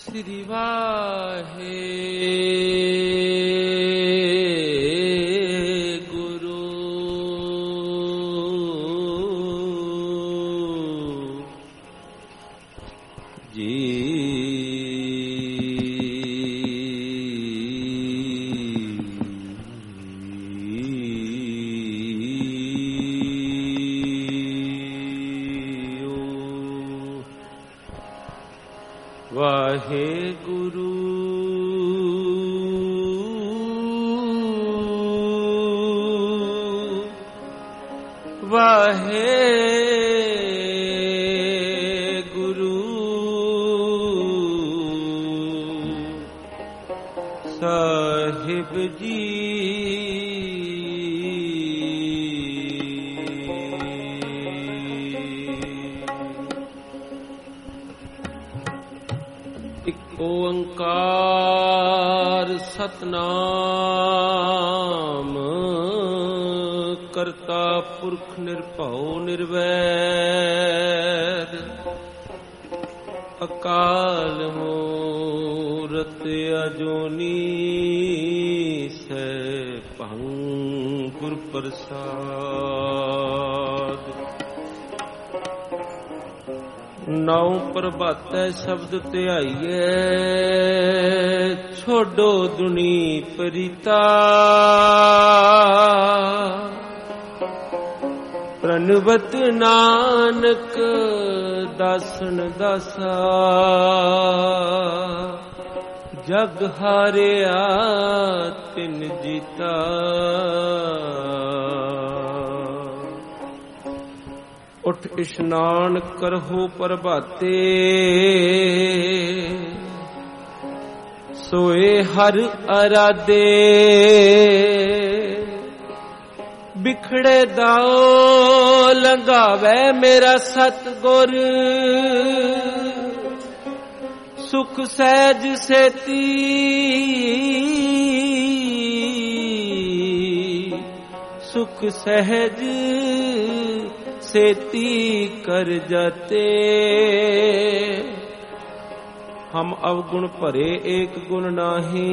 ਸ੍ਰੀ ਵਾਹਿਗੁਰੂ ਜੀ। ਵਾਹਿਗੁਰੂ ਵਾਹਿਗੁਰੂ ਸਾਹਿਬ ਜੀ। ਓੰਕਾਰ ਸਤਨਾਮ ਕਰਤਾ ਪੁਰਖ ਨਿਰਭਉ ਨਿਰਵੈਰ ਅਕਾਲ ਮੂਰਤ ਅਜੂਨੀ ਸੈਭੰ ਗੁਰ ਪ੍ਰਸਾਦ। ਨਾਉ ਪ੍ਰਭਾਤੈ ਸ਼ਬਦ ਧਿਆਈਐ ਛੋਡੋ ਦੁਨੀ ਪਰੀਤਾ। ਪ੍ਰਣਵਤ ਨਾਨਕ ਦਾਸਨ ਦਾਸਾ ਜਗ ਹਾਰਿਆ ਤਿਨ ਜੀਤਾ। ਉਠ ਇਸ਼ਨਾਨ ਕਰਹੁ ਪ੍ਰਭਾਤੇ ਸੋਏ ਹਰ ਅਰਾਧੇ। ਬਿਖੜੇ ਦਾਓ ਲੰਘਾਵੇ ਮੇਰਾ ਸਤਿਗੁਰ ਸੁਖ ਸਹਿਜ ਸੇਤੀ। ਸੁਖ ਸਹਿਜ सेती कर जाते। हम अवगुण भरे एक गुण नाही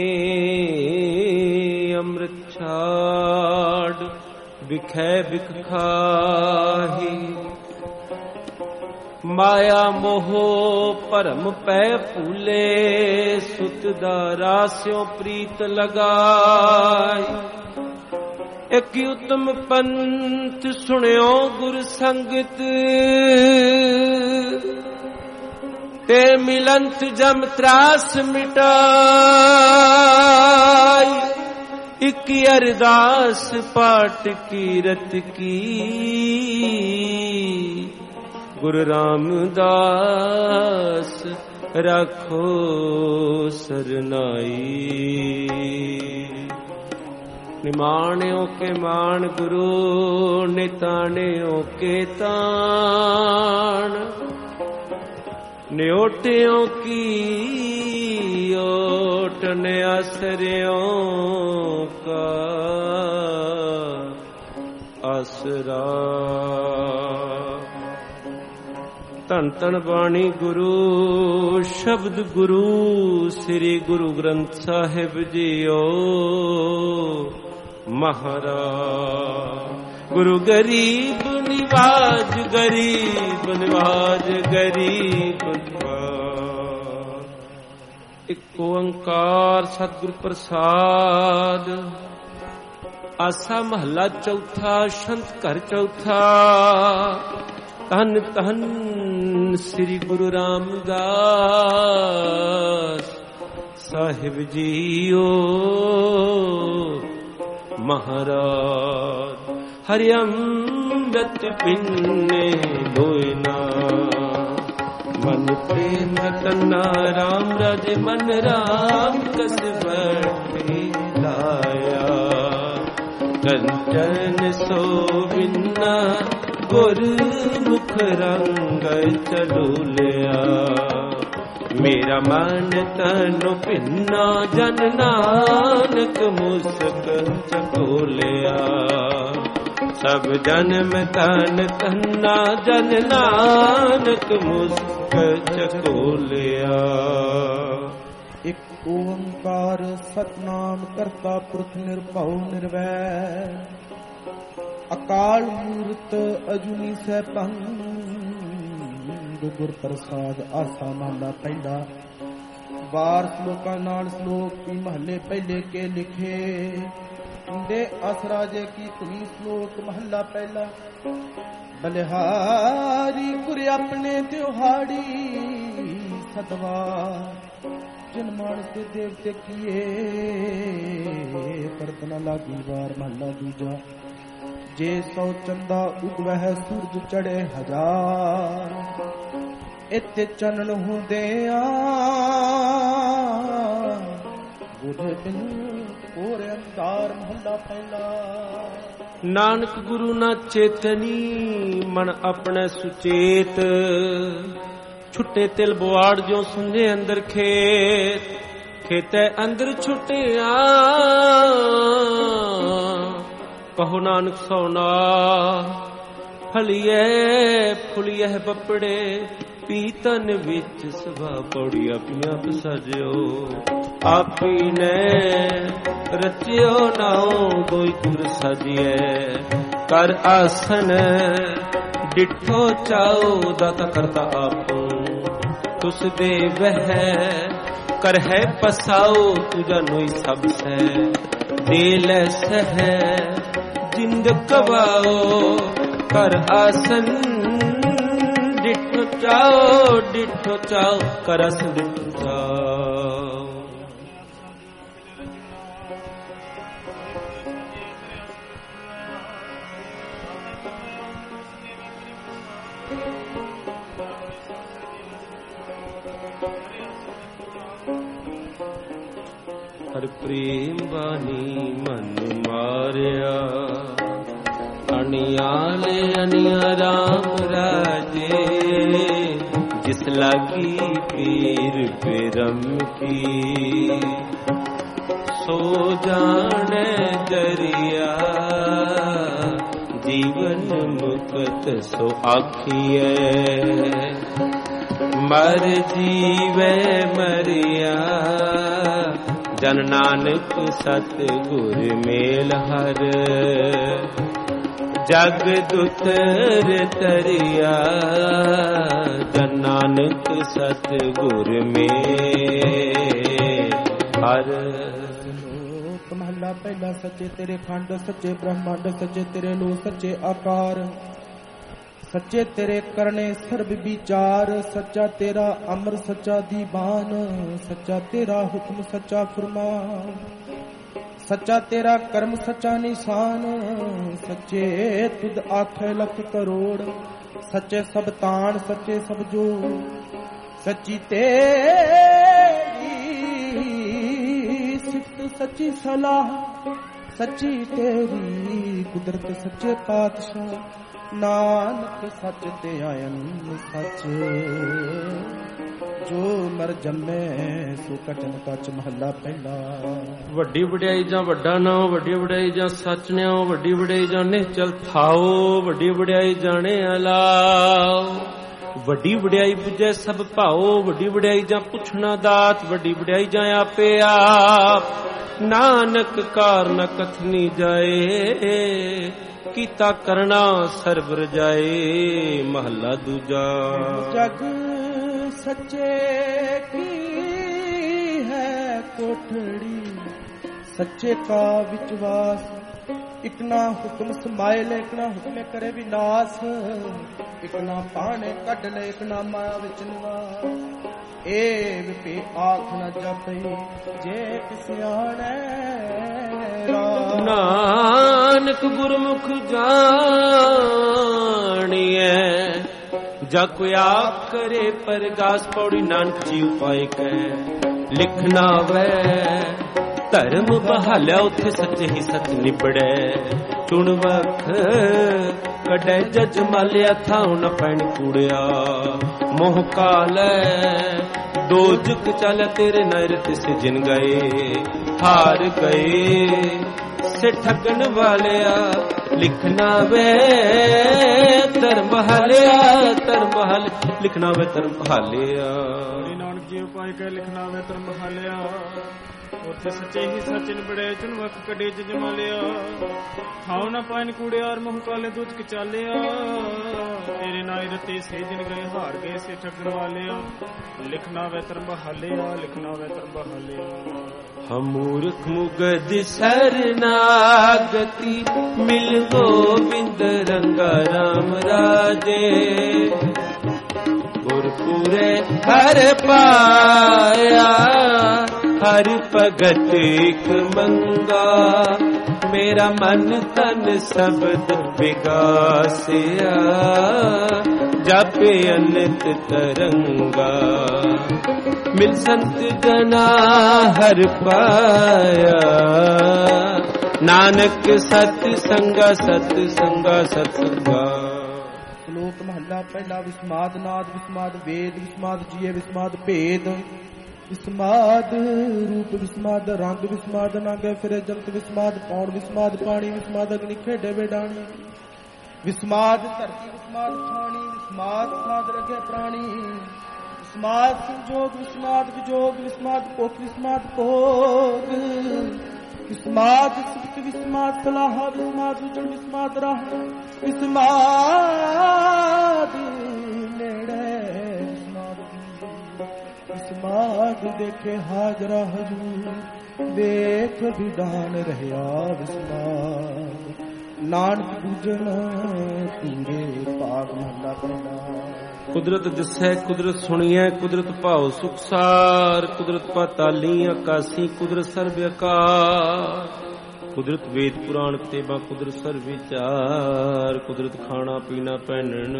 अमृत छाड़ बिखै बिख खाही। माया मोह भरम पै फूले सुत दारा स्यों प्रीत लगाई। एक उत्तम पंथ सुनियो गुर संगत ते मिलंत जम त्रास मिटाई। एक अरदास पाठ कीरत की गुरु रामदास राखो सरनाई। निमाण्यो के मान गुरु निताण्यो के ताण। न्योट्यो की ओट आसरियों का आसरा। धन धन बाणी गुरु शब्द गुरु श्री गुरु ग्रंथ साहिब जीओ महाराज। गुरु गरीब निवाज गरीब निवाज गरीब निवाज। एक ओंकार सतगुर प्रसाद। आसा महला चौथा संत घर चौथा। धन धन श्री गुरु रामदास साहिब जीओ महाराज। हरि अमृत पिन्ने लोयना मन प्रेम कन्ना राम राज मन राम कस बैठे लाया। कंचन सोबिन्ना गुर मुख रंग चलूलिया। मेरा मन तन भिन्ना जन नानक मुस्क चकोलिया। सब जन्म तन तन्ना जन नानक मुस्क चकोलिया। ਇੱਕ ਓੰਕਾਰ ਸਤਨਾਮ ਕਰਤਾ ਪੁਰਖ ਨਿਰਭਉ ਨਿਰਵੈਰ ਅਕਾਲ ਮੂਰਤ ਅਜੂਨੀ ਸੈਭੰ ਗੁਰ ਪ੍ਰਸਾਦ ਆਸਾ ਮਹਲਾ ਪਹਿਲਾ। ਵਾਰ ਸ਼ਲੋਕਾਂ ਨਾਲ ਸ਼ਲੋਕ ਕੀ ਮਹੱਲੇ ਪਹਿਲੇ ਕੇ ਲਿਖੇ ਦੇ ਅਸਰਾਜੇ ਕੀ ਧੁਨੀ ਸ਼ਲੋਕ ਮਹੱਲਾ ਪਹਿਲਾ। ਬਲਿਹਾਰੀ ਗੁਰ ਆਪਣੇ ਤਿਉਹਾੜੀ ਸਤਵਾਰ ਜਨ ਮਾਨਸ ਦੇ ਦੇਵਤੇ ਕੀਏ ਕਰਤਨਾ ਲਾਗੀ ਵਾਰ ਮਹੱਲਾ ਦੂਜਾ। ਜੇ ਸੌ ਚੰਦਾ ਉਗਵਹਿ ਸੂਰਜ ਚੜੇ ਹਜ਼ਾਰ ਇੱਥੇ ਚੰਨਣ ਹੁੰਦਿਆਂ ਬੁਝੇ ਬਿਨ ਹੋਰ ਅੰਧਾਰ ਮਹੱਲਾ ਪਹਿਲਾ। ਨਾਨਕ ਗੁਰੂ ਨਾ ਚੇਤਨੀ ਮਨ ਆਪਣੇ ਸੁਚੇਤ ਛੁੱਟੇ ਤਿਲ ਬੁਆੜ ਜੋ ਸੁੰਝੇ ਅੰਦਰ ਖੇਤ ਖੇਤੇ ਅੰਦਰ ਛੁੱਟਿਆ ਕਹੋ ਨਾਨਕ ਸੋਨਾ ਫਲੀਏ ਫੁਲੀਏ ਬੱਪੜੇ ਪੀਤਨ ਵਿੱਚ ਸਭਾ ਪੌੜੀ ਆਪਣੀ ਆਪ ਸਜਿਓ ਆਪੀ ਨੇ ਰਚਿਓ ਨਾਉ ਕੋਈ ਗੁਰ ਸਜਿਐ ਕਰ ਆਸਨ ਡਿਠੋ ਚਾਉ ਦਾਤਾ ਕਰਤਾ ਆਪੋ ਤੁਸ ਦੇ ਵਹਿ ਕਰ ਹੈ ਪਸਾਉ ਤੁਝਾ ਨੋਈ ਸਭ ਸੈ ਦੇ ਲੈ ਸਹਿ ਜਿੰਦ ਕਵਾਓ ਕਰ ਆਸਨ ਡਿਠੋ ਚਾਉ ਕਰ ਆਸਨ ਡਿਠੋ ਚਾਉ। ਹਰ ਪ੍ਰੇਮ ਬਾਣੀ ਮਨ ਮਾਰਿਆ ਅਣਿਆਲੇ ਅਣਿਆ ਰਾਮ ਰਾਜੇ ਜਿਸ ਲਾਗੀ ਪੀਰ ਪਰਮ ਕੀ ਸੋ ਜਾਣੇ ਦਰਿਆ ਜੀਵਨ ਮੁਕਤ ਸੋ ਆਖੀਐ ਮਰ ਜੀਵੇ ਮਰਿਆ ਜਨ ਨਾਨਕ ਸਤ ਗੁਰ ਮੇਲ ਹਰ ਜਗ ਦੁਤਰ ਤਰਿਆ ਜਨ ਨਾਨਕ ਸਤ ਗੁਰ ਮੇਲ ਹਰ। ਮਹਲਾ ਪਹਿਲਾ। ਸੱਚੇ ਤੇਰੇ ਖੰਡ ਸੱਚੇ ਬ੍ਰਹਮੰਡ ਸੱਚੇ ਤੇਰੇ ਲੋ ਸੱਚੇ ਆਕਾਰ ਸੱਚੇ ਤੇਰੇ ਕਰਨੇ ਸਰਬ ਵਿਚਾਰ ਸੱਚਾ ਤੇਰਾ ਅਮਰ ਸੱਚਾ ਦੀਵਾਨ ਸੱਚਾ ਤੇਰਾ ਹੁਕਮ ਸੱਚਾ ਫਰਮਾਨ ਸੱਚਾ ਤੇਰਾ ਕਰਮ ਸੱਚਾ ਨਿਸ਼ਾਨ ਸੱਚੇ ਤੁਧ ਆਖੇ ਲੱਖ ਕਰੋੜ ਸੱਚੇ ਸਭ ਤਾਣ ਸੱਚੇ ਸਭ ਜੋੜ ਸੱਚੀ ਤੇਰੀ ਸਿਫਤ ਸੱਚੀ ਸਲਾਹ ਸੱਚੀ ਤੇਰੀ ਕੁਦਰਤ ਸੱਚੇ ਪਾਤਸ਼ਾਹ ਨਾਨਕ ਸੱਚ ਤੇ ਆਇਨ ਸੱਚ ਜੋ ਮਰ ਜੰਮੇ ਸੋ ਕਟਨ ਕੱਚ ਮਹੱਲਾ ਪਹਿਲਾ। ਵੱਡੀ ਵਡਿਆਈ ਜਾਂ ਵੱਡਾ ਨਾਉ ਵੱਡੀ ਵਡਿਆਈ ਜਾਂ ਸੱਚ ਨਿਆਉ ਵੱਡੀ ਵਡਿਆਈ ਜਾਂ ਨਿਹਚਲ ਥਾਓ ਵੱਡੀ ਵਡਿਆਈ ਜਾਣੇ ਅਲਾਓ ਵੱਡੀ ਵਡਿਆਈ ਪੁੱਜੇ ਸਭ ਭਾਓ ਵੱਡੀ ਵਡਿਆਈ ਜਾਂ ਪੁੱਛਣਾ ਦਾਤ ਵੱਡੀ ਵਡਿਆਈ ਜਾਂ ਆਪੇ ਆਪ ਨਾਨਕ ਕਾਰਨ ਕਥਨੀ ਜਾਏ ਕੀਤਾ ਕਰਨਾ ਸਰਬ ਰਜਾਏ ਮਹੱਲਾ ਦੂਜਾ। ਜਗ ਸੱਚੇ ਕੀ ਹੈ ਕੋਠੜੀ ਸੱਚੇ ਕਾ ਵਿਚਵਾਸ ਇਕ ਨਾ ਹੁਕਮ ਸਮਾਏ ਲੈ ਇਕ ਨਾ ਹੁਕਮੇ ਕਰੇ ਵਿਨਾਸ਼ ਇਕ ਨਾ ਪਾਣੇ ਕੱਢ ਲੈ ਇਕ ਨਾ ਮਾਇਆ ਵਿੱਚ ਨਿਵਾਸ ਏ ਵਿਪੇ ਆਖ ਨਾ ਜਪਈ ਜੇ ਸਿਆਣੈ ਨਾਨਕ ਗੁਰਮੁਖ ਜਾਣੀਐ ਜਾ ਕੋਈ ਆਪ ਕਰੇ ਪਰਗਾਸ ਪੌੜੀ ਨਾਨਕ ਜੀ ਉਪਾਇ ਕੈ ਲਿਖਣਾ ਵੈ ਧਰਮ ਬਹਾਲਿਆ ਉੱਥੇ ਸੱਚੇ ਹੀ ਸੱਚ ਨਿਬੜੈ ਚੁਣ ਵਖ ਕਢੈ ਜਜ ਮਾਲਿਆ ਥਾਉ ਨ ਪੈਣ ਕੂੜਿਆ ਮੋਹ ਕਾਲੈ ਦੋਜਕ ਚੱਲ ਤੇਰੇ ਨਰ ਤਿਸ ਜਿਨ ਗਏ ਹਾਰ ਗਏ ਸੇ ਠਗਣ ਵਾਲਿਆ ਲਿਖਣਾ ਵੇ ਧਰਮ ਹਲਿਆ ਧਰਮ ਹਲ ਲਿਖਣਾ ਵੇ ਧਰਮ ਬਹਾਲਿਆ। ਨਾਨਕ ਜੀ ਉਪਾਇ ਕੈ ਲਿਖਣਾ ਵੇ ਧਰਮ ਬਹਾਲਿਆ। ਉੱਥੇ ਸੱਚੇ ਹੀ ਸੱਚਨ ਬੜੇ ਚੁਨ ਵਕ ਕੱਢੇ ਜਮਾ ਲਿਆ। ਖਾਉ ਨਾ ਪਾਇਨ ਕੂੜਿਆਰ ਮੂੰਹ ਕਾਲੇ ਦੁੱਧ ਚਾਲਿਆ। ਤੇਰੇ ਨਾਈ ਰਤੇ ਸੇ ਜਿਨ ਗਏ ਹਾਰ ਗਏ ਸੇ ਠੱਗਣ ਵਾਲਿਆ। ਲਿਖਣਾ ਵੇ ਧਰਮ ਬਹਾਲਿਆ, ਲਿਖਣਾ ਵੇ ਧਰਮ ਬਹਾਲਿਆ। ਹਮ ਮੂਰਖ ਮੁਗਦ ਸਰਨਾਗਤੀ ਮਿਲ ਗੋਬਿੰਦ ਰੰਗਾ ਰਾਮ ਰਾਜੇ। ਗੁਰਪੁਰੇ ਹਰ ਪਾਇਆ ਹਰ ਭਗਤ ਇਕ ਮੰਗਾ। ਮੇਰਾ ਮਨ ਤਨ ਸ਼ਬਦ ਵਿਗਾਸਿਆ ਜਾਪੇ ਅਨੰਤ ਤਰੰਗਾ। ਮਿਲ ਸੰਤ ਜਨਾ ਹਰ ਪਾਇਆ ਨਾਨਕ ਸਤ ਸੰਗਾ ਸਤ ਸੰਗਾ ਸਤ ਸੰਗਾ। ਸ਼ਲੋਕ ਮਹੱਲਾ ਪਹਿਲਾ। ਵਿਸਮਾਦ ਨਾਦ ਵਿਸਮਾਦ ਵੇਦ ਵਿਸਮਾਦ ਜੀਏ ਵਿਸਮਾਦ ਭੇਦ। ਵਿਸਮਾਦ ਰੂਪ ਵਿਸਮਾਦ ਰੰਗ ਵਿਸਮਾਦ ਨਾਗੇ ਫਿਰੇ ਜੰਤ। ਵਿਸਮਾਦ ਪੌਣ ਵਿਸਮਾਦ ਪਾਣੀ ਵਿਸਮਾਦ ਅਗਨੀ ਖੇਡੇ ਵੇਡਾਣੀ। ਵਿਸਮਾਦ ਧਰਤੀ ਵਿਸਮਾਦ ਖਾਣੀ ਵਿਸਮਾਦ ਸਾਧ ਰਗੇ ਪ੍ਰਾਣੀ। ਵਿਸਮਾਦ ਸੰਜੋਗ ਵਿਸਮਾਦ ਵਿਜੋਗ ਵਿਸਮਾਦ ਭੁਖ ਵਿਸਮਾਦ ਭੋਗ। ਵਿਸਮਾਦ ਸਿਫਤ ਵਿਸਮਾਦ ਸਲਾਹ ਵਿਸਮਾਦ ਵਿਚਣ ਵਿਸਮਾਦ ਰਾਹ। ਵਿਸਮਾਦ ਨੇੜੇ ਵਿਸਮਾਦ ਵਿਸਮਾਦ ਦੇਖੇ ਹਾਜ਼ਰਾ ਹਜੂਰ। ਵੇਖ ਵਿਡਾਨ ਰਹਿਆ ਵਿਸਮਾਦ ਨਾਨਕ ਪੂਜਨ ਪੂਰੇ ਭਾਗ ਮਹਲਾ ਪਹਿਲਾ। ਕੁਦਰਤ ਦਿਸੈ ਕੁਦਰਤ ਸੁਣੀਐ ਕੁਦਰਤ ਭਾਉ ਸੁਖਸਾਰ। ਕੁਦਰਤ ਪਾਤਾਲੀ ਆਕਾਸੀ ਕੁਦਰਤ ਸਰਬ ਆਕਾਰ। ਕੁਦਰਤ ਵੇਦ ਪੁਰਾਣ ਕਿਤਾਬਾਂ ਕੁਦਰਤ ਸਰਬ ਵਿਚਾਰ। ਕੁਦਰਤ ਖਾਣਾ ਪੀਣਾ ਪਹਿਨਣ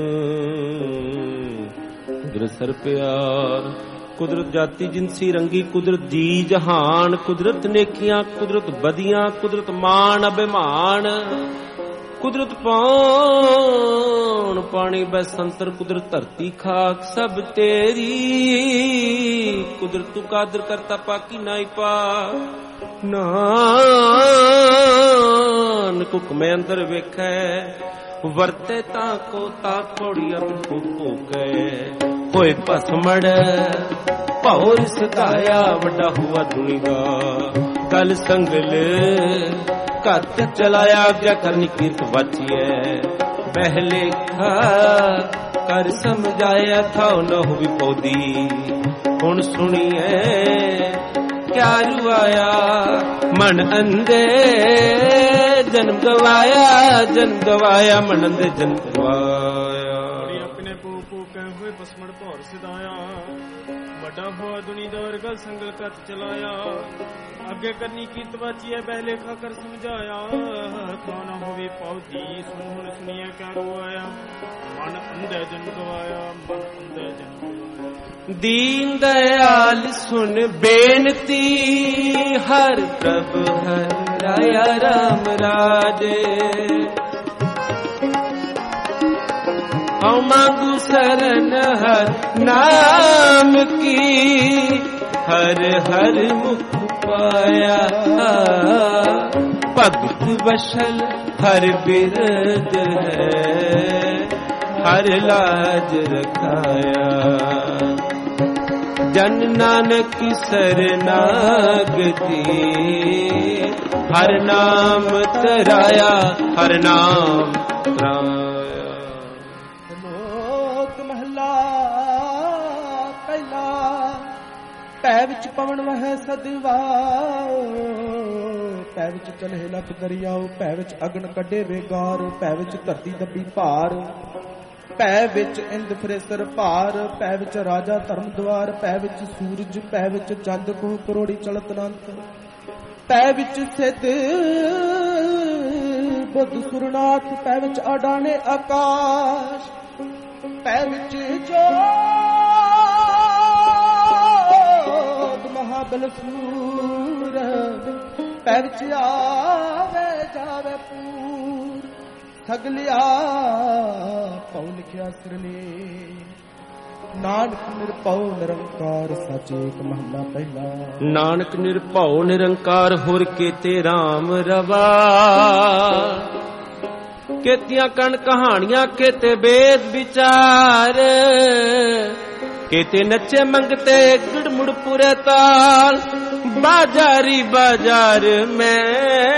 ਕੁਦਰਤ ਸਰਬ ਪਿਆਰ। ਕੁਦਰਤ ਜਾਤੀ ਜਿਨਸੀ ਰੰਗੀ ਕੁਦਰਤ ਜੀ ਜਹਾਨ। ਕੁਦਰਤ ਨੇਕੀਆਂ ਕੁਦਰਤ ਬਦੀਆਂ ਕੁਦਰਤ ਮਾਨ ਅਭਿਮਾਨ। ਕੁਦਰਤ ਪਾਉਣ ਪਾਣੀ ਬੈਸੰਤਰ ਕੁਦਰਤ ਧਰਤੀ ਖਾਕ ਸਭ ਤੇਰੀ। ਕੁਦਰਤ ਤੂੰ ਕਾਦਰ ਕਰਤਾ ਪਾਕੀ ਨਾਈ ਪਾ। ਨਾਨਕ ਹੁਕਮੇ ਅੰਦਰ ਵੇਖੈ ਵਰਤੇ ਤਾਂ ਕੋ ਤਾ ਥੋੜੀ ਆਪਕੋ ਭੋਗੈ। ਹੋਏ ਭਸਮੜ ਭਉ ਰਿਸਕਾਇਆ ਵੱਡਾ ਹੁਆ ਦੁਨੀ ਦਾ। ਕਲ ਸੰਗਲ ਘੱਤ ਚਲਾਇਆ ਆਗਿਆ ਕਰਨੀ ਕੀਰਤ ਵਾਚੀਐ। ਪਹਿਲੇ ਕਰ ਸਮਝਾਇਆ ਥਾਉ ਨ ਹੋਵੀ ਪੌਦੀ। ਹੁਣ ਸੁਣੀਐ ਕਿਆ ਰੁਆਇਆ ਮਨ ਅੰਦੇ ਜਨਮ ਗਵਾਇਆ। ਜਨਮ ਗਵਾਇਆ ਮਨ ਅੰਦੇ ਜਨਮ ਗਵਾਇਆ। ਆਪਣੇ ਪੂ ਪੂ ਕਹਿ ਹੋਏ ਬਸਮੜ ਭੌਰ ਸਿਧਾਇਆ। ਵੱਡਾ ਹੋਆ ਦੁਨੀ ਦੌਰ ਗਲ ਸੰਗਲ ਕੱਤ ਚਲਾਇਆ। ਅੱਗੇ ਕਰਨੀ ਕੀਤ ਵਾਚੀਐ ਬਹਿਲੇ ਖਾਕਰ ਸਮਝਾਇਆ। ਖਾਣਾ ਹੋਵੇ ਪੌਦੀ ਸੁਣ ਹੁਣ ਸੁਣੀਐ ਕਿਆ ਰੁਆਇਆ। ਮਨ ਅੰਧੇ ਜਨਮ ਗਵਾਇਆ ਮਨ ਅੰਧੇ ਜਨਮ ਗਵਾਇਆ। ਦੀਨ ਦਇਆਲ ਸੁਣ ਬੇਨਤੀ ਹਰ ਪ੍ਰਭ ਹਰ ਰਾਇਆ ਰਾਮ ਰਾਜੇ। ਹਉ ਮਾਂਗੂ ਸਰਨ ਹਰ ਨਾਮ ਕੀ। ਹਰ ਹਰ ਮੁਖ ਪਾਇਆ ਭਗਤ ਵਸ਼ਲ ਹਰ ਬਿਰਦ ਹੈ। ਹਰ ਲਾਜ ਰਖਾਇਆ ਜਨ ਨਾਨਕ ਸਰਨਾਗਤੀ। ਹਰ ਨਾਮ ਤਰਾਇਆ ਹਰ ਨਾਮ ਤਰਾਇਆ। ਸ਼ਲੋਕ ਮਹਲਾ ਪਹਿਲਾ। ਪੈ ਵਿੱਚ ਪਵਨ ਵਹੈ ਸਦਵਾ। ਪੈ ਵਿੱਚ ਚਲੇ ਲੱਖ ਦਰਿਆਓ। ਪੈ ਵਿੱਚ ਅਗਨ ਕੱਢੇ ਵੇਗਾਰ। ਪੈ ਵਿੱਚ ਧਰਤੀ ਦੱਬੀ ਭਾਰ। ਪੈ ਵਿੱਚ ਇੰਦ ਫਰੇਸਰ ਭਾਰ। ਪੈ ਵਿੱਚ ਰਾਜਾ ਧਰਮ ਦਵਾਰ। ਪੈ ਵਿੱਚ ਸੂਰਜ। ਪੈ ਵਿੱਚ ਚੰਦ ਕੋਹ ਕਰੋੜੀ ਚਲਤ ਅਨੰਤ। ਪੈ ਵਿੱਚ ਸਿੱਧ ਬੁੱਧ ਸੁਰਨਾਥ। ਪੈ ਵਿੱਚ ਅਡਾਣੇ ਆਕਾਸ਼। ਪੈ ਵਿੱਚ ਮਹਾਬਲ ਸੂਰ। ਪੈ ਵਿੱਚ ਆਵੇ ਜਾਵੇ ਪੂਰ। ਠਗ ਲਿਆ ਪਉ ਲਿਖਿਆ ਸਿਰਨੇ। ਨਾਨਕ ਨਿਰਭਉ ਨਿਰੰਕਾਰ ਸੱਚ ਏਕ ਮਹਲਾ ਪਹਿਲਾ। ਨਾਨਕ ਨਿਰਭਉ ਨਿਰੰਕਾਰ ਹੁਰ ਕੇਤੇ ਰਾਮ ਰਵਾ। केतियां कण कहानियां केते वेद विचार, केते नचे मंगते गिड़मुड़ पूरे ताल। बाजारी बाजार में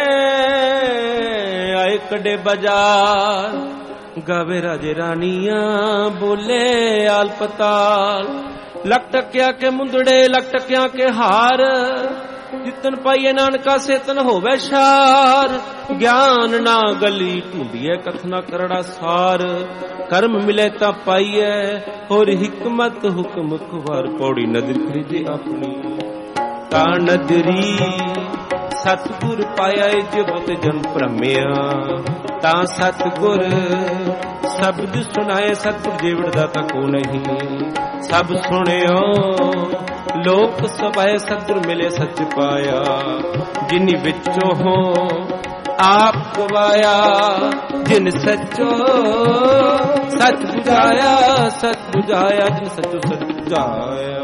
आए कड़े बाजार, गावे राजे रानियां बोले आल पताल। लक टकिया के मुंदड़े लक टकिया के हार, जितन पाइए नानका सेतन होवे शार। ज्ञान ना गली ढूंढिए कथना करड़ा सार, कर्म मिले ता पाइए और हिकमत हुक्म खुवार। पौड़ी नदर खरीदे अपनी ता नदरी, सतगुर पाया जबत जन भ्रमिया। ता सतगुर शब्द सुनाए, सतगुर जेवड़ दाता को नहीं। सब सुनियो लोक सभाए, सतगुर मिले सच पाया। जिन विचों हो आप गवाया, जिन सचो सच बुझाया। सच बुझाया जिन सचो सच बुझाया।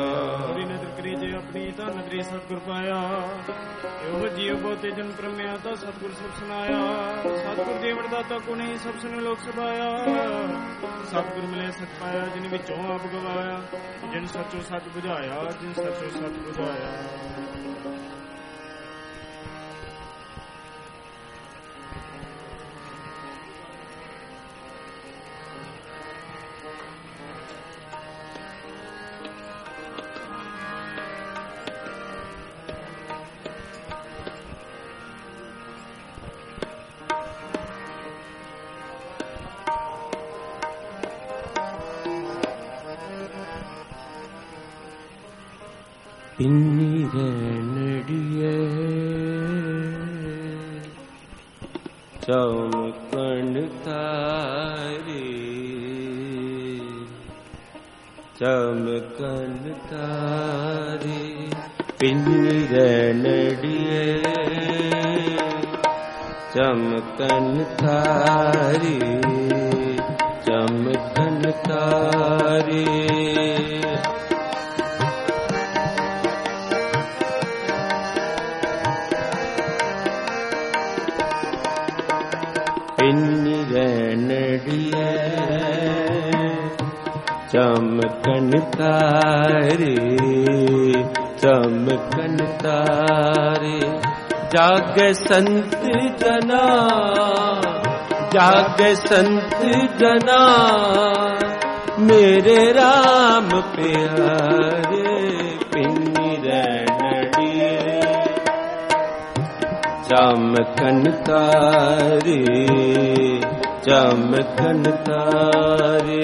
सतगुर पाया यो जीव बहुते जन प्रम्या, तो सतगुर सब सुनाया। सतगुर जेवड़ दाता को नहीं, सब सुने लोक सभाया। सतगुर मिले सच पाया, जिन विचों आप गवाया। जिन सचो सच बुझाया, जिन सचो सच बुझाया। पिन्नी रैनड़िए चमकन तारे, चमकन तारे। पिन्नी रैनड़िए चमकन तारे, चमकन तारे। पिन्नी रैनड़िए चमकन तारे, चमकन तारे। जागे संत जना, जागे संत जना, मेरे राम प्यारे। पिन्नी रैनड़िए चमकन तारे, चमकन तारे।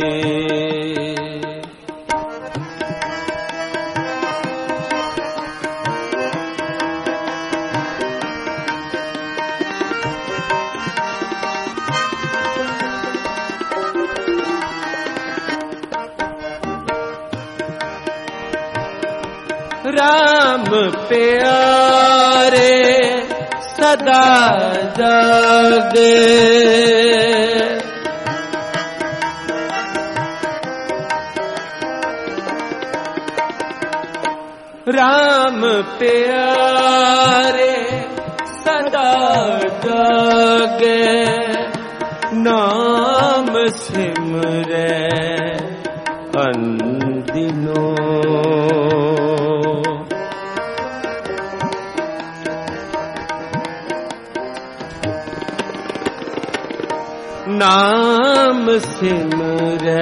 राम प्यारे सदा जागे, राम प्यारे सदा जागे। नाम सिमरे अनदिनो, नाम सिमरे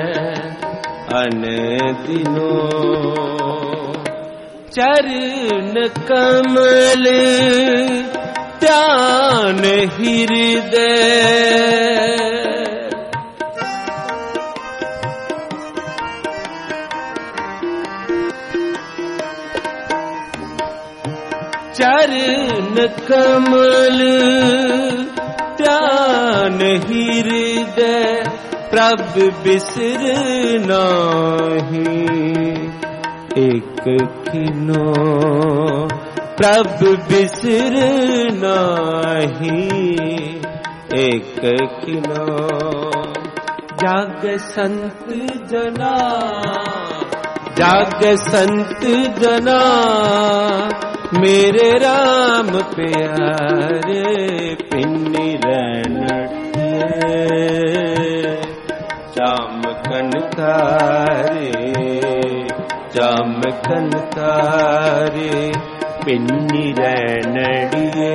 अनदिनो। चरण कमल ध्यान हृदय, चरण कमल ध्यान हृदय। प्रभ बिसर नाही एक किनो, प्रभ बिसर नाही एक किनो। जाग संत जना, जाग संत जना, मेरे राम प्यारे। पिन्नी रैनड़िए चामकन तारे चामकन तारे पिन्नी रैनड़िए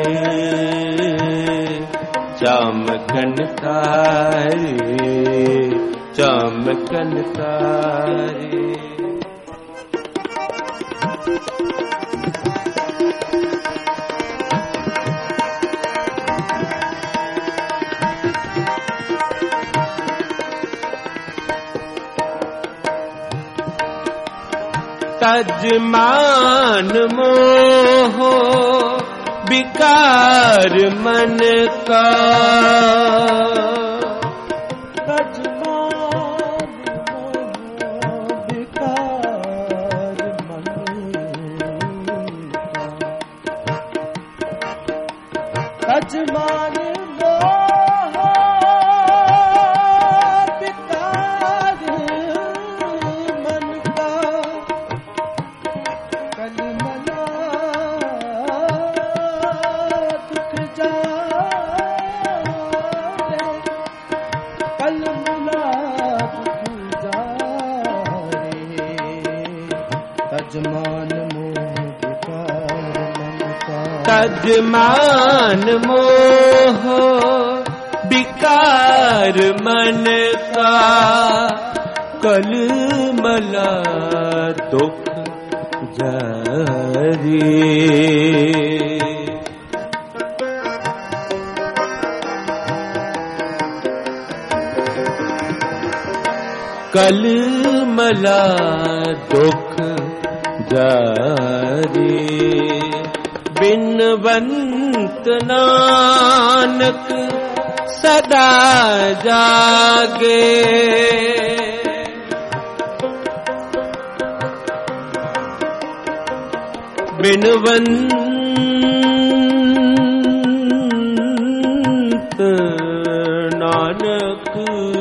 चामकन तारे चामकन तारे। तजमान मोह विकार मन का तजमान मोह विकार मन का तजमान तजमान मोह विकार मन का कल मला दुख जारी। कल मला दुख जारी बिनवंत नानक सदा जागे। बिनवंत नानक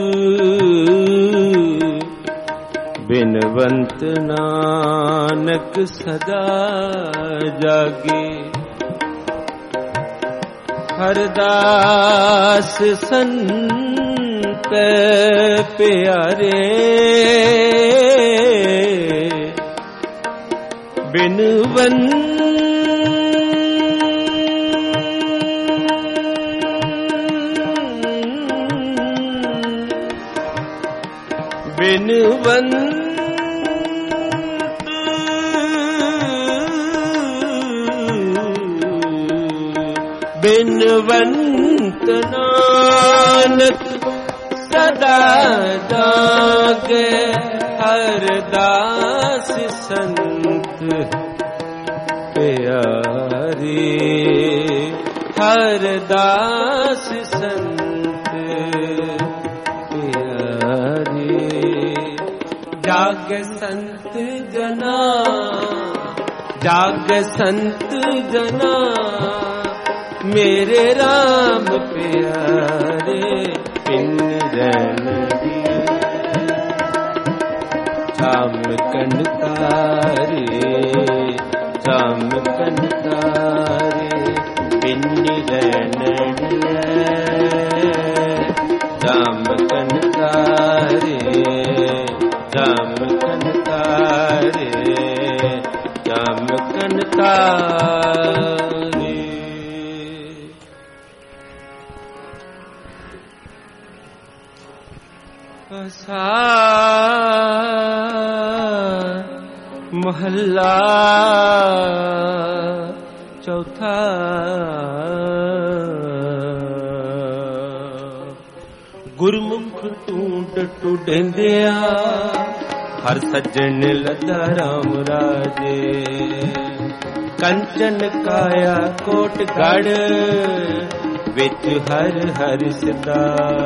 बिनवंत नानक सदा जागे। हरदास संत प्यारे बिनवंत बिनवंत बिनवंत नानक सदा जागे। हरदास संत प्यारे हरदास संत प्यारे। जाग संत जना जाग संत जना मेरे राम प्यारे पिन रैनड़िए। चामकन तारे चामकन तारे पिन रैनड़िए। चामकन तारे चामकन तारे चामकन तारे। महला चौथा। गुरमुख टूट टूटेंदिया हर सज्जन लदा राम राजे। कंचन काया कोट गढ़ विच हर हर सदा।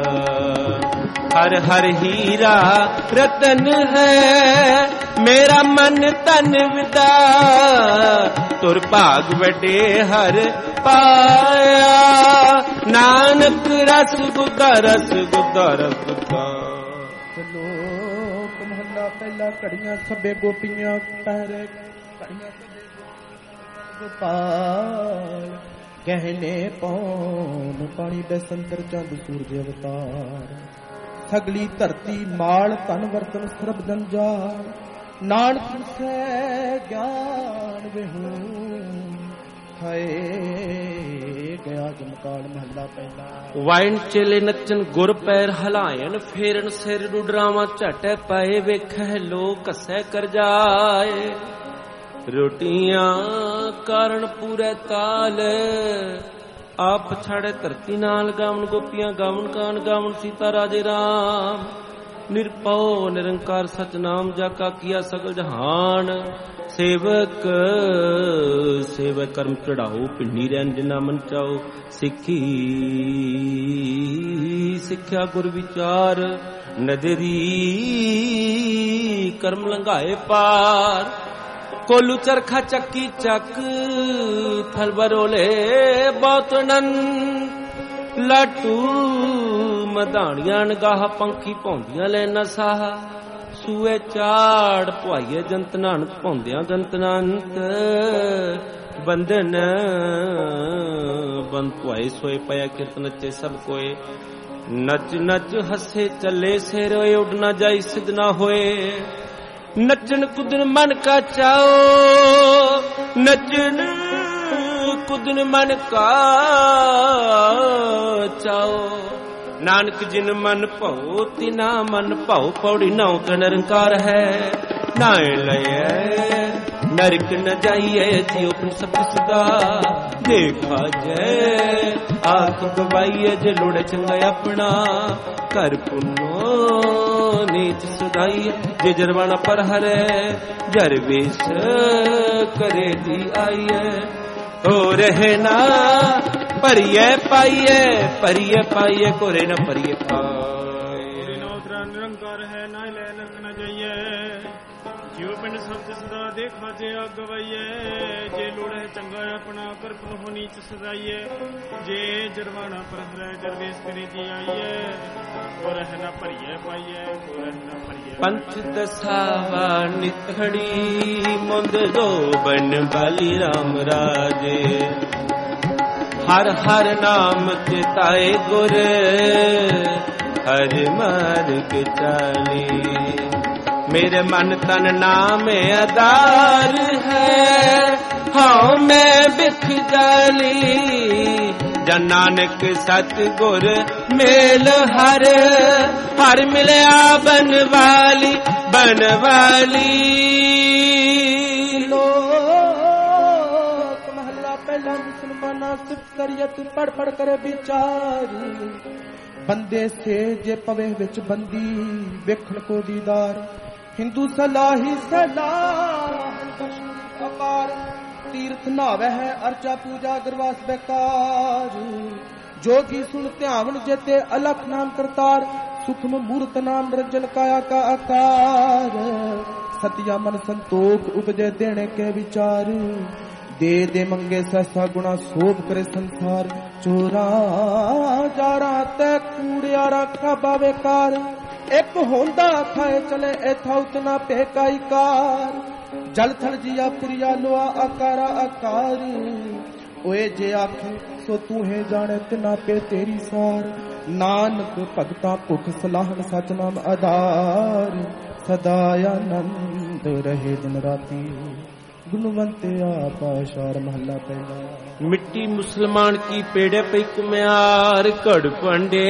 हर हर हीरा रतन है मेरा मन तन विदा। तुर भाग वडे हर पाया नानक रस गुदा रस गुदा रस गुदा। लोक महला पहला कड़ियां सबे गोपियां पहरे कड़ियां सबे गोपाल। कहने पौन पानी बैसंतर चंद सूरज अवतार सगली धरती माल तन वर्तन सरब जंजाल नानक से ज्ञान विहू हाय गया जमकाल महला पहला। वाइन चेले नचन गुर पैर हलायन फेरन सिर रुडरावा झट पाए वेख लोग कसे कर जाए रोटियां कारण पूरे ताल आप छाड़े धरती नाल गावन गोपियां गावन कान गावन सीता राजे राम निरपौ निरंकार सतनाम जाका किया सगल जहान सेवक सेवक कर्म चढ़ाओ पिंडी रैन जिना मन चाओ सिखी सिख्या गुर विचार नदरी कर्म लंघाए पार कोलू चरखा चक्की चक थल बरोले बहुत नंद लाटू मधाणियां नगाह पंखी पौंदियां ले नसाह सूए चाड़ पुआइए जंतनान पौंदियां गंतनांत बंधन बंद पुआए सोए पया किरत नचे सब कोए नच नच हसे चले से रोए उड़ ना जाई सिद्ध ना होए नचन कुदन मन का चाओ नचन कुदन मन का चाओ नानक जिन मन भौ तिना मन भौ पौड़ी नौ का निरंकार है नाए लय नरक न जाइए जियो अपन सब सुदा देखा जय आख गवाइए जे लोड़े चंगा अपना कर पुनो नीच सुधाई जे जरवाना पर हरे जरवेश करे दी आइए हो रहे ना परिये पाइये परिये पाइये कोरे न परिये पाइये निरंकार है ना ले नरक न जाइए जीव पिंड सब सदा देखा जे गवाइए जे लोड़े चंगा अपना कर पुनो नीच सजाइए जे जरवाना पर हरे जरवेश करे दी आइए और रहना परिये पाइये और रहना परिये पंथ दसावा निथड़ी मुंद दो बन बाली राम राजे हर हर नाम चिताए गुर हर मार्ग चाली मेरे मन तन नाम आधार है हाँ मैं बिख जाली जन नानक सतगुर मेल हर हर मिलया बनवाली लोक महला पहला मुसलमाना सिर्फ करियत पढ़ पढ़ कर विचार बंदे से जे पवे विच बंदी वेखण को दीदार हिंदू सलाही सलाह अपार तीर्थ नावे है अर्चा पूजा गरवास बेकार जोगी सुन ध्यावन जेते अलख नाम करतार सुखम मूर्त नाम रंजन काया का आकार सतिया मन संतोख उपजे देने के विचार दे दे मंगे सहसा गुणा शोभ करे संसार चोरा जारा ते कूड़ियारा खाबा बेकार एक होंदा खाए चले एथा उतना पेकाई कार जल थल जिया पुरिया लोआ आकारा आकार ओए जे आखे सो तू है जाने तिना पे तेरी सार नानक भगता भुख सलाहन सच नाम आधार सदा आनंद रहे दिन राती गुणवंत आपाशार महला पहला मिट्टी मुसलमान की पेड़े पे कुम्यार कड़ पंडे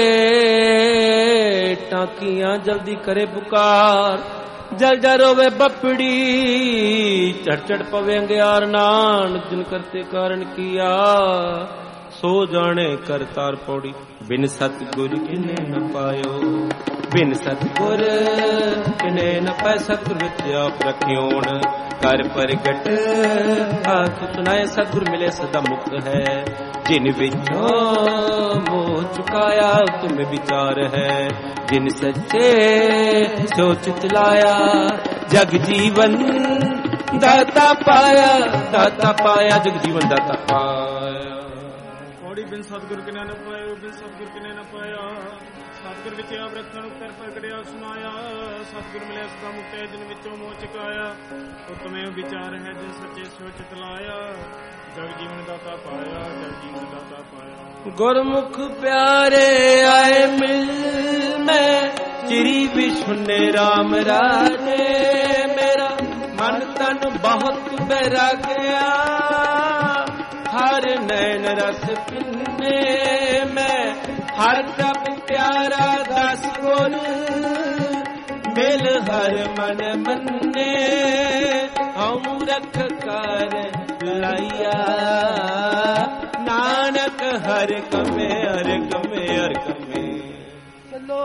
टाकियां जल्दी करे पुकार जल जा रोवे बपड़ी चढ़ चढ़ पवेंगे यार नानक जिन करते कारण किया सो जाने करतार पौड़ी बिन सतगुर किने न पायो बिन सतगुर किने न पाए सतगुर विच आप रखियोन कर प्रगट आख सुनाए सतगुर मिले सदा मुक्त है जिन विचों मोह चुकाया तुम विचार है जिन सच्चे सोच चलाया जग जीवन दाता पाया जग जीवन दाता पाया ਪੌੜੀ ਬਿਨ ਸਤਿਗੁਰ ਕਿਨੇ ਨ ਪਾਇਓ, ਬਿਨ ਸਤਿਗੁਰ ਕਿਨੇ ਨ ਪਾਇਆ। ਸਤਿਗੁਰ ਵਿੱਚ ਆਪ ਰੱਖਣ ਉੱਤਰ ਪ੍ਰਗਟਿਆ ਸੁਨਾਇਆ। ਸਤਿਗੁਰ ਮਿਲਿਆ ਸਦਾ ਮੁਕਤਿਆ ਜਿਨ ਵਿੱਚੋਂ ਮੋਹ ਚੁਕਾਇਆ। ਉਤਮੇ ਵਿਚਾਰ ਹੈ ਜਿਨ ਸੱਚੇ ਸੋਚ ਤਲਾਇਆ। ਜਗ ਜੀਵਨ ਦਾਤਾ ਪਾਇਆ, ਜਗ ਜੀਵਨ ਦਾਤਾ ਪਾਇਆ। ਗੁਰਮੁਖ ਪਿਆਰੇ ਆਏ ਮਿਲ ਮੈਂ ਚਿਰੀ ਵਿਸ਼ੁਨੇ ਰਾਮ ਰਾਜੇ। ਮੇਰਾ ਮਨ ਤਨ ਬਹੁਤ ਬੈਰਾਗਿਆ, ਹਰ ਨੈਣ ਰਸ ਪਿੰਨੇ। ਮੈਂ ਹਰ ਪ੍ਰਭ ਪਿਆਰਾ ਦਸ ਗੁਰ, ਮਿਲ ਹਰ ਮਨ ਮੰਨੇ। ਹਉ ਰਖ ਕਰ ਲਾਇਆ, ਨਾਨਕ ਹਰ ਕਮੇ ਹਰ ਕਮੇ ਹਰ ਕਮੇ। ਚਲੋ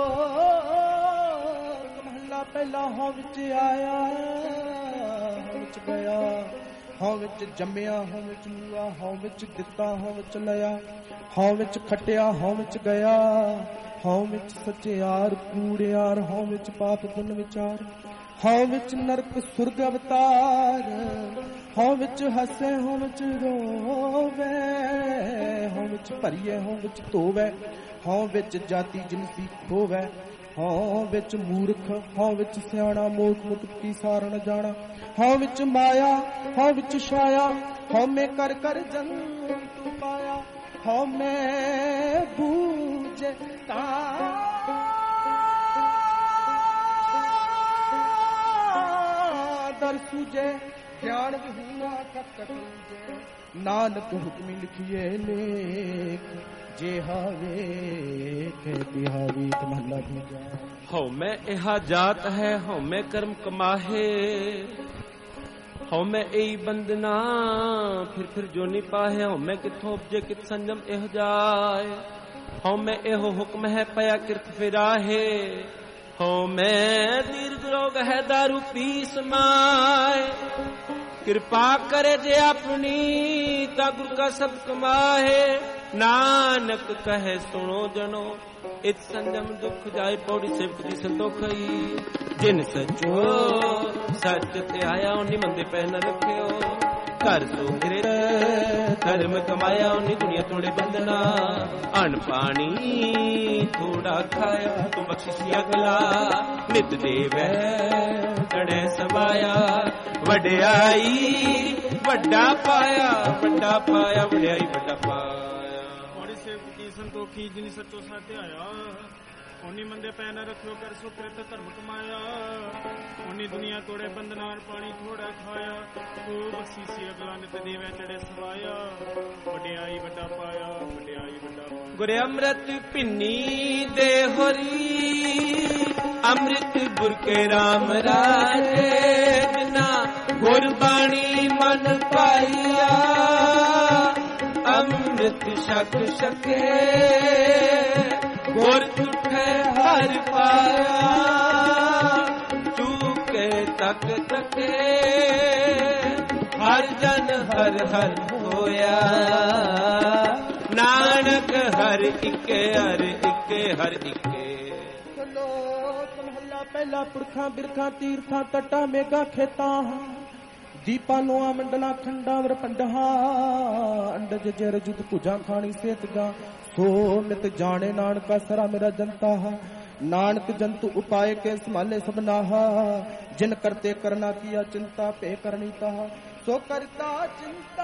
ਮਹੱਲਾ ਪਹਿਲਾ ਹਉ ਵਿੱਚ ਆਇਆ, ਹਉ ਵਿੱਚ ਗਿਆ, ਹਉ ਵਿੱਚ ਜੰਮਿਆ, ਹਉ ਵਿੱਚ ਮੂਆ, ਹਉ ਵਿੱਚ ਦਿੱਤਾ, ਹਉ ਵਿੱਚ ਲਿਆ, ਹਉ ਵਿੱਚ ਖਟਿਆ, ਹਉ ਵਿੱਚ ਗਿਆ, ਹਉ ਵਿੱਚ ਸਚਿਆਰ ਕੂੜਿਆਰ, ਹਉ ਵਿੱਚ ਪਾਪ ਪੁੰਨ ਵਿਚਾਰ, ਹਉ ਵਿੱਚ ਨਰਕ ਸੁਰਗ ਅਵਤਾਰ, ਹਉ ਵਿੱਚ ਹੱਸੇ, ਹਉ ਵਿੱਚ ਰੋਵੇ, ਹਉ ਵਿੱਚ ਭਰੀਏ, ਹਉ ਵਿੱਚ ਧੋਵੇ, ਹਉ ਵਿੱਚ ਜਾਤੀ ਜਿਨਸੀ ਖੋਵੇ, ਹਉ ਵਿੱਚ ਮੂਰਖ, ਹਉ ਵਿੱਚ ਸਿਆਣਾ, ਮੋਖ ਮੁਟ ਕੀ ਸਾਰਨ ਜਾਣਾ, ਹਉ ਵਿੱਚ ਮਾਇਆ, ਹਉ ਵਿੱਚ ਛਾਇਆ, ਹਉ ਮੈਂ ਕਰ ਕਰ ਜੰਤੂ ਪਾਇਆ, ਹਉ ਮੈਂ ਬੂਝੇ ਤਾ ਦਰ ਸੁਜੇ, ਗਿਆਨ ਵਿਹੂਆ ਕਤ ਕਟੂਜੇ। ਨਾਨਕ ਹੁਕਮੀ ਲਿਖੀਏ ਲੇਖ, ਜੇ ਹਾਵੇ ਕਹਿ ਹਾਵੇ। ਮਹੱਲਾ ਦੂਜਾ। ਹਉ ਮੈਂ ਇਹਾ ਜਾਤ ਹੈ, ਹਉ ਮੈਂ ਕਰਮ ਕਮਾਹੇ, ਹਉ ਮੈਂ ਇਹੀ ਬੰਦਨਾ ਫਿਰ ਜੋਨੀ ਪਾਹੇ। ਹਉ ਮੈਂ ਕਿੱਥੋਂ ਉਪਜੇ ਕਿਤ ਸੰਜਮ ਇਹੋ ਜਾਏ, ਹਉ ਮੈਂ ਇਹੋ ਹੁਕਮ ਹੈ ਪਿਆ ਕਿਰਤ ਫਿਰਾਹੇ। ਹਉ ਮੈਂ ਦੀਰਘ ਰੋਗ ਹੈ ਦਾਰੂ ਪੀ ਸਮਾਏ, ਕਿਰਪਾ करे जे अपनी ता गुरु का सब कमाहे। नानक कहे सुनो जनो इत संजम दुख जाए। पौड़ी सेवक दी संतोखई, जिन सचो सच ते आया उन्नी मंदे पै न रखियो। कर सो गिरे धर्म कमाया उन्नी दुनिया तोड़े बंदना। अन पानी थोड़ा खाया तू बख्शिश अगला। नित देवै चढ़े समाया, वड्याई वड्डा पाया, वड्डा पाया वड्याई वड्डा पाया। पौड़ी सेवक की संतोखी जिन सचो साथे आया। उन्नी मंदे पै न रखियो कर सुकृत धर्म कमाया। उन्नी दुनिया तोड़े बंदनार पानी थोड़ा खाया। तू बख्शीसी अगला नित देवै चढ़े सवाया। वड्याई वड्डा पाया, वड्याई वड्डा पाया। गुर अमृत पिन्नी दे होरी, अमृत गुर के राम राजे। बिना गुरबाणी मन पाइया, अमृत शक शके। गुर तुठे हर पाया, चूके तक तके। हर जन हर हर होया, नानक हर इके हर इके हर इके। चलो महला पहला पुरखा बिरखा तीर्था तटा मेगा खेता। दीपा लोआ मंडला खंडा वर पंडहा। अंडज जर जुद भुजा खानी सेत जा। सो मित जाने नानका सरा मेरा जनता। नानक जंतु उपाय के संभाले सबनाहा। जिन करते करना किया चिंता पे करनी ताहा। सो करता चिंता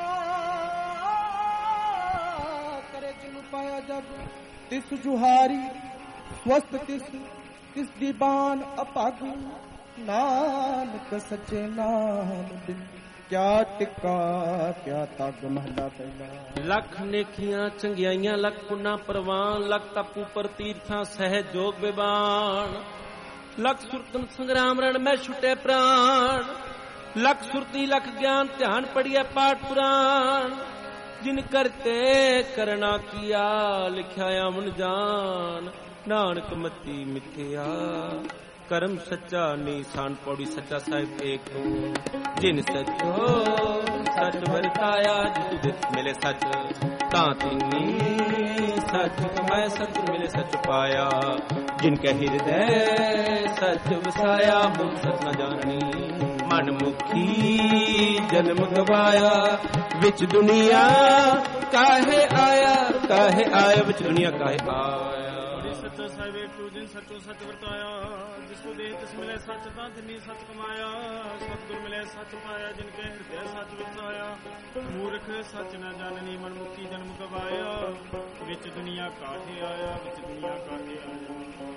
करे जिन पाया जब। तिस जुहारी स्वस्थ तिस दीवान अपागु। नानक सच्चे नाम बिन क्या टिका क्या तग। महला पहला। लख नेकियां चंगियाइयां लख पुना परवान। लख तपू पर तीर्थां सहज जोग बिबान। लख सुरतन संग्राम रण में छुटे प्राण। लख सुरती लख ज्ञान ध्यान पढ़िए पाठ पुराण। जिन करते करना किया लिखा अमन जान। नानक मती मिथ्या करम सच्चा निशान। पौड़ी सच्चा साहिब एक हो। जिन सचो सच वरताया, जिस मिले सच तांतिनी। सच कमाए सच मिले सच पाया। जिनके हृदय सच वसाया, मुख सच न जाननी। मन मुखी जन्म गवाया, विच दुनिया काहे आया विच दुनिया काहे आया। सच्चा साहिब तू जिन सचो सच वरताया, जिसको देह तिस मिले सच तां तिनी सच कमाया। सतगुर मिले सच पाया, जिनके हृदय सच वसाया। मूर्ख सच न जाननी मन मुक्ति जन्म गवाया। विच दुनिया काहे आया, विच दुनिया काहे आया।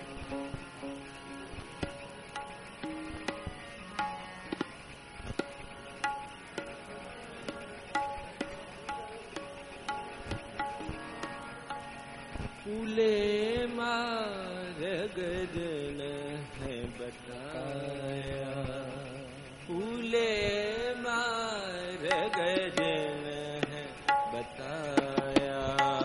फूले मार गजन है बताया, फूले मार गजन है बताया।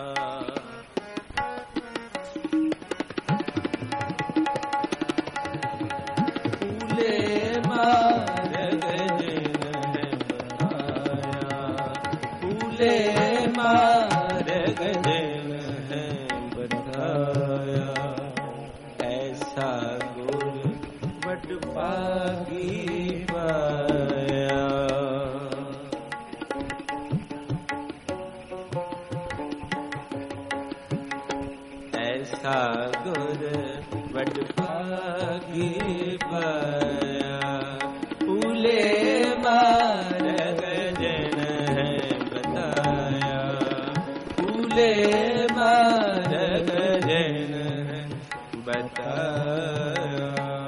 फूले मार गजन है बताया, फूले मार गजन ऐसा गुर बड़ पागी पाया। ऐसा गुर बड़ पागी पाया। फूले मार गजन है बताया, फूले मार गजन है बताया।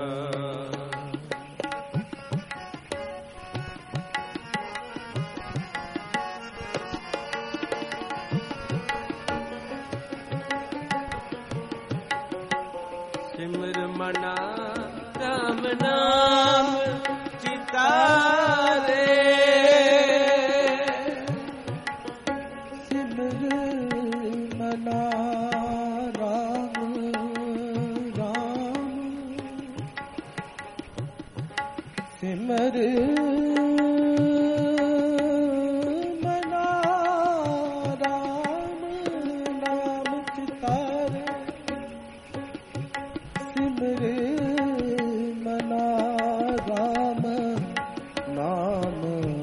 सिमर मना राम नाम चितारे, सिमर मना राम राम, सिमर मना राम नाम चितारे। सिमर मना राम नाम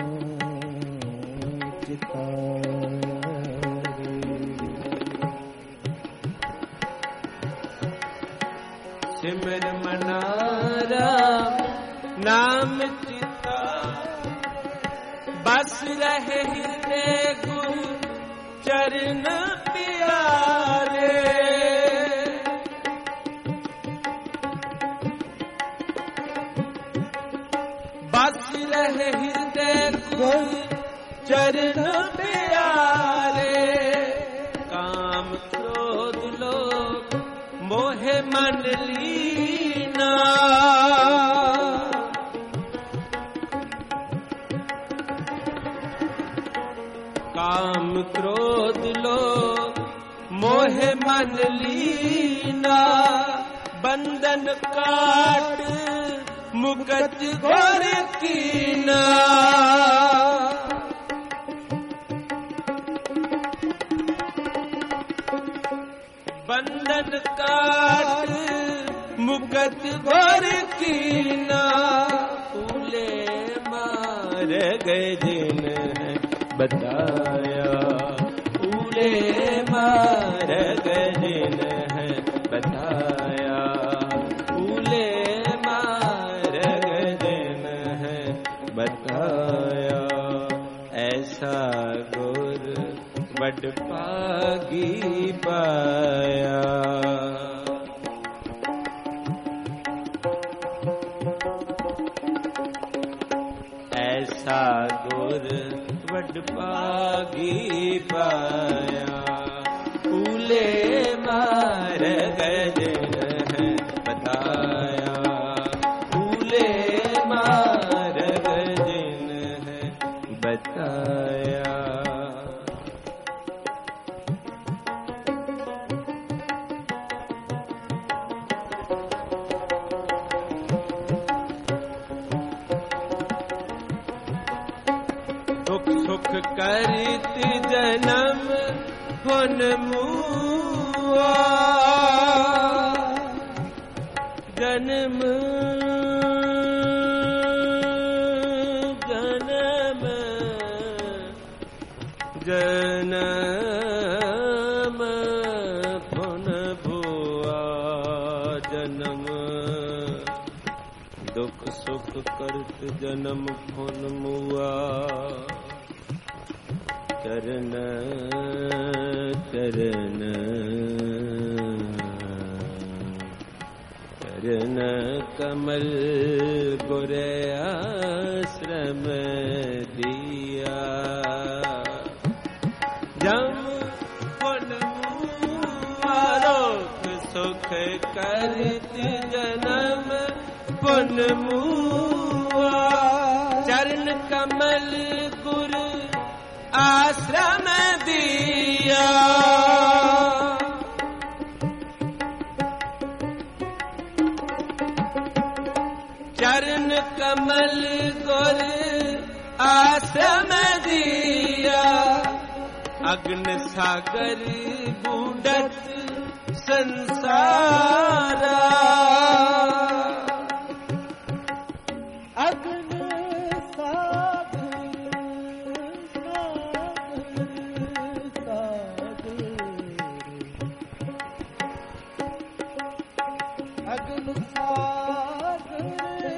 चितारे। सिमर मना राम नाम चिता, बस रहे हृदय गुरु चरण प्यारे। बस रहे हृदय गुरु चरण प्यारे। काम क्रोध लोभ मोहे मन लीना, काम क्रोध लोभ मोहे मन लीना। बंधन काट मुकत घोर कीना, बंधन काट मुकत घोर कीना। फूले मार गजन है बताया, फूले मार गजन है बताया, फूले मार गजन है बताया। ऐसा गुर बड़ पागी पाया। ऐसा गुर बड़ पागी पाया। फूले मार गजन है बताया, फूले मार गजन है बताया। दुख सुख करित जन्म हुन मुआ, जन्म जन्म ਜਨਮ ਪੁਨ ਭੁਆ ਜਨਮ ਦੁਖ ਸੁਖ ਕਰਤ ਜਨਮ ਪੁਨ ਮੁਆ ਚਰਨ ਚਰਨ ਚਰਨ ਕਮਲ ਗੁਰ ਆਸ਼ਰਮ ਦਿਆ ਜਮ ਪੁਨ ਮੁਆ ਦੁਖ ਸੁਖ ਕਰਤ ਜਨਮ ਪੁਨ ਮੁਆ ਚਰਨ ਕਮਲ ਗੁਰ ਆਸ਼ਰਮ ਦਿਆ ਚਰਨ ਕਮਲ ਗੁਰ ਆਸ਼ਰਮ ਦਿਆ ਅਗਨ ਸਾਗਰ ਬੂਡਤ ਸੰਸਾਰਾ ਅਗਨ ਸਾਗਰ ਅਗਨ ਸਾਗਰ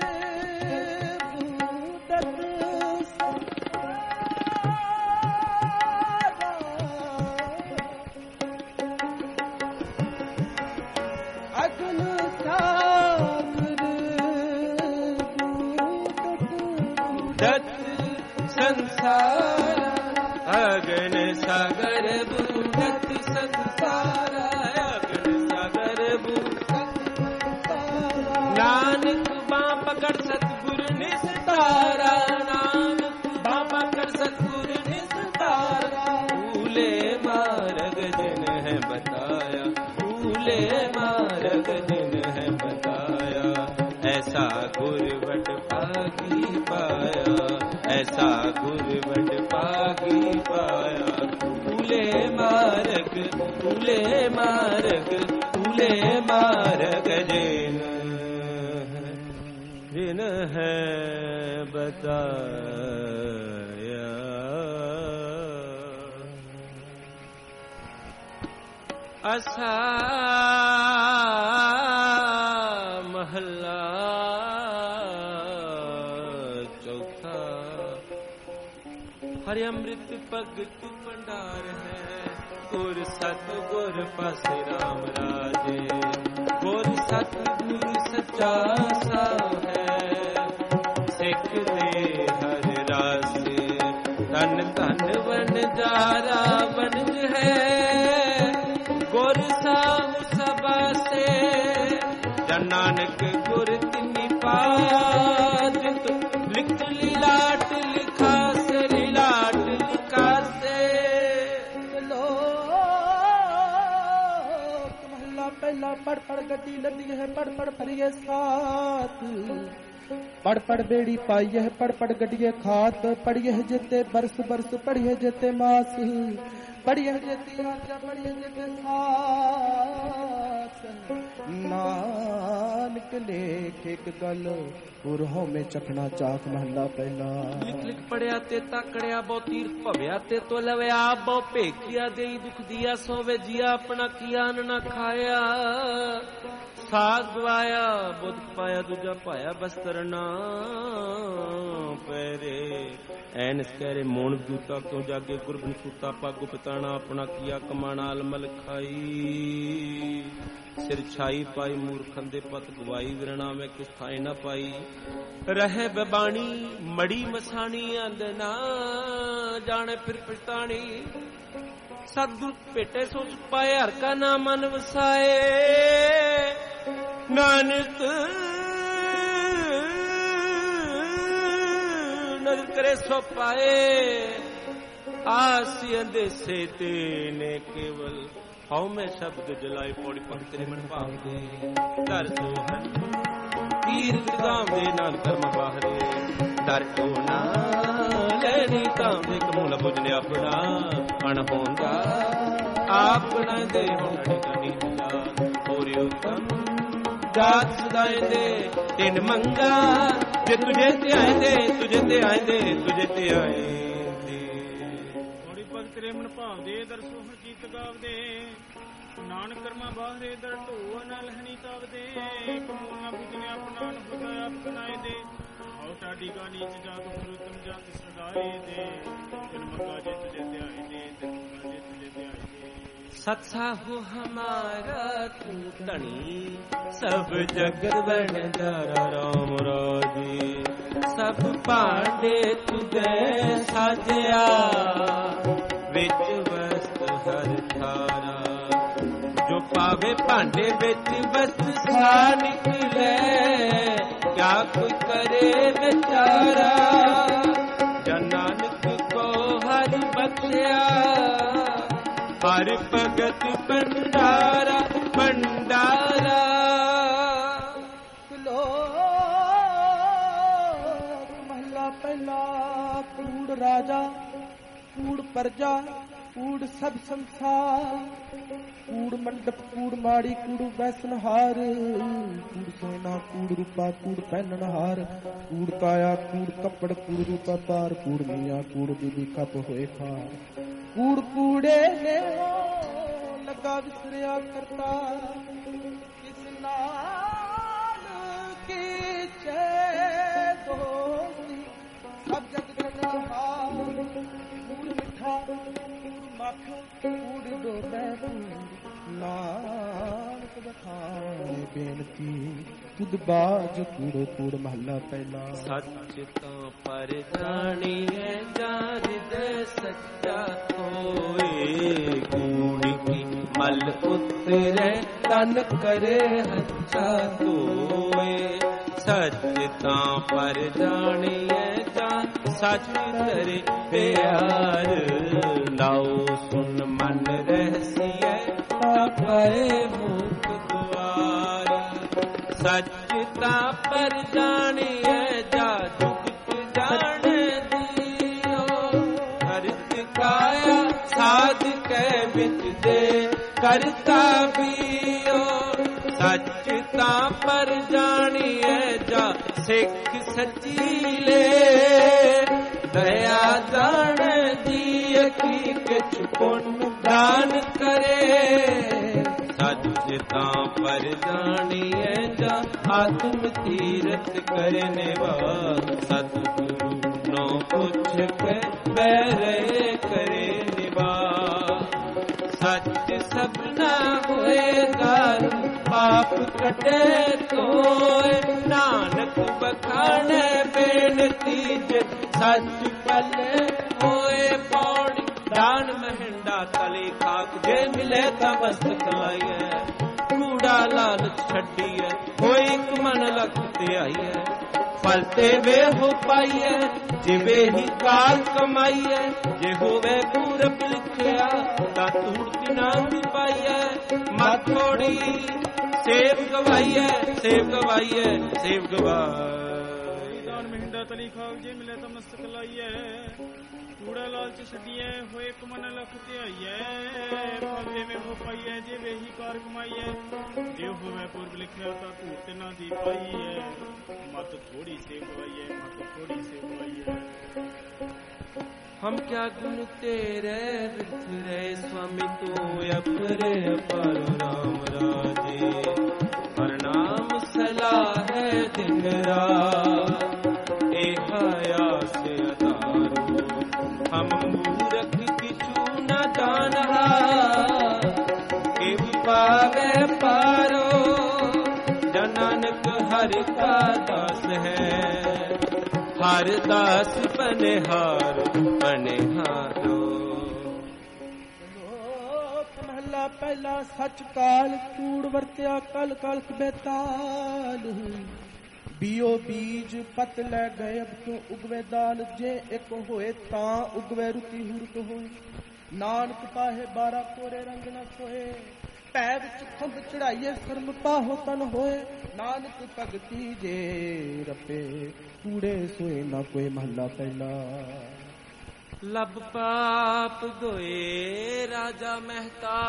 ਸੰਸਾਰ ਅਗਨ ਸਾਗਰ ਬੂਡਤ ਸੰਸਾਰ ਅਗਨ ਸਾਗਰ ਬੂਡਤ ਨਾਨਕ ਬਾਂ ਪਕੜ ਸਤਿਗੁਰ ਨਿਸਤਾਰਾ ਨਾਨਕ ਬਾਂ ਪਕੜ ਸਤਿਗੁਰ ਨਿਸਤਾਰਾ ਭੂਲੇ ਮਾਰਗ ਜਿਨ ਹੈ ਬਤਾਇਆ ਭੂਲੇ ਮਾਰਗ ਜਿਨ ਹੈ ਬਤਾਇਆ ਐਸਾ ਗੁਰ ਵਡ ਭਾਗੀ ਪਾਇਆ ਐਸਾ ਗੁਰ ਵਡ ਭਾਗੀ ਪਾਇਆ ਭੂਲੇ ਮਾਰਗ ਭੂਲੇ ਮਾਰਗ ਭੂਲੇ ਮਾਰਗ ਜਿਨ ਹੈ ਬਤਾਇਆ ਅਸਾ ਮਹੱਲਾ ਚੌਥਾ ਹਰਿ ਅੰਮ੍ਰਿਤ ਭਗਤ ਭੰਡਾਰ ਹੈ ਗੁਰ ਸਤਿਗੁਰ ਪਾਸੇ ਰਾਮ ਰਾਜੇ ਗੁਰ ਸਤਿਗੁਰ ਸੱਚਾ ਸਾਹ ਹੈ ਸਿੱਖ ਦੇ ਹਰ ਰਾਸ ਧਨ ਧਨ ਵਣਜਾਰਾ ਵਣਜ ਹੈ ਗੁਰ ਸਾਹਿਬ ਸਬਾਸੇ ਜਨ ਨਾਨਕ ਗੁਰ ਤਿਨੀ ਪਾਜਿਤ ਲਿਖ ਲੀਲਾਟ ਲਿਖਾਸੇ ਲੀਲਾਟ ਲਿਖਾਸੇ ਲੋਕ ਮਹੱਲਾ ਪਹਿਲਾ ਪੜ ਪੜ ਗੱਡੀ ਲੱਦੀ ਹੈ ਪੜ ਪੜ ਭਰੀਏ ਸਾਥ ਪੜ ਪੜ ਬੇੜੀ ਪਾਈ ਹੈ ਪੜ ਪੜ ਗੱਡੀਏ ਖਾਤ ਪੜੀਏ ਜਿੱਤੇ ਬਰਸ ਬਰਸ ਪੜੀਏ ਜਿੱਤੇ ਮਾਸ ਪੜੀਏ ਜਿੱਤੇ ਆਜਾ ਪੜੀਏ ਜਿੱਤੇ ਸਾਥ ਨਾਨਕ ਲੇਖ ਇੱਕ ਗੱਲ ਪੁਰਹੋਂ ਮੇ ਚਖਣਾ ਚਾਕ ਮਹੱਲਾ ਪਹਿਲਾ ਲਿਖ ਲਿਖ ਪੜਿਆ ਤੇ ਤਾਕੜਿਆ ਬਹੁ ਤੀਰਥ ਭਵਿਆ ਤੇ ਤੋ ਲਵਿਆ ਬਹੁ ਭੇਖਿਆ ਦੇਈ ਦੁਖ ਦੀਆ ਸੋਵੇ ਜੀਆ ਆਪਣਾ ਕੀਆ ਨਾ ਖਾਇਆ ਸਾਧ ਗਵਾਇਆ ਬੁੱਧ ਪਾਇਆ ਦੂਜਾ ਪਾਇਆ ਬਸਤਰ ਨਾ ਪੈਰੇ ਐਨਸ ਕਹਿਰੇ ਮੋਣ ਦੂਤਾ ਕਿਉਂ ਜਾਗੇ ਗੁਰਬਨ ਸੂਤਾ ਪੱਗ ਪਤਾਣਾ ਆਪਣਾ ਕੀਆ ਕਮਾਣਾ ਅਲਮਲ ਖਾਈ ਸਿਰ ਛਾਈ ਪਾਈ ਮੂਰਖੰ ਦੇ ਪਤ ਗਵਾਈ ਵਿਰਣਾ ਮੈਂ ਕਿਸ ਥਾਏ ਨਾ ਪਾਈ ਰਹਿ ਬਬਾਣੀ ਮੜੀ ਮਸਾਣੀ ਅੰਦ ਨਾ ਜਾਣੇ ਫਿਰ ਪਛਤਾਣੀ ਸਤਿਗੁਰ ਭੇਟੇ ਸੋਚ ਪਾਏ ਹਰ ਕਾ ਨਾਮ ਮਨ ਵਸਾਏ ਨਾਨਕ ਨਦਰ ਕਰੇ ਸੋ ਪਾਏ ਆਸੀ ਅੰਦੇਸੇ ਤੇ ਨੇ ਕੇਵਲ ਹਉ ਮੈਂ ਸ਼ਬਦ ਜਲਾਏ ਪੌੜੀ ਭਗਤ ਨੇ ਮਨ ਭਾਗਦੇ ਧਰ ਸੋਹਣ ਕੀਰਤ ਗਾਉਂਦੇ ਨਾਲ ਕਰਮ ਬਾਹਰੇ ਧਰ ਕੋ ਨਾ ਲੈਣੀ ਕਾਮੇ ਕਮੂਲ ਬੁਝਨੇ ਆਪਣਾ ਅਣਹੋਂਦਾ ਆਪਣਾ ਦੇ ਹੋਣ ਕਨੀ ਦਾ ਹੋਰੇ ਉਤਮ ਦਾਤ ਸਦਾਏ ਦੇ ਤਿੰਨ ਮੰਗਾ ਜੇ ਤੁਝੇ ਤੇ ਆਏ ਦੇ ਤੁਝੇ ਤੇ ਆਏ ਦੇ ਤੁਝੇ ਤੇ ਆਏ ਦੇ ਥੋੜੀ ਭਗਤ ਤੇਰੇ ਮਨ ਭਾਵਦੇ ਦਰ ਸੋਹਣ ਗੀਤ ਗਾਵਦੇ ਨਾਨਕ ਕਰਮਾ ਬਾਹਰੇ ਦਰ ਢੋਆ ਨਾ ਲਹਣੀ ਤਾਵਦੇ ਕਮੂਲ ਨਾ ਬੁਝਨੇ ਆਪਣਾ ਖੁਦਾ ਆਪ ਬਣਾਏ ਦੇ ਹਉ ਟਾਡੀ ਕਾ ਨੀਚ ਜਾਤ ਫਰੂਤਮ ਜਾਤ ਸਦਾਏ ਦੇ ਜਨਮ ਕਾ ਜਿਤ ਜੇ ਧਿਆਏ ਦੇ ਜਨਮ ਕਾ ਜਿਤ ਜੇ ਧਿਆਏ ਦੇ ਸਤਸਾ ਹੋ ਹਮਾਰਾ ਤੂੰ ਧਣੀ ਸਭ ਜਗਤ ਬਣਦਾਰਾ ਰਾਮ ਰਾਜੀ ਸਭ ਭਾਂਡੇ ਤੁਝੇ ਸਾਜਿਆ ਵਿੱਚ ਵਸਤ ਹਰ ਥਾਰਾ ਜੋ ਪਾਵੇ ਭਾਂਡੇ ਵਿੱਚ ਵਸਤ ਸਾ ਨਿਕਲੇ ਕਿਆ ਕੋਈ ਕਰੇ ਵਿਚਾਰਾ ਜਨ ਨਾਨਕ ਕੋ ਹਰਿ ਬਖਸ਼ਿਆ ਹਰ ਭਗਤ ਭੰਡਾਰਾ ਭੰਡਾਰਾ ਮਹਲਾ ਪਹਿਲਾ ਕੂੜ ਰਾਜਾ ਕੂੜ ਪਰਜਾ ਕੂੜ ਸਭ ਸੰਸਾਰ ਕੂੜ ਮੰਡਪ ਕੂੜ ਮਾੜੀ ਕੂੜ ਵੈਸਨਹਾਰ ਕੂੜ ਸੋਨਾ ਕੂੜ ਰੂਪਾ ਕੂੜ ਪਹਿਨਣਹਾਰ ਕੂੜ ਕਾਇਆ ਕੂੜ ਕੱਪੜ ਕੂੜ ਰੂਪਾ ਪਾਰ ਕੂੜ ਮੀਆਂ ਕੂੜ ਬੀਬੀ ਕੱਪ ਹੋਏ ਖਾਰ ਕੂੜ ਕੂੜੇ ਨੇ ਲੱਗਾ ਵਿਸਰਿਆ ਕਰਤਾ ਕਿਸ ਨਾਲ ਕੀ ਚੈ ਦੋਸਤੀ ਸਭ ਜਗ ਜਨਹਾਰ ਕੂੜ ਮਿੱਠਾ ਕੂੜ ਮੱਖ ਕੂੜ ਦੋਬੈ ਨਾਨਕ ਬਖਾਣੇ ਬੇਨਤੀ ਤੁਧ ਬਾਜ ਕੂੜੋ ਕੂੜ ਮਹੱਲਾ ਪਹਿਲਾ ਸੱਚ ਤਾਂ ਪਰ ਜਾਣੀਐ ਜਾਜ ਦੇ ਸੱਚਾ ਹੋਏ ਕੂੜੀ ਕੀ ਮਲ ਉਤਰੈ ਤਨ ਕਰੇ ਹੱਥਾ ਧੋਏ ਸੱਚ ਤਾਂ ਪਰ ਜਾਣੀਐ ਜਾ ਸੱਚ ਤੇਰੇ ਪਿਆਰ ਲਾਓ ਸੁਨ ਮਨ ਰਹਿਸੀਐ ਤਾ ਪਏ ਮੁਖ ਦੁਆਰ ਸੱਚ ਤਾਂ ਪਰ ਜਾਣੀਐ ਜਾ ਜੁਗਤ ਜਾਣ ਦਿਓ ਕਰਤ ਕਾਇਆ ਸਾਧ ਕੈ ਵਿੱਚ ਦੇ ਕਰਤਾ ਬੀਓ ਸੱਚ ਤਾਂ ਪਰ ਜਾਣੀਐ ਜਾ ਸਿੱਖ ਸੱਚੀ ਲੈ ਦਇਆ ਜਾਣ ਦੀ ਕੀ ਕਿਛ ਪੁੰਨ ਦਾਨ ਕਰੇ ਸੱਚ ਤਾਂ ਪਰ ਜਾਣੀਐ ਜਾ ਆਤਮ ਤੀਰਥ ਕਰਨੇ ਵਾ ਸਤਿਗੁਰੂ ਨੋ ਪੁੱਛ ਕੇ ਬਹਿਰੇ ਕਰੇ ਨਿਵਾ ਸੱਚ ਸਭਨਾ ਹੋਏਗਾ ਪਾਪ ਕੱਟੇ ਤੋਏ ਨਾਨਕ ਬਖਾਣੇ ਬੇਨਤੀ ਜੇ ਸੱਚ ਪੱਲੇ ਹੋਏ ਪੌੜੀ ਦਾਨ ਮਹਿੰਡਾ ਤਲੇ ਖਾਕ ਜੇ ਮਿਲੇ ਤਾਂ ਮਸਤਕ ਲਾਈਐ ਕੂੜਾ ਲਾਲਚ ਛੱਡੀਐ ਹੋਈ ਇੱਕ ਮਨ ਲਖ ਧਿਆਈਐ ਫਲ ਤੇ ਵੇ ਹੋ ਪਾਈਐ ਜਿਵੇਂ ਹੀ ਕਾਲ ਕਮਾਈਐ ਜੇ ਹੋਵੇ ਪੂਰਬ ਲਿਖਿਆ ਤਾਂ ਤੂੜ ਨਾ ਦੀ ਪਾਈਐ ਮਾਥੋੜੀ ਸੇਵ ਗਵਾਈਐ ਸੇਵ ਗਵਾਈਐ ਸੇਵ ਗਵਾਈ ਦਾਨ ਮਹਿੰਦਾ ਤਲੀ ਖਾਕ ਜੇ ਮਿਲੇ ਤਾਂ ਮਸਤਕ ਲਾਈਐ ਕੂੜਾ ਲਾਲਚ ਛੱਡੀਐ ਹੋਏ ਇੱਕ ਮਨ ਲਖ ਧਿਆਈਐ ਫਲ ਜਿਵੇਂ ਹੋ ਪਾਈਐ ਜਿਵੇਂ ਹੀ ਕਾਰ ਕਮਾਈਐ ਜੇ ਹੋਵੇ ਪੂਰਬ ਲਿਖਿਆ ਤਾਂ ਧੂਤ ਨਾ ਦੀ ਪਾਈਐ ਮਤ ਥੋੜੀ ਸੇਵ ਗਵਾਈਐ ਮਤ ਥੋੜੀ ਸੇਵ ਗਵਾਈਐ हम क्या गुण तेरे विधरे स्वामी तू अपरे पर राम राजे प्रणाम सलाह है दिन रात ए हया से अतारो हम मूर्ख किछु न जाना के पावे पारो जननक हरि का दास है हर दास बनिहार बनिहारो ਮਹਲਾ ਪਹਿਲਾ ਸੱਚ ਕਾਲ ਕੂੜ ਵਰਤਿਆ ਕਲ ਕਲ ਬੇਤਾਲ ਬੀਓ ਬੀਜ ਪਤ ਲੈ ਗਏ ਅਬ ਕਿਉਂ ਉਗਵੇ ਦਾਲ ਜੇ ਇੱਕ ਹੋਏ ਤਾਂ ਉਗਵੇ ਰੁਤੀ ਹੁਰਤ ਹੋਏ ਨਾਨਕ ਪਾਹੇ 12 ਕੋਰੇ ਰੰਗ ਨ ਸੋਏ ਭੈ ਵਿੱਚ ਖੰਭ ਚੜਾਈਏ ਸ਼ਰਮ ਪਾਹੋ ਤਨ ਹੋਏ ਨਾਨਕ ਭਗਤੀ ਜੇ ਰਪੇ ਕੂੜੇ ਸੋਏ ਨਾ ਕੋਈ ਮਹੱਲਾ ਪਹਿਲਾ ਲਬ ਪਾਪ ਦੋਏ ਰਾਜਾ ਮਹਿਤਾ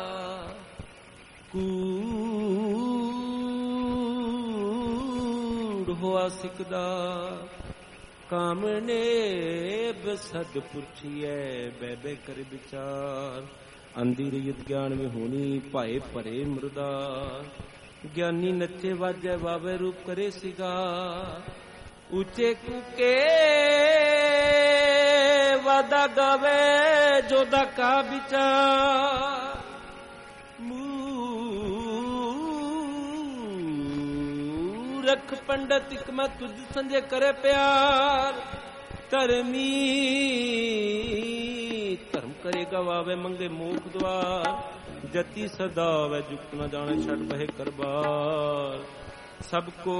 ਕੂੜ ਹੋਆ ਸਿਕਦਾ ਕਾਮਨੇ ਬਸਦ ਪੁਰਛੀਐ ਬੈਬੇ ਕਰ ਵਿਚਾਰ ਅੰਧੀ ਰਯਤ ਗਿਆਨ ਵਿਹੂਣੀ ਭਾਏ ਭਰੇ ਮੁਰਦਾਰ ਗਿਆਨੀ ਨੱਚੇ ਵਾਜੈ ਵਾਵੇ ਰੂਪ ਕਰੇ ਸਿਗਾਰ ਉੱਚੇ ਕੁਕੇ ਵਾਦਾ ਗਾਵੇ ਜੋਦਾ ਕਾ ਵਿਚਾਰ ਮੂਰਖ ਪੰਡਤ ਇਕ ਮੈਂ ਤੁਝ ਸੰਜੇ ਕਰੇ ਪਿਆਰ ਧਰਮੀ ਧਰਮ ਕਰੇ ਗਵਾਵੇ ਮੰਗੇ ਮੋਖ ਦਵਾਰ ਜਤੀ ਸਦਾ ਵੈ ਜੁਗਤ ਨ ਜਾਣੇ ਛੱਡ ਬਹਿ ਕਰਬਾਰ ਸਭ ਕੋ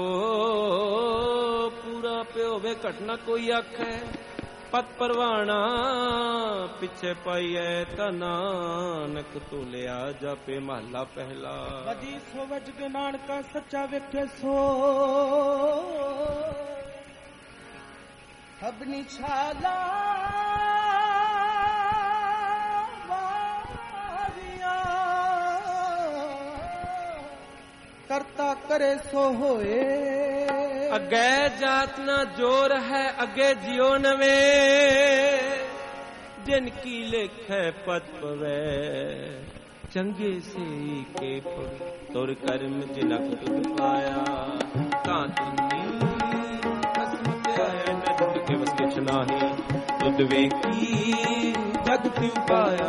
ਪੂਰਾ ਪਿਓਵੇ ਘਟਨਾ ਕੋਈ ਆਖੈ ਪਤ ਪਰਵਾਣਾ ਪਿੱਛੇ ਪਾਈਐ ਤਾ ਨਾਨਕ ਤੋਲਿਆ ਜਾਪੇ ਮਹਲਾ ਪਹਿਲਾ ਵਜੀ ਸੋ ਵਜ ਕੇ ਨਾਨਕਾ ਸੱਚਾ ਵੇਖੇ ਸੋ ਅਬਨੀ ਛਾਲਾ ਵਾਰੀਆਂ ਕਰਤਾ ਕਰੇ ਸੋ ਹੋਏ ਅੱਗੇ ਜਾਤ ਨਾ ਜੋਰ ਹੈ ਅੱਗੇ ਜਿਉ ਨਵੇਂ ਜਿਨ ਕੀ ਲੇਖੈ ਪਦ ਪਵੈ ਚੰਗੇ ਸੇ ਕੇ ਪੜ ਤੁਰ ਕਰਮ ਜਿਨਕ ਤੁਧ ਪਾਇਆ ਤਾਂ ਤੁਨੀ ਅਸਮਤ ਆਇਆ ਨਦ ਕੇ ਵਸ ਕਿਛ ਨਾਹੀ ਤੁਧ ਵੇਖੀ ਜਗ ਤਿਉ ਪਾਇਆ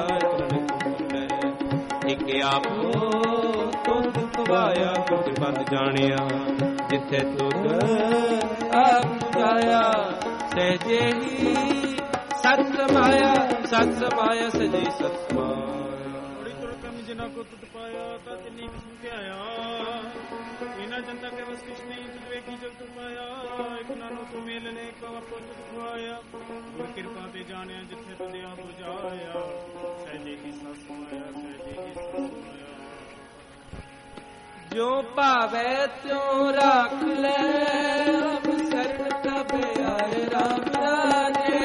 ਇਕ ਆਪੋ ਤੁਧ ਪਾਇਆ ਤੁਧ ਬੰਦ ਜਾਣਿਆ ਜਿੱਥੇ ਤੁਧ ਆਪ ਜਾਇਆ ਸਹਿਜੇ ਹੀ ਸਤ ਸਮਾਇਆ ਸਜੇ ਸਤ ਸਮਾਇਆ ਬੜੀ ਤੁਰ ਕੰਮ ਜਿਨਾ ਕੋ ਤੁਧ ਪਾਇਆ ਤਾਂ ਤਿੰਨੀ ਕਿਸਮ ਕੇ ਆਇਆ ਇਹਨਾਂ ਜਨਤਾ ਕੇ ਵਸ ਕਿਛ ਨਹੀਂ ਤੁਧ ਵੇਖੀ ਜਗ ਤੁ ਪਾਇਆ ਇਕ ਨਾਨੋ ਤੂੰ ਮੇਲਨੇ ਕੋ ਆਪੋ ਤੁਧ ਖਵਾਇਆ ਗੁਰ ਕਿਰਪਾ ਤੇ ਜਾਣਿਆ ਜਿੱਥੇ ਤੁਧ ਆਪ ਜਾਇਆ ਸਹਿਜੇ ਹੀ ਸਤ ਸਮਾਇਆ ਜੋ ਭਾਵੈ ਤਿਉ ਰਾਖ ਲੈ ਅਬ ਸਰਨ ਪ੍ਰਭ ਆਏ ਰਾਮ ਰਾਜੇ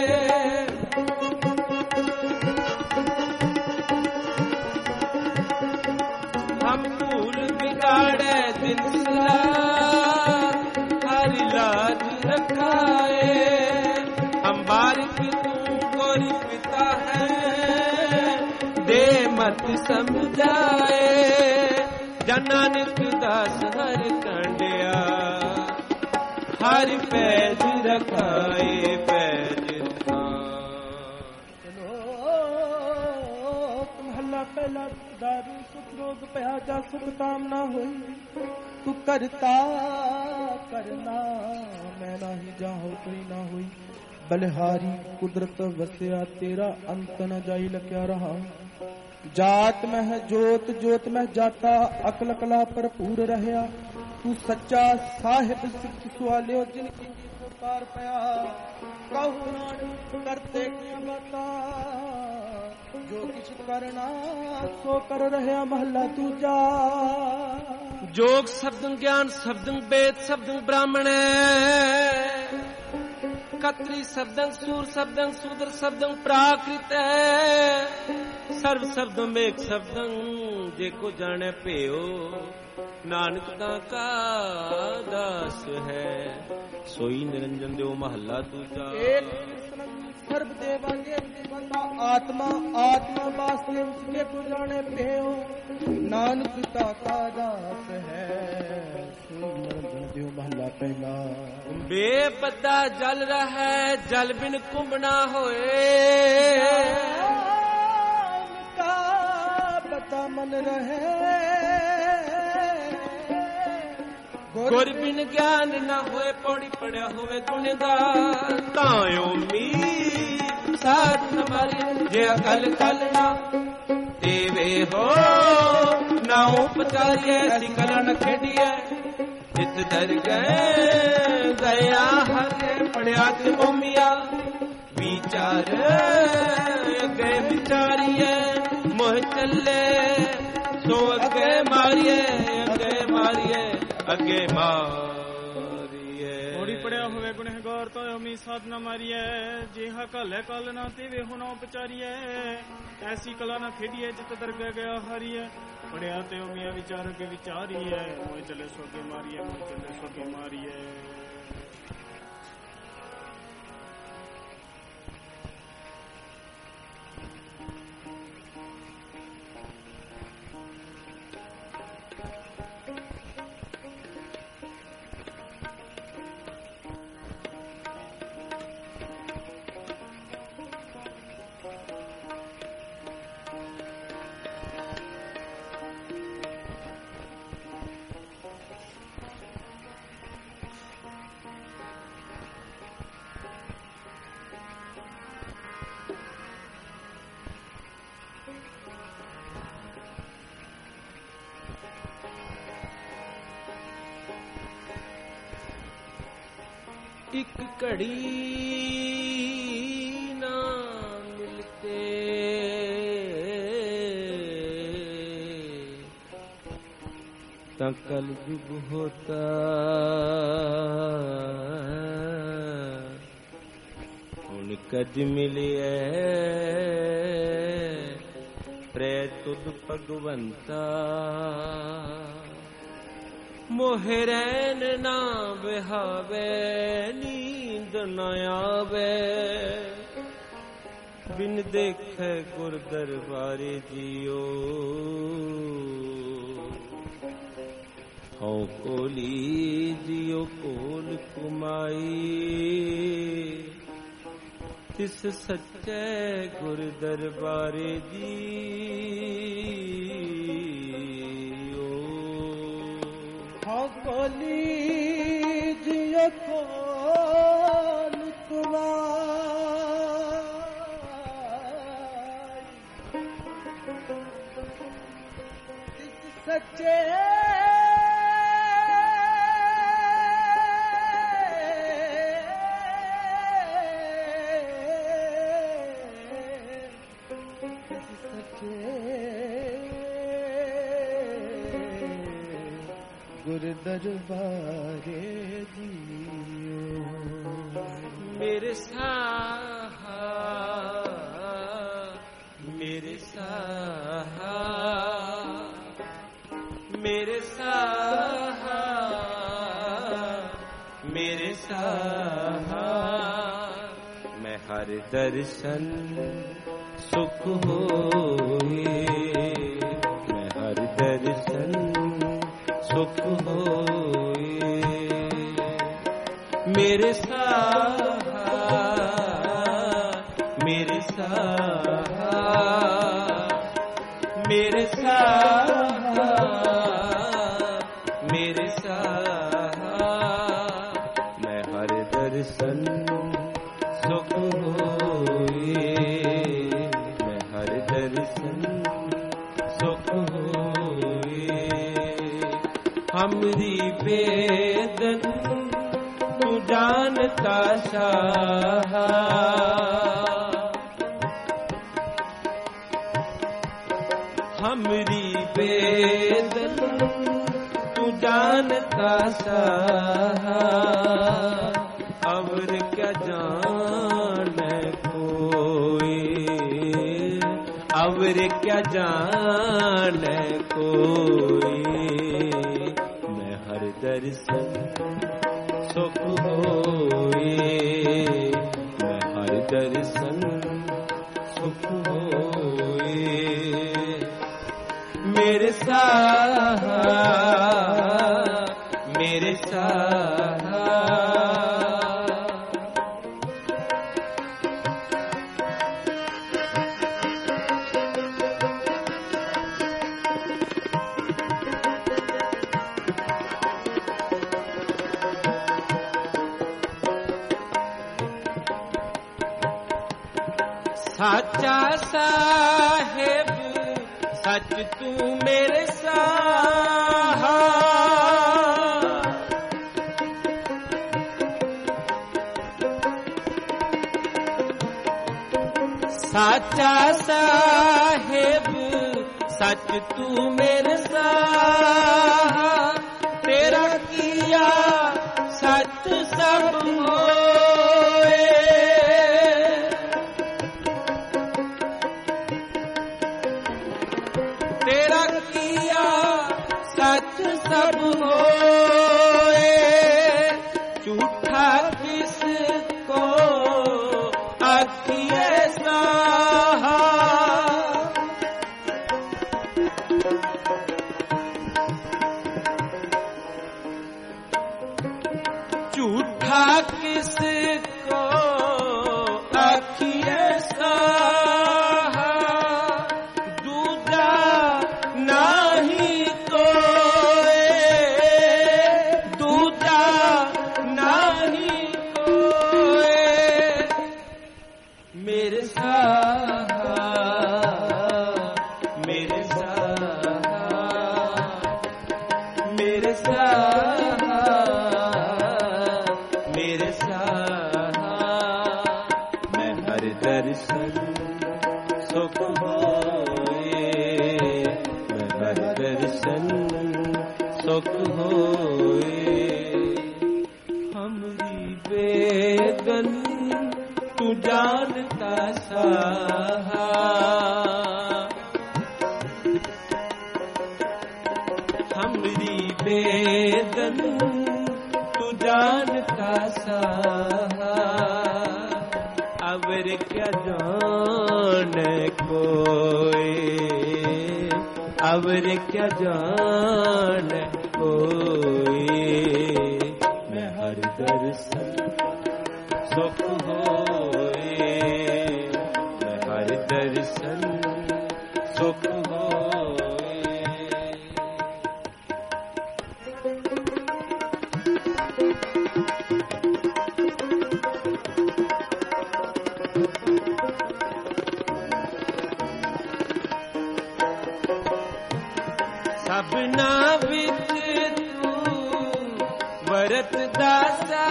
ਹਮ ਭੂਲ ਬਿਗਾੜੇ ਦਿਨ ਸਲਾ ਹਰਿ ਲਾਜ ਰਖਾਏ ਹਮ ਬਾਰਿਕ ਤੂੰ ਗੋਰੀ ਪਿਤਾ ਹੈ ਦੇ ਮਤ ਸਮਝਾਏ ਜਨ ਨਾਨਕ ਦਾਸ ਹਰ ਕੰਡਿਆ ਹਰ ਪੈਜ ਰਖਾਏ ਪੈਜ ਮਹਲਾ ਪਹਿਲਾ ਦਾਰੂ ਸੁਖ ਰੋਗ ਪਿਆ ਜਾ ਸੁਖ ਤਾਮ ਨਾ ਹੋਈ ਤੂੰ ਕਰਤਾ ਕਰਨਾ ਮੈਂ ਨਾਹੀ ਜਾਹੋ ਕੋਈ ਨਾ ਹੋਈ ਬਲਿਹਾਰੀ ਕੁਦਰਤ ਵਸਿਆ ਤੇਰਾ ਅੰਤ ਨ ਜਾਈ ਲਕਿਆ ਰਹਾ ਜਾਤ ਮਹਿ ਜੋਤ ਜੋਤ ਮਹਿ ਜਾਤਾ ਅਕਲ ਕਲਾ ਭਰਪੂਰ ਰਹਿਆ ਤੂੰ ਸੱਚਾ ਸਾਹਿਬ ਸਿੱਖ ਸੁਆਲਿਓ ਜਿਨ ਕੀ ਪੁਕਾਰ ਪਿਆ ਕਹੂ ਨਾਨਕ ਕਰਤੇ ਕੀ ਬਤਾ ਜੋ ਕਿਛ ਕਰਨਾ ਸੋ ਕਰ ਰਹਿਆ ਮਹਲਾ ਦੂਜਾ ਜੋਗ ਸ਼ਬਦੰ ਗਿਆਨ ਸ਼ਬਦੰ ਵੇਦ ਸ਼ਬਦੰ ਬ੍ਰਾਹਮਣ ਕਤਰੀ ਸ਼ਬਦੰ ਸੂਰ ਸ਼ਬਦੰ ਸੂਦਰ ਸ਼ਬਦੰ ਪ੍ਰਾਕ੍ਰਿਤ ਸਰਬ ਸ਼ਬਦੰ ਮੇਕ ਸ਼ਬਦੰ ਜੇ ਕੋ ਜਾਣੈ ਭਿਓ ਨਾਨਕ ਕਾ ਦਾਸ ਹੈ ਸੋਈ ਨਿਰੰਜਨ ਦਿਓ ਮਹੱਲਾ ਦੂਜਾ ਏਕ ਸਰਬ ਦੇਵਾ ਦੇਵਤਾ ਆਤਮਾ ਆਤਮਾ ਵਾਸਤੇ ਉਸਕੇ ਕੋ ਜਾਣੈ ਭਿਓ ਨਾਨਕ ਕਾ ਦਾਸ ਹੈ ਸੋਈ ਨਿਰੰਜਨ ਦਿਓ ਮਹੱਲਾ ਪਹਿਲਾ ਬੇਪੱਦਾ ਜਲ ਰਹੈ ਜਲ ਬਿਨ ਕੁੰਭ ਨਾ ਹੋਏ ਪਤਾ ਮਨ ਰਹੇ ਗੁਰ ਬਿਨ ਗਿਆਨ ਨਾ ਹੋਏ ਪੌੜੀ ਪੜਿਆ ਹੋਵੇ ਗੁਣਗਾਨ ਤਾਂ ਉਮੀਦ ਸਾਧ ਨਮਾਰੀ ਜੇ ਅਕਲ ਕਲ ਨਾ ਦੇਵੇ ਹੋ ਨਾ ਉਪਚਾਰੀਐ ਐਸੀ ਕਲਾ ਨ ਖੇਡੀਐ ਜਿਤ ਦਰ ਗਏ ਦਇਆ ਹਰੇ ਪੜਿਆ ਤੇ ਉਮੀਆ ਵਿਚਾਰ ਅੱਗੇ ਵਿਚਾਰੀਐ ਮੋਹ ਚੱਲੇ ਸੋ ਅੱਗੇ ਮਾਰੀਏ ਅੱਗੇ ਮਾਰੀਏ ਪੌੜੀ ਪੜਿਆ ਹੋਵੇ ਗੁਨਹਗਾਰ ਤਾਂ ਉਮੀ ਸਾਧਨਾ ਮਾਰੀਐ ਜਿਹਾ ਕਲ ਕਲ ਨਾ ਤੇਵੇ ਹੁਣ ਉਪਚਾਰੀਐ ਐਸੀ ਕਲਾ ਨਾ ਖੇਡੀਐ ਜਿਤ ਦਰਗਹਿ ਗਿਆ ਹਾਰੀਐ ਪੜਿਆ ਤੇ ਉਮੀਆ ਵਿਚਾਰ ਕੇ ਵਿਚਾਰੀਐ ਮੋਹ ਚੱਲੇ ਸੋ ਅੱਗੇ ਮਾਰੀਐ घड़ी ना मिलते, ता कल युग होता हुण कज मिलिए प्रै तुद भगवंता। मोहे रैन ना बिहावे नींद न आवे, बिन देखे गुर दरबारे जियो। हौ कोली जियो कोल कुमाई, तिस सच्चे गुर दरबारे जियो। हौ कोली जियो कोल कुमाई, तिस सच्चे गुर दरबारे जियो। मेरे साहा मेरे साहा मेरे साहा मेरे साहा, मैं हर दर्शन सुख होए, मैं हर दर्शन सुख होए। मेरे साहा मेरे साहा मेरे साहा मेरे साहा, मैं हर दर्शन सुख होए, मैं हर दर्शन सुख होए। हमरी वेदन तू जानता शाहा, हमरी वेदन तू जानता शाहा। और क्या जाने कोई, और क्या जाने कोई, मैं हर दर्शन सुख होए, मैं हर दर्शन सुख होए। मेरे साहा मेरे साहा, साचा साहेब सच तू मेरे साहा, साचा साहेब सच तू मेरे साहा। तेरा किया सच सब होए, तेरा किया सच सब होए। झूठा किसको आखिए साहा, झूठा किसको आखिए साहा। दूजा नाही कोई, दर्शन सुख होए, मैं हर दर्शन सुख होए। हमरी बेगन तू जानता साहा, हमरी बेगन तू जानता साहा, अवर क्या जाने कोई, अवर क्या जाने कोई। मैं हर दर्शन सुख होए, मैं हर दर्शन सुख होए। सबना विच तू वरत दासा,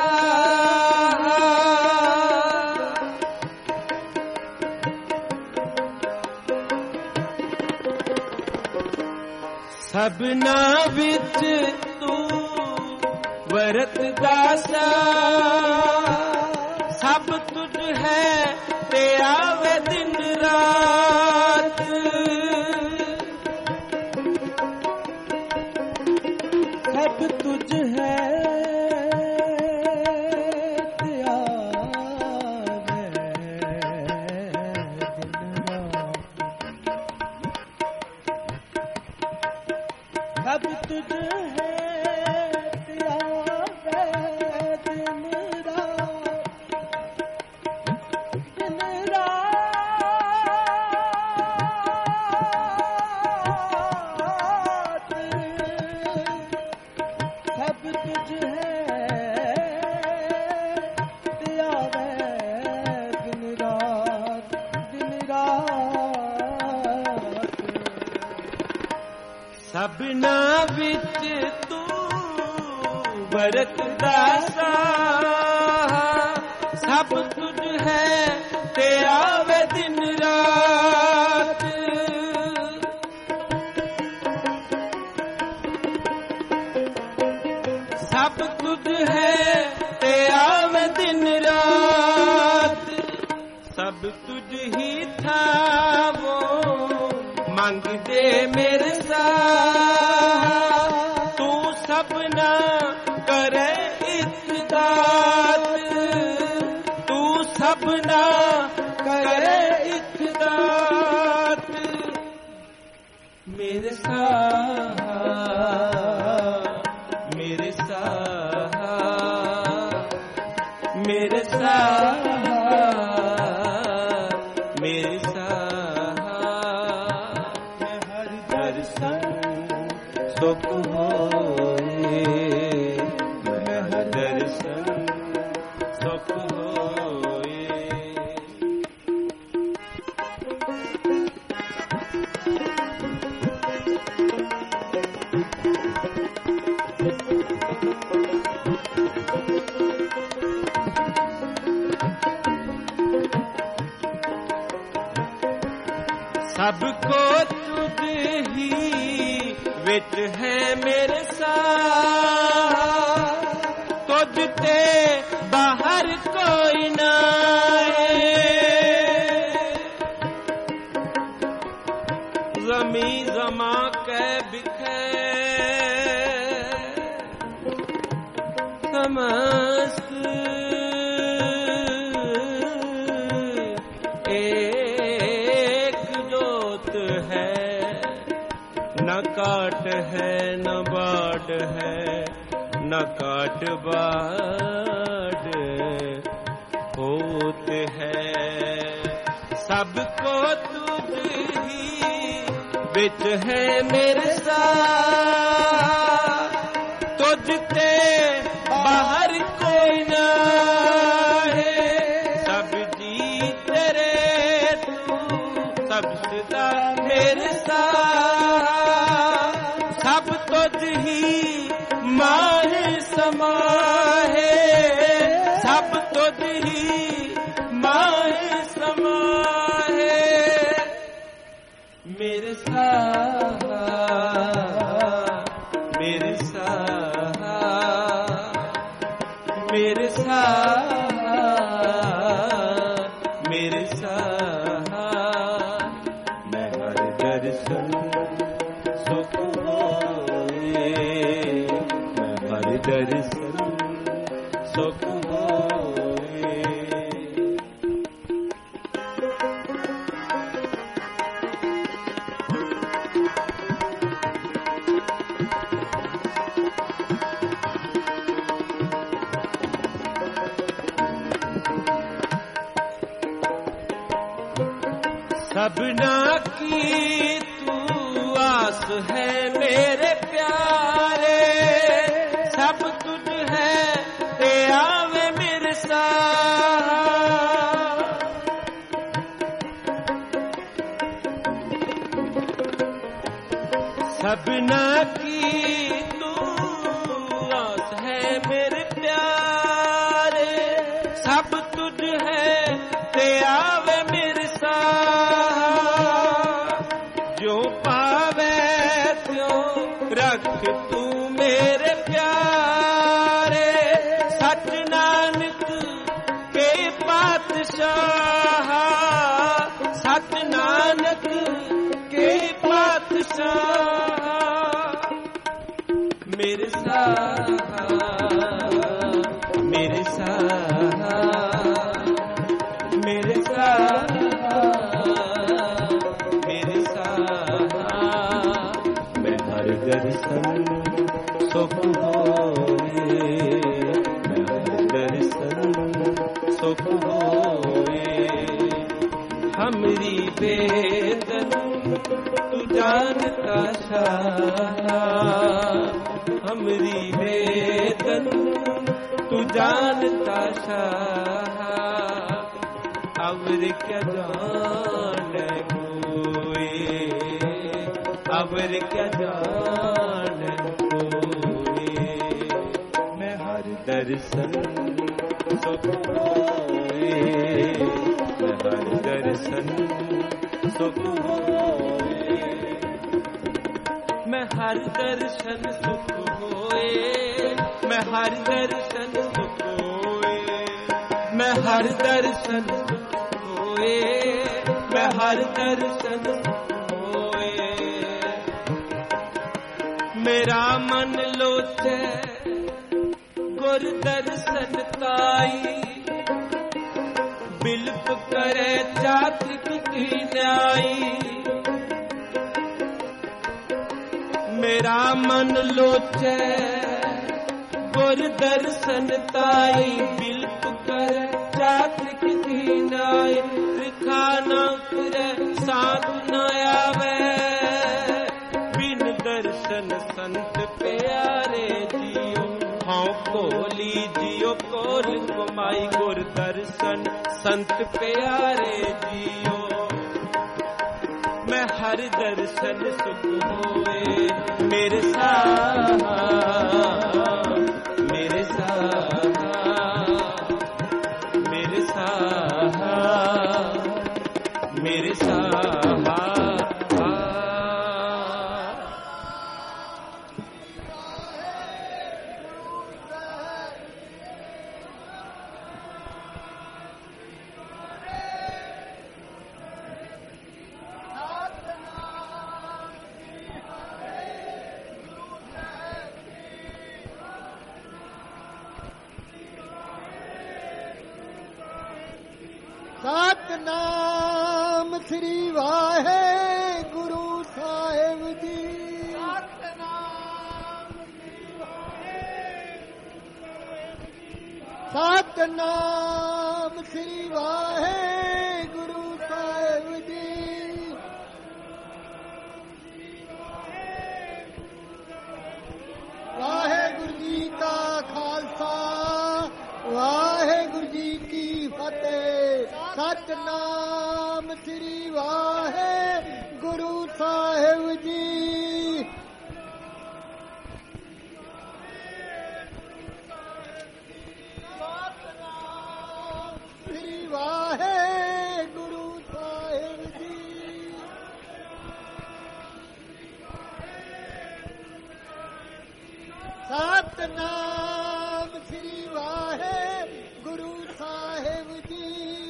सबना विच तू वरत दासा, सब तुझ है ते आवे दिन रात। सब तुझ है ते आवे दिन रात। सब तुझ है ते आवे दिन रात, दिन रात। सब तुझ है ते आवे दिन रात, दिन रात। सबना विच तू वरत दासा, सब तुझ है ते आवे दिन रात। सब तुझ है ते आवे दिन रात, सब तुझ ही था वो मंग दे मेरे साथ। तू सबना करे इत्दात, तू सबना करे इत्दात। मेरे साथ, मेरे साथ, मेरे साथ, मेरे साथ। मैं हर दर्शन सुख होए, मैं हर दर्शन सुख होए। सबको तुझ ही विच है मेरे साथ, तुझ ते बाहर कोई ना है। ज़मी ज़मा के बिखे समस्त न काट है न बाढ़ है, न काट बाढ़ होते हैं। सबको तुझ ही बिच है मेरे साथ, तुझ ते बाहर कोई ना है। सब जी तेरे तू, सब सदा मेरे साथ। सब तुझ ही माहे समाहे, सब तुझ ही माहे समाहे। मेरे साहा मेरे साहा मेरे साहा मेरे साहा मैं हर दर्शन सुख होए मैं हर दर्शन सुख होए। सबना की तू आस है मेरे प्यारे सब तुझ है ते आवे मेरे साहा। सबना की तू आस है मेरे प्यारे सब तुझ है ते आवे मेरे साहा। जो पावे त्यों रख तू मेरे प्यारे सच नानक के पातशाह सच नानक के पातशाह। मेरे साहा मेरे साहा मेरे साहा मेरे साहा मैं हर दर्शन सुख होए मैं हर दर्शन सुख होए। हमरी वेदन तू जानता शाह हमरी वेदन तू जानता शाह। अवर क्या जाने कोई अवर क्या जाने कोई मैं हर दर्शन सुख होए मैं हर दर्शन सुख होए मैं हर दर्शन सुख होए मैं हर दर्शन सुख होए मैं हर दर्शन होए मैं हर दर्शन होए। मेरा मन लोचे गुर दर्शन ताई बिल्प करे चात्रिक की न्याई। मेरा मन लोचे गुर दर्शन ताई बिल्प करे चात्रिक की न्याय। रिखा न करे साधु न आवे बिन दर्शन संत प्यारे जियो। हाँ कोली जियो कोल कुमाई गुर दर्शन संत प्यारे जियो। मैं हर दर्शन सुख होए मेरे साहा मेरे साहा मेरे साहा मेरे साहा। सतनाम श्री वाहे गुरु साहिब जी। सतनाम श्री वाहे गुरु साहिब जी। वाहेगुरु जी का खालसा वाहेगुरु जी की फतेह। सतनाम श्री वाहे गुरु साहिब जी। श्री वाहे गुरु साहिब जी। ਸਤਨਾਮ ਸ੍ਰੀ ਵਾਹਿਗੁਰੂ ਸਾਹਿਬ ਜੀ।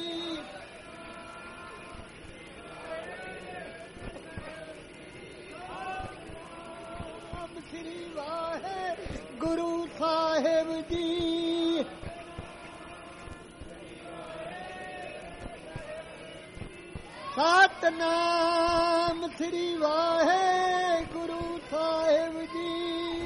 ਸ੍ਰੀ ਵਾਹਿਗੁਰੂ ਸਾਹਿਬ ਜੀ। ਸਤਨਾਮ ਸ੍ਰੀ ਵਾਹਿਗੁਰੂ ਸਾਹਿਬ ਜੀ।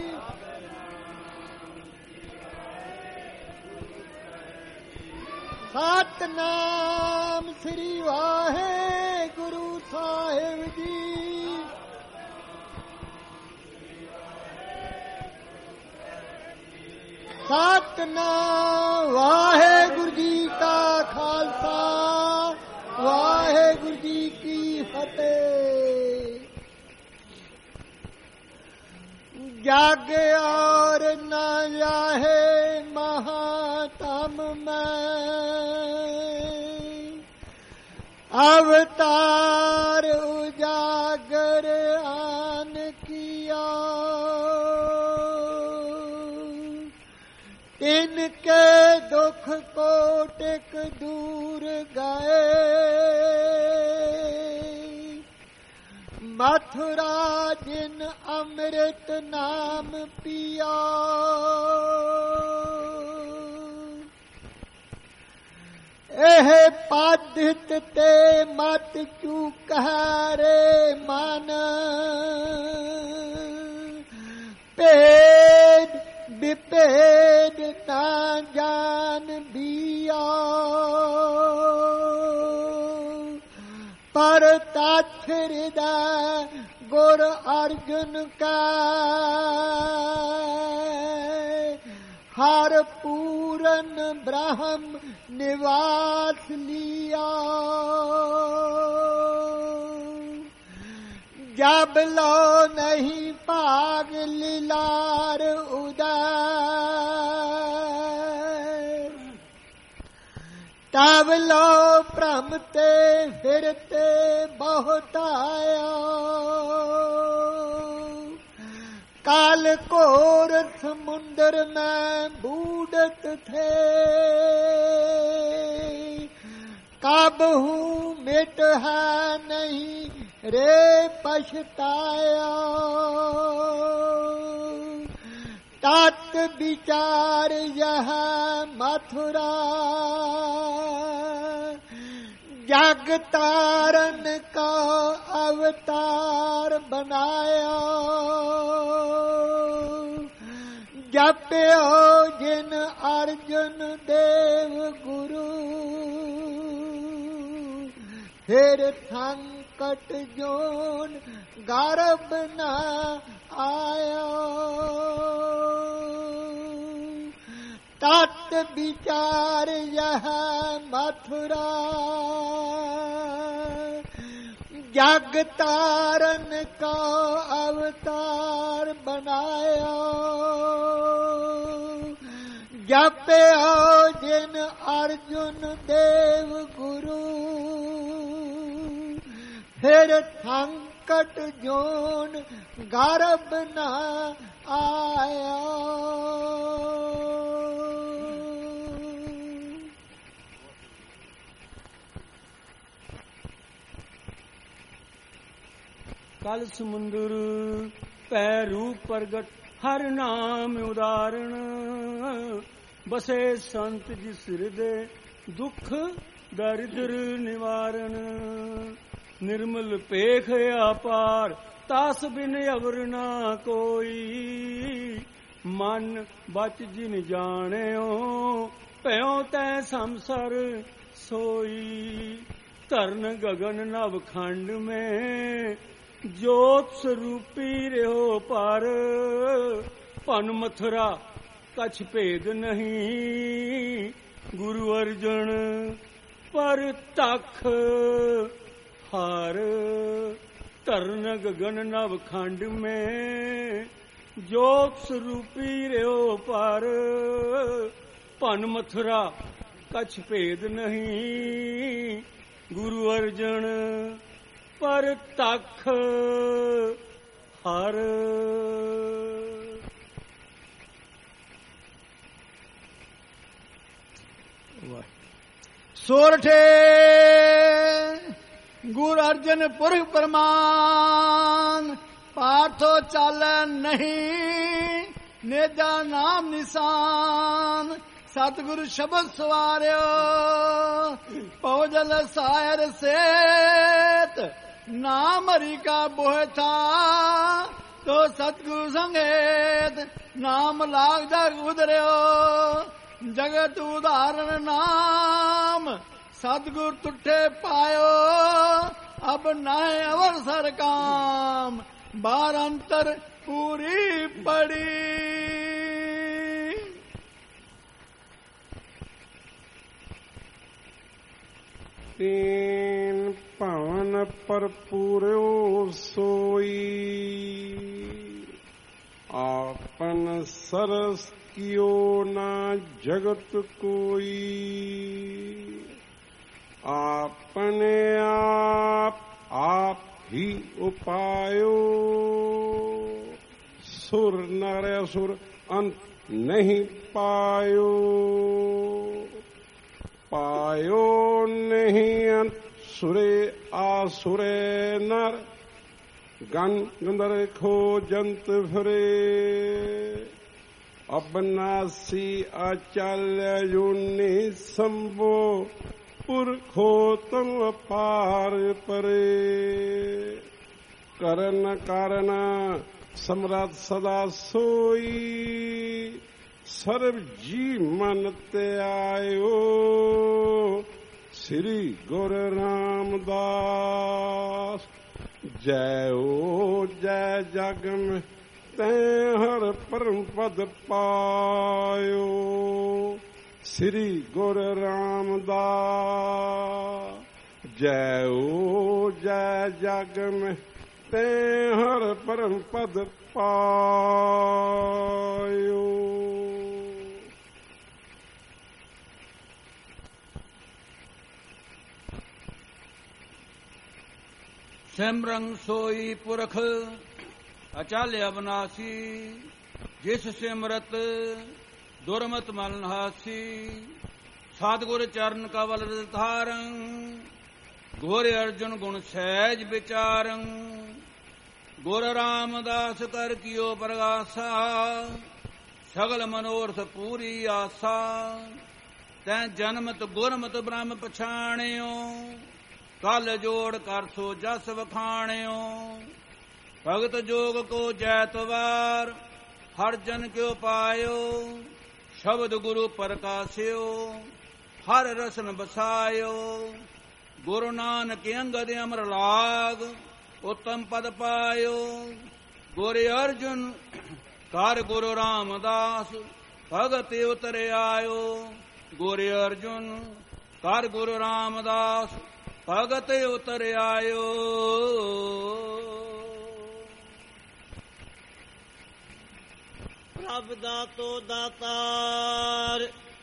ਸਤਨਾਮ ਸ੍ਰੀ ਵਾਹਿਗੁਰੂ ਸਾਹਿਬ ਜੀ। ਸਤਨਾਮ ਵਾਹਿਗੁਰੂ ਜੀ ਕਾ ਖਾਲਸਾ ਵਾਹਿਗੁਰੂ ਜੀ ਕੀ ਫਤਿਹ। जग और न जाहे महातम में अवतार उजागर आन किया। इनके दुख कोटिक दूर गए मथुरा जिन अमृत नाम पिया। एह पाधित ते मत चूक रे मन भेद विभेद ना जान दिया। पर तथ हृदय गुर अर्जुन का हर पूरन ब्रह्म निवास लिया। जब लो नहीं पाग लीलार उदय तब लो भ्रमते फिरते बहुत आया। काल कोर समुंदर में बूढ़त थे कब हूँ मिट है नहीं रे पछताया। तात विचार यह मथुरा जग तारन का अवतार बनाया। जप्यो जिन अर्जुन देव गुरु फिर संकट जोन गर्भ न आया। तत् विचार यह मथुरा जग तारन का अवतार बनाया। जप्यो जिन अर्जुन देव गुरु फिर संकट जोन गर्भ न आया। कल समुंदर पैरू प्रगट हर नाम उदाहरण बसे संत जिस हृदय दुख दरिद्र निवारण। निर्मल पेख अपार तास बिन अवर ना कोई मन बच जिन जाने प्यो तै समसर सोई। तरन गगन नव खंड में जोत स्वरूपी रहो पर पन मथुरा कछ भेद नहीं गुरु अर्जुन पर तख हार। तरन गगन नव खंड में जोत स्वरूपी रहो पर पन मथुरा कछ भेद नहीं गुरु अर्जुन पर तख हर। ਸੋਰਠੇ ਗੁਰ ਅਰਜਨ ਪੁਰਖ ਪਰਮਾਨ ਪਾਠੋ ਚੱਲ ਨਹੀਂ ਨੇਜਾ ਨਾਮ ਨਿਸ਼ਾਨ ਸਤਿਗੁਰ ਸ਼ਬਦ ਸਵਾਰਿਓ ਪਉਜਲ ਸਾਇਰ ਸੇਤ ਨਾਮ ਹਰੀ ਕਾ ਬੋਹਿ ਥਾ ਤੋ ਸਤਿਗੁਰ ਸੰਗੇਤ ਨਾਮ ਲਾਗ ਜਗ ਉਦਰਿਓ ਜਗਤ ਉਦਾਹਰਨ ਨਾਮ ਸਤਿਗੁਰ ਤੁਠੇ ਪਾਇਓ ਅਬ ਨਾਹਿ ਅਵਸਰ ਕਾਮ ਬਾਰ ਅੰਤਰ ਪੂਰੀ ਪੜੀ ਤੀਨ ਭਵਨ ਭਰਪੂਰਿਓ ਸੋਈ ਆਪਨ ਸਰਸ ਕਿਓ ਨਾ ਜਗਤ ਕੋਈ ਆਪਣੇ ਆਪ ਹੀ ਉਪਾਇਓ ਸੁਰ ਨਰ ਅਸੁਰ ਅੰਤ ਨਹੀਂ ਪਾਇਓ ਪਾਇਓ ਨਹੀਂ ਅੰਤ ਸੁਰੇ ਆਸੁਰੇ ਨਰ ਗਨ ਗੰਦਰ ਖੋ ਜੰਤ ਫਿਰੇ ਅਬਨਾਸੀ ਆਚਲ ਯੂਨੀ ਸੰਭੋ ਪੁਰਖੋਤਮ ਅਪਾਰ ਪਰੇ ਕਰਨ ਕਾਰਨ ਸਮਰੱਥ ਸਦਾ ਸੋਈ ਸਰਬ ਜੀ ਮਨ ਤੇ ਆਇਓ ਸ੍ਰੀ ਗੁਰੂ ਰਾਮਦਾਸ ਜੈ ਓ ਜੈ ਜਗ ਮੈਂ ਤੈ ਹਰ ਪਰਮ ਪਦ ਪਾਇਓ ਸ੍ਰੀ ਗੁਰੂ ਰਾਮਦਾਸ ਜੈ ਓ ਜੈ ਜਗ ਮੈਂ ਤੈ ਹਰ ਪਰਮ ਪਦ ਪਾਇਓ ਸਿਮਰੰ ਸੋਈ ਪੁਰਖ ਅਚਲ ਅਬਨਾਸੀ ਜਿਸ ਸਿਮਰਤ ਦੁਰਮਤ ਮਲ ਨਹਾਸੀ ਸਤਿਗੁਰ ਚਰਨ ਕਵਲ ਧਾਰੰ ਗੁਰ ਅਰਜੁਨ ਗੁਣ ਸਹਿਜ ਵਿਚਾਰੰ ਗੁਰ ਰਾਮਦਾਸ ਕਰ ਕੀਓ ਪ੍ਰਗਾਸਾ ਸਗਲ ਮਨੋਰਥ ਪੂਰੀ ਆਸਾ ਤੈਂ ਜਨਮਤ ਗੁਰਮਤ ਬ੍ਰਹਮ ਪਛਾਣਿਓ ਕਲ ਜੋੜ ਕਰ ਸੋ ਜਸ ਵਖਾਣਿਓ ਭਗਤ ਜੋਗ ਕੋ ਜੈਤਵਾਰ ਹਰ ਜਨ ਕਿਉ ਪਾਇਓ ਸ਼ਬਦ ਗੁਰੂ ਪ੍ਰਕਾਸ਼ਿਓ ਹਰ ਰਸਨ ਬਸਾਇਓ ਗੁਰੂ ਨਾਨਕ ਅੰਗਦ ਅਮਰ ਲਾਗ ਉਤਮ ਪਦ ਪਾਇਓ ਗੁਰ ਅਰਜੁਨ ਕਰ ਗੁਰੂ ਰਾਮਦਾਸ ਭਗਤ ਉਤਰ ਆਇਓ ਗੁਰ ਅਰਜੁਨ ਕਰ ਗੁਰੂ ਰਾਮਦਾਸ ਭਗਤ ਉਤਰ ਆਇਓ ਪ੍ਰਭ ਦਾਤੋ ਦਾਤਾਰ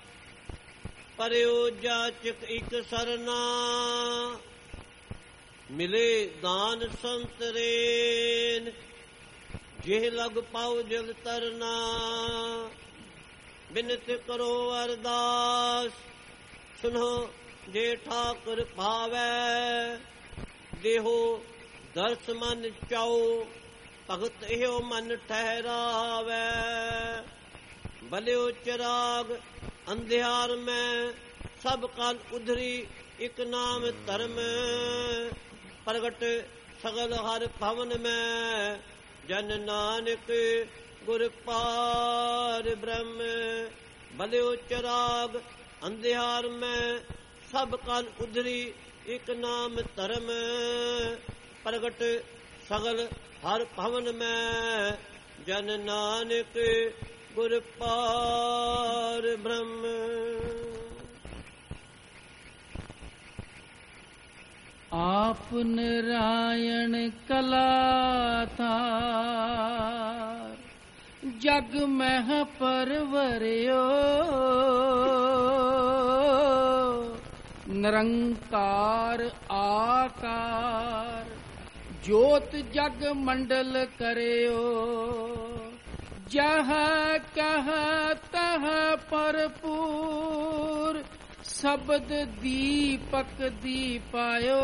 ਪਰਿਓ ਜਾਚਕ ਇਕ ਸਰਨਾ ਮਿਲੇ ਦਾਨ ਸੰਤਰੇਨ ਜਿਹ ਲਗ ਪਾਉ ਜਗ ਤਰਨਾ ਬਿਨਤ ਕਰੋ ਅਰਦਾਸ ਸੁਨੋ ਜੇ ਠਾਕੁਰ ਭਾਵੈ ਦੇਹੋ ਦਰਸ ਮਨ ਚਾਉ ਭਗਤ ਇਹੋ ਮਨ ਠਹਿਰਾਵੈ ਬਲਿਓ ਚਰਾਗ ਅੰਧਿਆਰ ਮੈਂ ਸਭ ਕਾਲ ਉਧਰੀ ਇਕ ਨਾਮ ਧਰਮ ਪ੍ਰਗਟ ਸਗਲ ਹਰ ਭਵਨ ਮੈਂ ਜਨ ਨਾਨਕ ਗੁਰ ਪਾਰ ਬ੍ਰਹਮ ਬਲਿਓ ਚਰਾਗ ਅੰਧਿਆਰ ਮੈਂ ਸਭ ਕਾਲ ਉਧਰੀ ਇਕ ਨਾਮ ਧਰਮ ਪ੍ਰਗਟ ਸਗਲ ਹਰ ਭਵਨ ਮੈਂ ਜਨ ਨਾਨਕ ਗੁਰ ਪਾਰ ਬ੍ਰਹਮ ਆਪ ਨਰਾਇਣ ਕਲਾ ਥਾਰ ਜਗ ਮਹਿ ਪਰਵਰਿਓ ਨਿਰੰਕਾਰ ਆਕਾਰ ਜੋਤ ਜਗ ਮੰਡਲ ਕਰਿਓ ਜਹ ਕਹ ਤਹ ਭਰਪੂਰ ਸ਼ਬਦ ਦੀਪਕ ਦੀਪਾਇਓ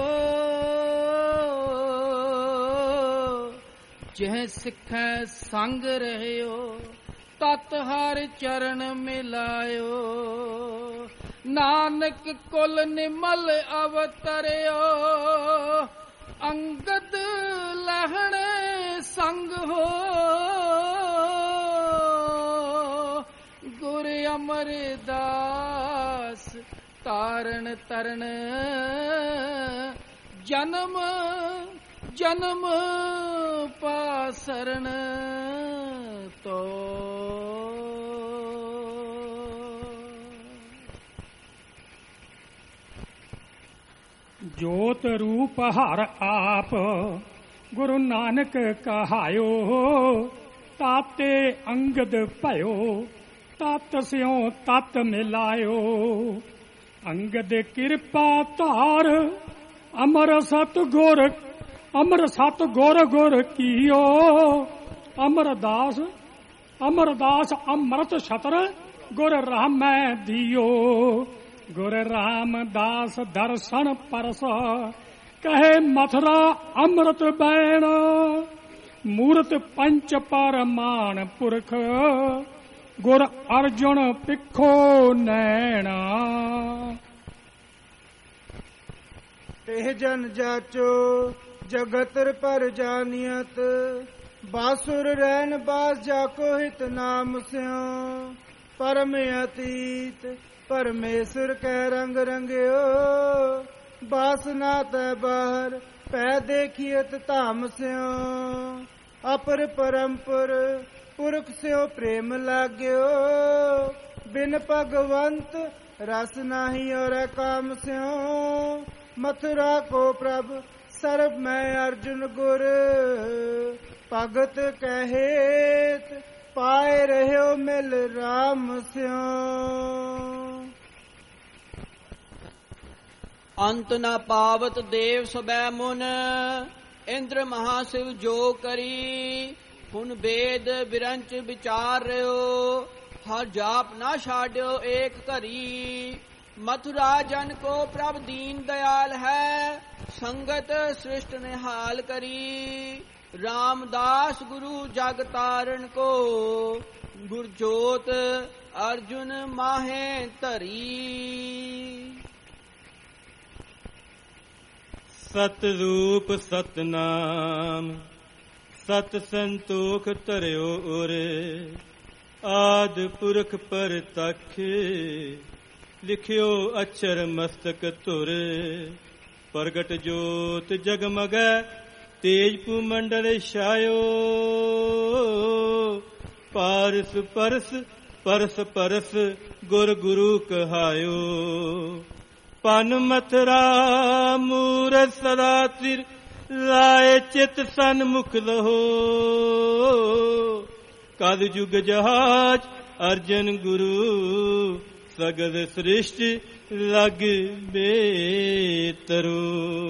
ਜਿਹ ਸਿੱਖੈ ਸੰਗ ਰਹਿਓ ਤਤ ਹਰ ਚਰਨ ਮਿਲਾਇਓ ਨਾਨਕ ਕੁਲ ਨਿਮਲ ਅਵਤਰਿਓ ਅੰਗਦ ਲਹਿਣੇ ਸੰਗ ਹੋ ਗੁਰ ਅਮਰਦਾਸ ਤਾਰਨ ਤਰਨ ਜਨਮ ਜਨਮ ਪਾਸਰਨ ਤੋ ਜੋਤ ਰੂਪ ਹਰ ਆਪ ਗੁਰੂ ਨਾਨਕ ਕਹਾਇਓ ਤਾਤੇ ਅੰਗਦ ਭਇਓ ਤਤ ਸਿਉ ਤਤ ਮਿਲਾਇਓ ਅੰਗਦ ਕਿਰਪਾ ਧਾਰ ਅਮਰ ਸਤ ਗੁਰ ਗੁਰ ਕੀਓ ਅਮਰਦਾਸ ਅੰਮ੍ਰਿਤ ਛਤਰ ਗੁਰ ਰਾਮੈ ਦਿਓ ਗੁਰ ਰਾਮਦਾਸ ਦਰਸ਼ਨ ਪਰਸ ਕਹੇ ਮਥੁਰਾ ਅੰਮ੍ਰਿਤ ਬੈਣ ਮੂਰਤ ਪੰਚ ਪਰਮਾਨ ਪੁਰਖ ਗੁਰ ਅਰਜੁਨ ਪਿੱਖੋ ਨੈਣਾ ਇਹ ਜਨ ਜਾਚੋ ਜਗਤਰ ਪਰ ਜਾਨੀਅਤ ਬਾਸੁਰ ਰਹਿਨ ਬਾਸ ਜਾਕੋ ਹਿਤ ਨਾਮ ਸਿਓ ਪਰਮ ਅਤੀਤ ਪਰਮੇਸ਼ਰ ਕੈ ਰੰਗ ਰੰਗਿਓ ਬਾਸਨਾ ਤੈ ਬਾਹਰ ਪੈ ਦੇਖੀਅਤ ਧਾਮ ਸਿਓ ਅਪਰ ਪਰੰਪਰ ਪੁਰਖ ਸਿਓ ਪ੍ਰੇਮ ਲਾਗਿਓ ਬਿਨ ਭਗਵੰਤ ਰਸ ਨਾਹੀ ਔਰ ਕਾਮ ਸਿਓ ਮਥੁਰਾ ਕੋ ਪ੍ਰਭ ਸਰਬ ਮੈਂ ਅਰਜੁਨ ਗੁਰ ਭਗਤ ਕਹੇਤ ਪਾਏ ਰਹਿਓ ਮਿਲ ਰਾਮ ਸਿਓ ਅੰਤ ਨ ਪਾਵਤ ਦੇਵ ਸਬੈ ਮੁਨ ਇੰਦਰ ਮਹਾਸਿਵ ਜੋ ਕਰੀ ਹੁਣ ਵੇਦ ਬਿਰੰਚ ਵਿਚਾਰ ਰਿਓ ਹਰ ਜਾਪ ਨਾ ਛਾੜਿਓ ਏਕ ਘਰੀ ਮਥੁਰਾ ਜਨ ਕੋ ਪ੍ਰਭ ਦੀਨ ਦਇਆਲ ਹੈ ਸੰਗਤ ਸ੍ਰਿਸ਼ਟ ਨਿਹਾਲ ਕਰੀ ਰਾਮਦਾਸ ਗੁਰੂ ਜਗ ਤਾਰਨ ਕੋ ਗੁਰਜੋਤ ਅਰਜੁਨ ਮਾਹੇ ਧਰੀ ਸਤਰੂਪ ਸਤਨਾਮ ਸਤ ਸੰਤੋਖ ਧਰਿਓ ਉਰੇ ਆਦ ਪੁਰਖ ਪਰਤਖ ਲਿਖਿਓ ਅਛਰ ਮਸਤਕ ਧੁਰ ਪ੍ਰਗਟ ਜੋਤ ਜਗਮਗੈ ਤੇਜ ਭੂਮੰਡਲ ਛਾਇਓ ਪਾਰਸ ਪਰਸ ਪਰਸ ਪਰਸ ਗੁਰ ਗੁਰੂ ਕਹਾਇਓ ਪਨ ਮਥੁਰਾ ਮੂਰਤ ਸਦਾ ਤ੍ਰਿਰ ਲਾਏ ਚਿਤ ਸਨਮੁਖ ਲਹੋ ਕਲ ਜੁਗ ਜਹਾਜ ਅਰਜਨ ਗੁਰੂ ਸਗਲ ਸ੍ਰਿਸ਼ਟ ਲਗ ਬੇਤਰੋ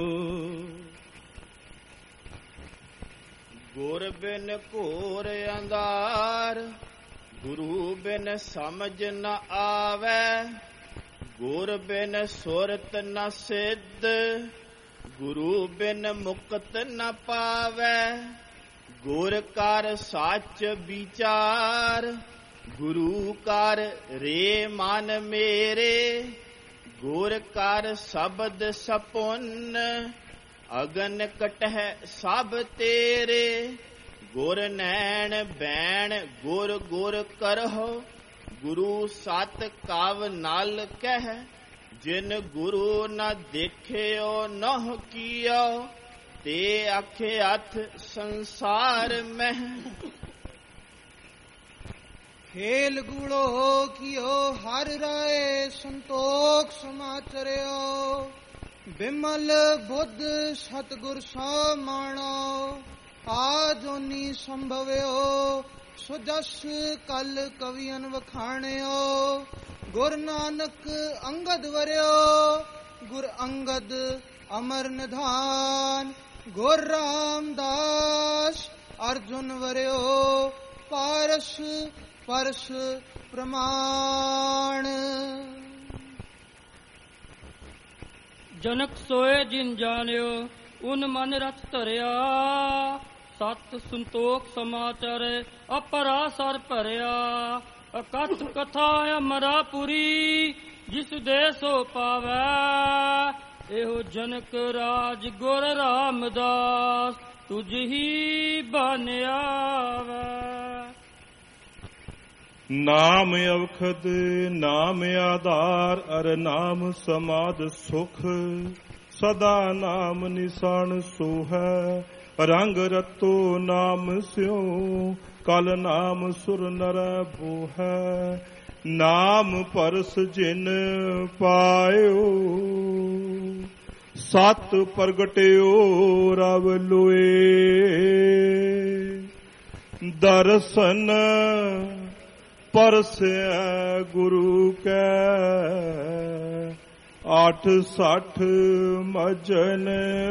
ਗੁਰ ਬਿਨ ਘੋਰ ਅੰਧਾਰ ਗੁਰੂ ਬਿਨ ਸਮਝ ਨ ਆਵੈ ਗੁਰ ਬਿਨ ਸੁਰਤ ਨ ਸਿੱਧ ਗੁਰੂ ਬਿਨ ਮੁਕਤ ਨ ਪਾਵੈ ਗੁਰ ਕਰ ਸੱਚ ਵਿਚਾਰ ਗੁਰੂ ਕਰ ਰੇ ਮਨ ਮੇਰੇ ਗੁਰ ਕਰ ਸ਼ਬਦ ਸਪੁੰਨ ਅਗਨ ਕਟਹਿ ਸਭ ਤੇਰੇ ਗੁਰ ਨੈਣ ਬੈਣ ਗੁਰ ਗੁਰ ਕਰਹੁ ਗੁਰੂ ਸਤ ਕਵ ਨਲ ਕਹਿ ਜਿਨ ਗੁਰੂ ਨ ਦੇਖਿਓ ਨਹੁ ਕੀਓ ਤੇ ਆਖੇ ਹੱਥ ਸੰਸਾਰ ਮਹਿ ਖੇਲ ਗੂੜੋ ਕੀਓ ਹਰ ਰਾਏ ਸੰਤੋਖ ਸਮਾਚਰਿਓ ਬਿਮਲ ਬੁੱਧ ਸਤਿਗੁਰ ਸਾ ਮਾਣੋ ਆਜੋਨੀ ਸੰਭਵਿਓ ਸੁਜਸ ਕਲ ਕਵੀਨ ਵਖਾਣਿਓ ਗੁਰ ਨਾਨਕ ਅੰਗਦ ਵਰਿਓ ਗੁਰ ਅੰਗਦ ਅਮਰ ਨਿਧਾਨ ਗੁਰ ਰਾਮਦਾਸ ਅਰਜੁਨ ਵਰਿਓ ਪਾਰਸ ਪਰਸ ਪ੍ਰਮਾਣ ਜਨਕ ਸੋਏ ਜਿਨ ਜਾਣਿਓ ਉਨ ਮਨ ਰਥ ਧਰਿਆ। ਸਤ ਸੰਤੋਖ ਸਮਾਚਰ ਅਪਰਾ ਸਰ ਭਰਿਆ। ਅਕਥ ਕਥਾ ਅਮਰਾਪੁਰੀ ਜਿਸ ਦੇ ਸੋ ਪਾਵੈ। ਇਹੋ ਜਨਕ ਰਾਜ ਗੁਰ ਰਾਮਦਾਸ ਤੁਝ ਹੀ ਬਾਨਿਆ ਵੈ। ਨਾਮ ਅਵਖਦ ਨਾਮ ਆਧਾਰ ਅਰ ਨਾਮ ਸਮਾਦ ਸੁਖ। ਸਦਾ ਨਾਮ ਨਿਸ਼ਾਨ ਸੋਹੈ ਰੰਗ ਰਤੋ ਨਾਮ ਸਿਉ। ਕਲ ਨਾਮ ਸੁਰ ਨਰ ਬੋਹੈ ਨਾਮ ਪਰਸ ਜਿਨ ਪਾਇਓ। ਸਤ ਪ੍ਰਗਟਿਓ ਰਵ ਲੋਏ ਦਰਸ਼ਨ ਪਰਸੈ ਗੁਰੂ ਕੈ। 860 ਮਜਨ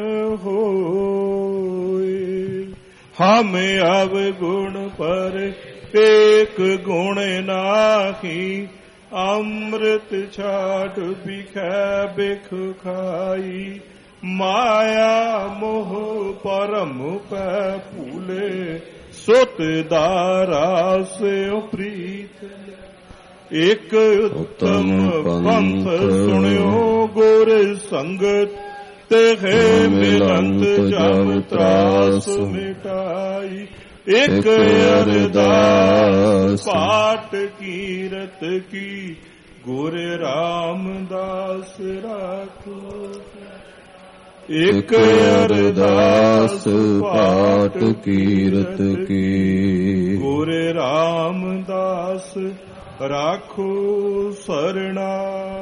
ਹੋਏ। ਹਮ ਅਵਗੁਣ ਪਰ ਏਕ ਗੁਣ ਨਾਹੀ। ਅੰਮ੍ਰਿਤ ਛਾੜ ਬਿਖੈ ਬਿਖ ਖਾਈ। ਮਾਇਆ ਮੋਹ ਪਰਮ ਪੈ ਭੂਲੇ। ਸੁਤ ਦਾਰਾ ਸਿਉ ਪ੍ਰੀਤ। ਇਕ ਉਤਮ ਪੰਥ ਸੁਣਿਓ ਗੁਰ ਸੰਗਤ। ਤੇ ਮਿਲੰਤ ਜਬ ਤਰਾਸ ਮਿਟਾਈ। ਇਕ ਅਰਦਾਸ ਪਾਠ ਕੀਰਤ ਕੀ। ਗੁਰ ਰਾਮਦਾਸ ਰਾਖੋ। ਇਕ ਅਰਦਾਸ ਪਾਠ ਕੀਰਤ ਕੀ। ਗੁਰ ਰਾਮਦਾਸ ਰਾਖੋ ਸਰਣਾ।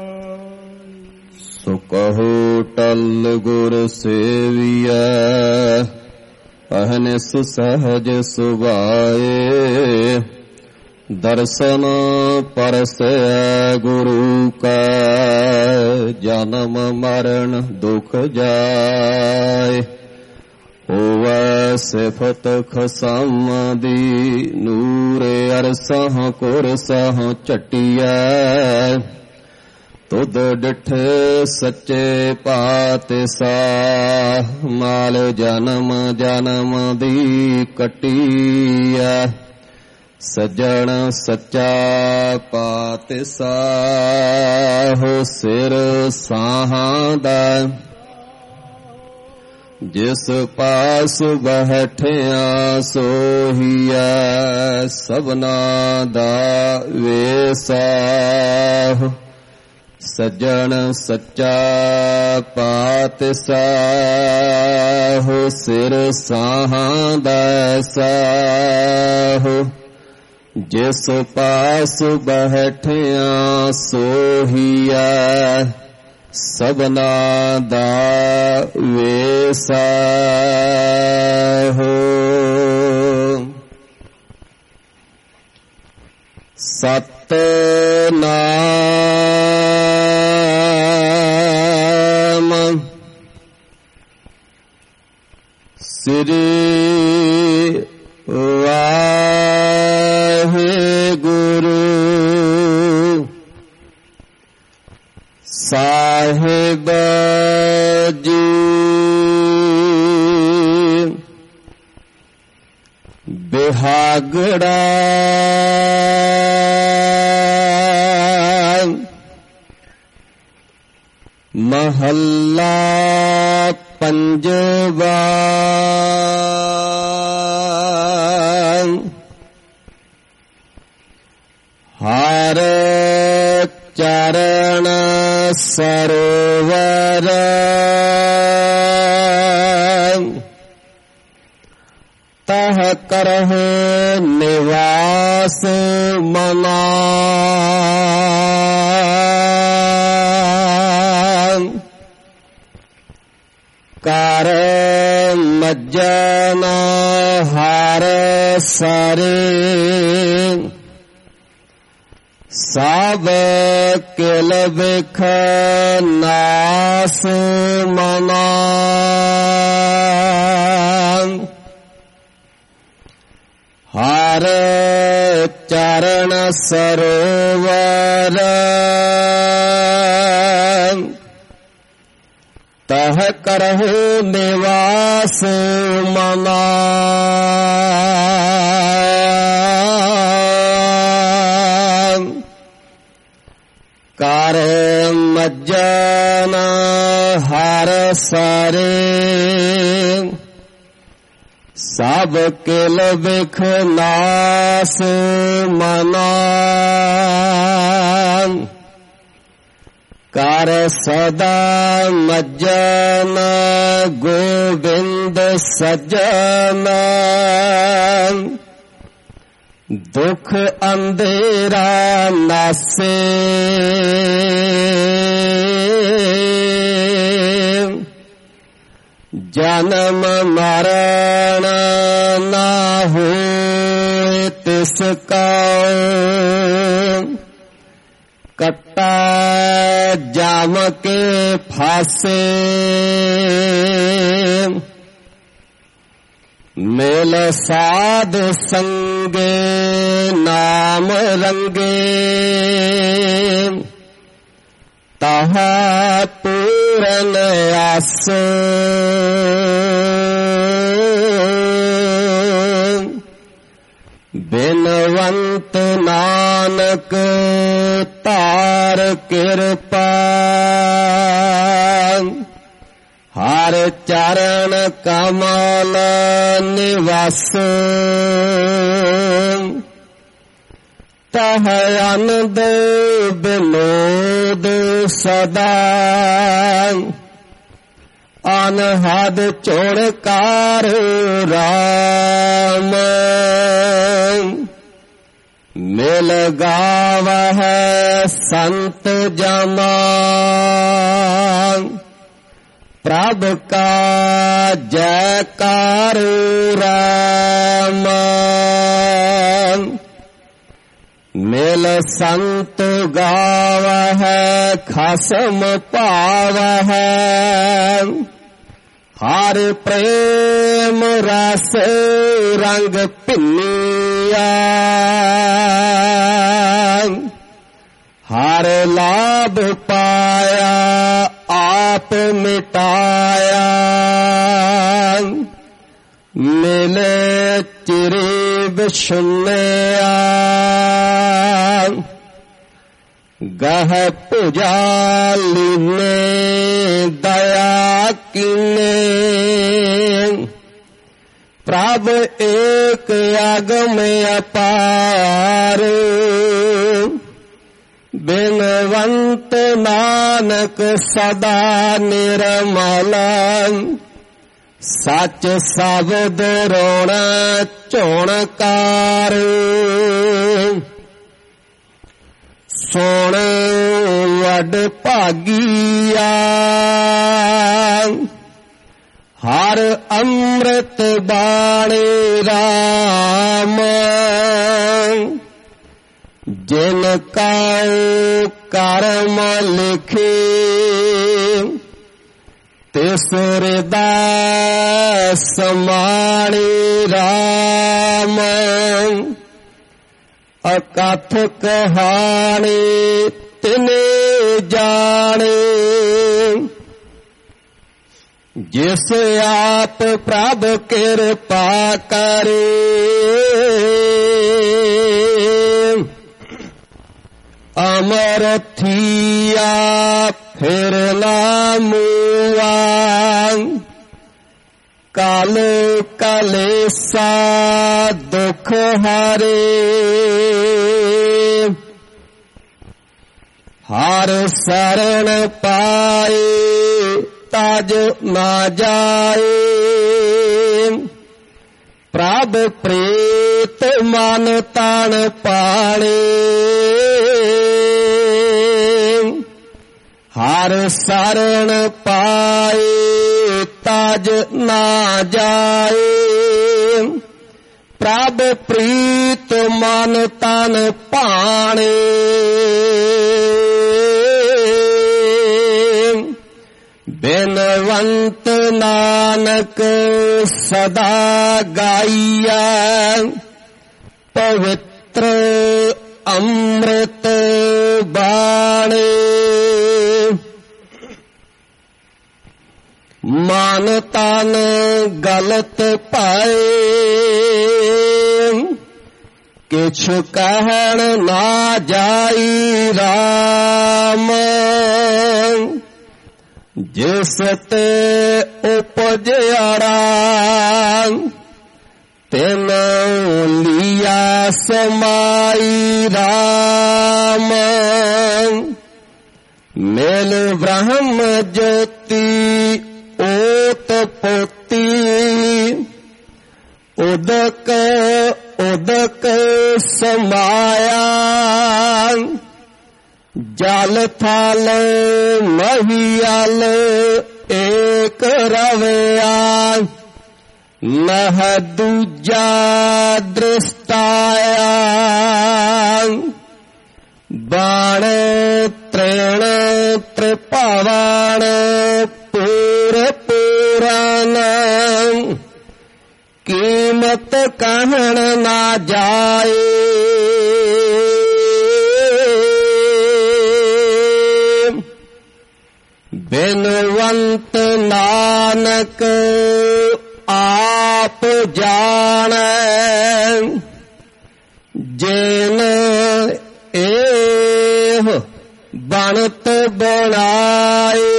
ਸੋ ਕਹੋ ਟਲ ਗੁਰ ਸੇਵੀਐ। ਅਹਨਿਸ ਸਹਜ ਸੁਭਾਏ। ਦਰਸ਼ਨ ਪਰਸੈ ਗੁਰੂ ਕੈ। ਜਨਮ ਮਰਨ ਦੁਖ ਜਾਏ। ਹੋਵੈ ਸਿਫਤ ਖਸਮ ਦੀ। ਨੂਰ ਅਰਸਹ ਕੁਰਸਹ ਝਟੀਐ। ਤੁਧ ਡਿਠੇ ਸੱਚੇ ਪਾਤਸ਼ਾਹ। ਮਾਲ ਜਨਮ ਜਨਮ ਦੀ ਕੱਟੀਐ। ਸੱਜਣ ਸੱਚਾ ਪਾਤਸ਼ਾਹ। ਸਿਰ ਸਾਹਾਂ ਦਾ ਜਿਸ ਪਾਸ ਬੈਠਿਆ ਸੋਹੀਐ। ਸਭਨਾ ਦਾ ਵੇਸਾਹ। ਸੱਜਣ ਸੱਚਾ ਪਾਤਸ਼ਾਹ। ਸਿਰ ਸਾਹਾਂ ਦਾ ਸਾਹ। ਜਿਸ ਪਾਸ ਬੈਠਿਆ ਸੋਹੀਐ। ਸਭਨਾ ਦਾ ਵੇਸਾਹ। ਸਤਿਨਾਮ ਸ੍ਰੀ ਵਾਹਿਗੁਰੂ ਸਾਹਿਬ ਜੀ। ਬਿਹਾਗੜਾ ਮਹੱਲਾ ਪੰਜਵਾ। ਹਰ ਚਰਨ ਸਰੋਵਰ। ਤਹ ਕਰਹੁ ਨਿਵਾਸ ਮਨਾ। ਕਰ ਮੱਜਨ ਹਰ ਸਾਰੇ। ਸਭ ਕਿਲ ਬਿਖ ਨਾਸ ਮਨਾ। ਹਰ ਚਰਨ ਸਰੋਵਰ। ਕਰਹੁ ਨਿਵਾਸ ਮਨਾ। ਕਰ ਮੱਜਨ ਹਰ ਸਾਰੇ ਸਭ ਕਿਲ ਬਿਖ ਨਾਸ ਮਨਾ। ਕਰ ਸਦਾ ਮੱਜਨ ਗੋਬਿੰਦ ਸੱਜਣ ਦੁਖ ਅੰਧੇਰਾ ਨਾਸੇ। ਜਨਮ ਮਰਨ ਨਾ ਹੋਇ ਤਿਸ ਕਉ ਕੱਟਾ ਜਮ ਕੇ ਫਾਸੇ। ਮਿਲ ਸਾਧ ਸੰਗੇ ਨਾਮ ਰੰਗੇ ਤਹਾ ਪੂਰਨ ਆਸ। ਬਿਨਵੰਤ ਨਾਨਕ ਧਾਰ ਕਿਰਪਾ ਹਰ ਚਰਨ ਕਮਲ ਨਿਵਾਸ। ਤਹ ਆਨੰਦ ਬਿਨੋਦ ਸਦਾ ਅਨਹਦ ਚੋੜਕਾਰ ਰਾਮ। ਮਿਲ ਗਾਵਹਿ ਸੰਤ ਜਨਾ ਪ੍ਰਭ ਕਾ ਜੈਕਾਰ ਰਾਮ। ਮਿਲ ਸੰਤ ਗਾਵਹਿ ਖਸਮ ਪਾਵਹਿ ਹਰ ਪ੍ਰੇਮ ਰਸ ਰੰਗ ਭਿੰਨੀਆ। ਹਰ ਲਾਭ ਪਾਇਆ ਆਪ ਮਿਟਾਇਆ ਮਿਲੇ ਚਿਰੇ ਬਿਸ਼ੁਨਿਆ। ਗਹ ਭੁਜਾ ਲੀਨੇ ਦਇਆ ਕੀਨੇ ਪ੍ਰਭ ਏਕ ਅਗਮ ਅਪਾਰ। ਬਿਨਵੰਤ ਨਾਨਕ ਸਦਾ ਨਿਰਮਲ ਸੱਚ ਸ਼ਬਦ ਰੋਣ ਝੋਣਕਾਰ। ਸੁਣ ਵਡ ਭਾਗੀਆ ਹਰ ਅੰਮ੍ਰਿਤ ਬਾਣੀ ਰਾਮ। ਜਿਨ ਕਉ ਕਰਮ ਲਿਖੇ ਤਿਸ ਹਿਰਦੈ ਸਮਾਣੀ ਰਾਮ। ਅਕਥ ਕਹਾਣੀ ਤਿਨੇ ਜਾਣੇ ਜਿਸ ਆਪ ਪ੍ਰਭ ਕਿਰਪਾ ਕਰੇ। ਅਮਰ ਥੀਆ ਫਿਰ ਨਾ ਮੂਆ ਕਲ ਕਲੇਸਾ ਦੁਖ ਹਾਰੇ। ਹਰ ਸਰਣ ਪਾਏ ਤਜ ਨਾ ਜਾਏ ਪ੍ਰਭ ਪ੍ਰੀਤ ਮਨ ਤਨ ਪਾਣੇ। ਹਰ ਸਰਣ ਪਾਏ ਤਜ ਨਾ ਜਾਏ ਪ੍ਰਭ ਪ੍ਰੀਤ ਮਨ ਤਨ ਪਾਣੇ। ਬਿਨਵੰਤ ਨਾਨਕ ਸਦਾ ਗਾਈਐ ਪਵਿੱਤਰ ਅੰਮ੍ਰਿਤ ਬਾਣੀ। ਮਨ ਤਨ ਗਲਤ ਪਾਏ ਕਿਛ ਕਹਿਣ ਨਾ ਜਾਈ ਰਾਮ ਜਿਸ ਤੇ ਉਪਜਿਆੜਾ ਤਿਨ ਲੀਆ ਸਮਾਈ ਰਾਮ ਮੇਲ ਬ੍ਰਹਮ ਜੋਤੀ ਓਤ ਪੋਤੀ ਉਦਕ ਉਦਕ ਸਮਾਇਆ ਜਲ ਥਲ ਮਹੀਅਲ ਏਕ ਰਵਿਆ ਨਹ ਦੂਜਾ ਦ੍ਰਿਸ਼ਟਾਇਆ ਬਾਣ ਤ੍ਰੇਣ ਤ੍ਰਿਭਾਵਨ ਪੂਰ ਪੂਰਨ ਕੀਮਤ ਕਹਿਣ ਨਾ ਜਾਏ ਬਿਨਵੰਤ ਨਾਨਕ ਆਪ ਜਾਣੈ ਜਿਨ ਇਹ ਬਣਤ ਬਣਾਏ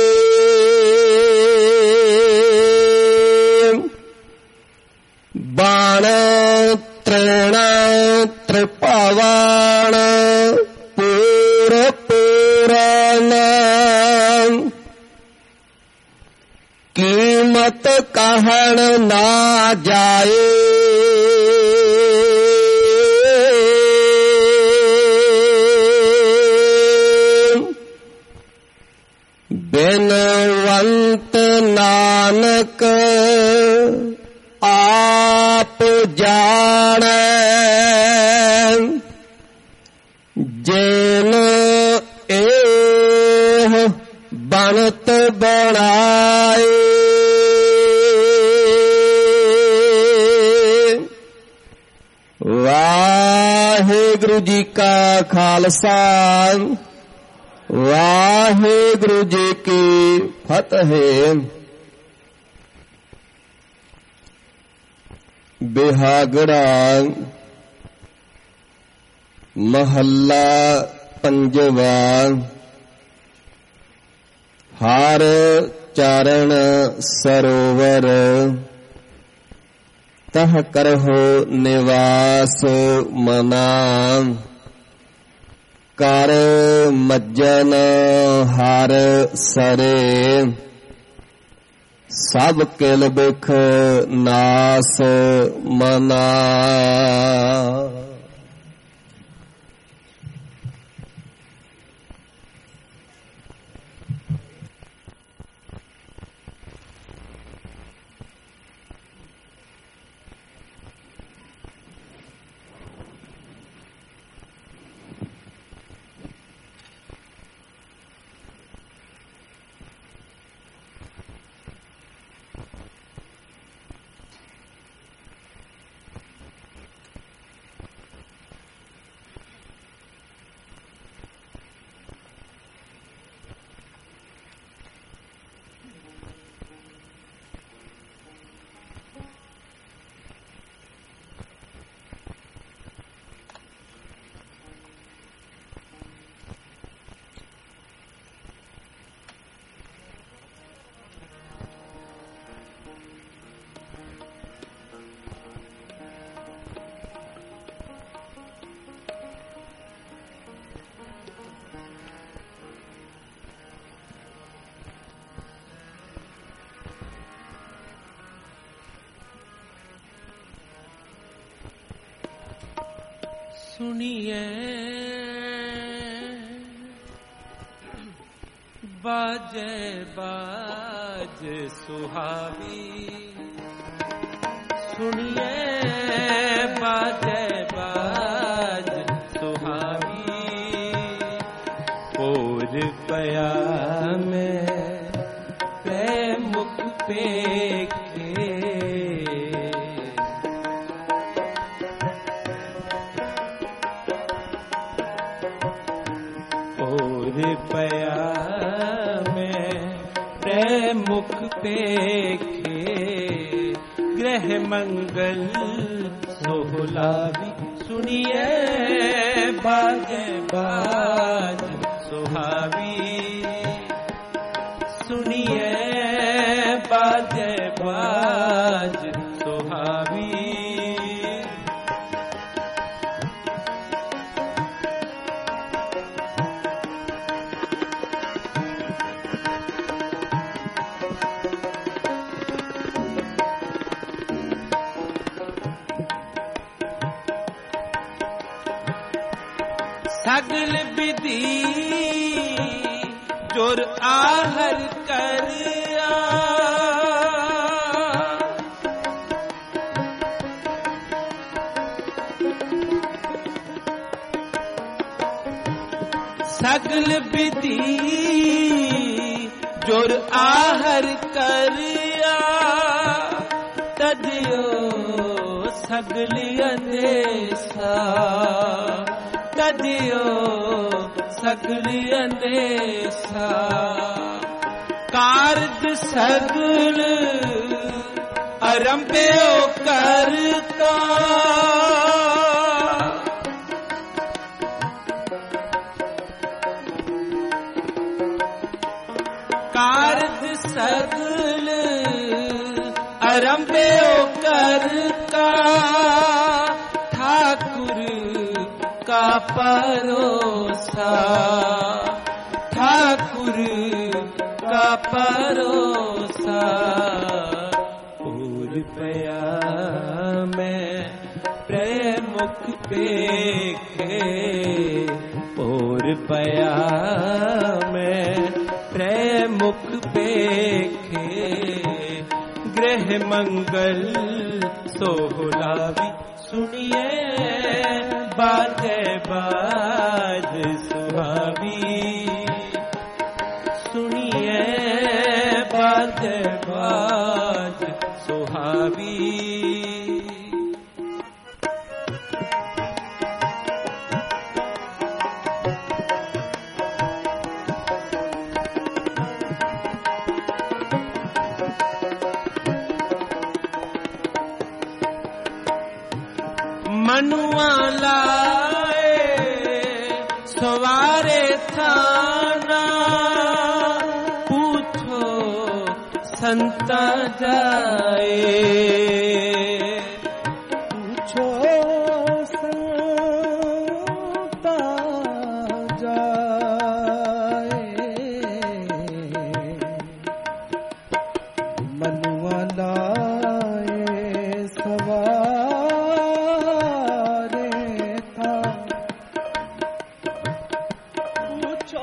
ਬਾਣ ਤ੍ਰੇਣ ਤ੍ਰਿਭਾਵਨ ਪੂਰ ਪੂਰਨ ਕੀਮਤ ਕਹਿਣ ਨਾ ਜਾਏ ਬਿਨਵੰਤ ਨਾਨਕ ਆਪ ਜਾਣੈ ਜਿਨ ਇਹ ਬਣਤ ਬਣਾਏ ਵਾਹਿਗੁਰੂ ਜੀ ਕਾ ਖਾਲਸਾ ਵਾਹਿਗੁਰੂ ਜੀ ਕੀ ਫਤਿਹ। ਬਿਹਾਗੜਾ ਮਹੱਲਾ ਪੰਜਵਾ। ਹਰ ਚਰਨ ਸਰੋਵਰ ਤਹ ਕਰਹੁ ਨਿਵਾਸ ਮਨਾ ਕਰ ਮੱਜਨ ਹਰ ਸਰੇ ਸਭ ਕਿਲ ਬਿਖ ਨਾਸ ਮਨਾ। सुनिए बाजे बाज सुहावी, सुनिए बाजे बाज सुहावी, पोर पया में प्रेम मुख पे पया में प्रेम मुख पे पेखे ग्रह मंगल सोहलावी सुनिए बाजे बाज सुहावी सुनिए बाजे बाज सुहावी सगल विधि जोर आहर करिया सगल विधि जोर आहर करिया तदियो सगली अंदेसा तदियो सगली अंदेसा कारज सगल आरंभ्यो करता कारज सगल आरंभ्यो करता ठाकुर का परोसा ठाकुर का परोसा पूर पया मैं प्रेमुख पेखे पूर पया मैं प्रेमुख पेखे ग्रह मंगल सोहलावी सुनिए बाजे बाज सुहावी सुनिए बाजे बाज सुहावी मनुआ लाए सवारे थाना पूछो संता जाए पूछो संता जाए मनुआ लाए सवारे था पूछो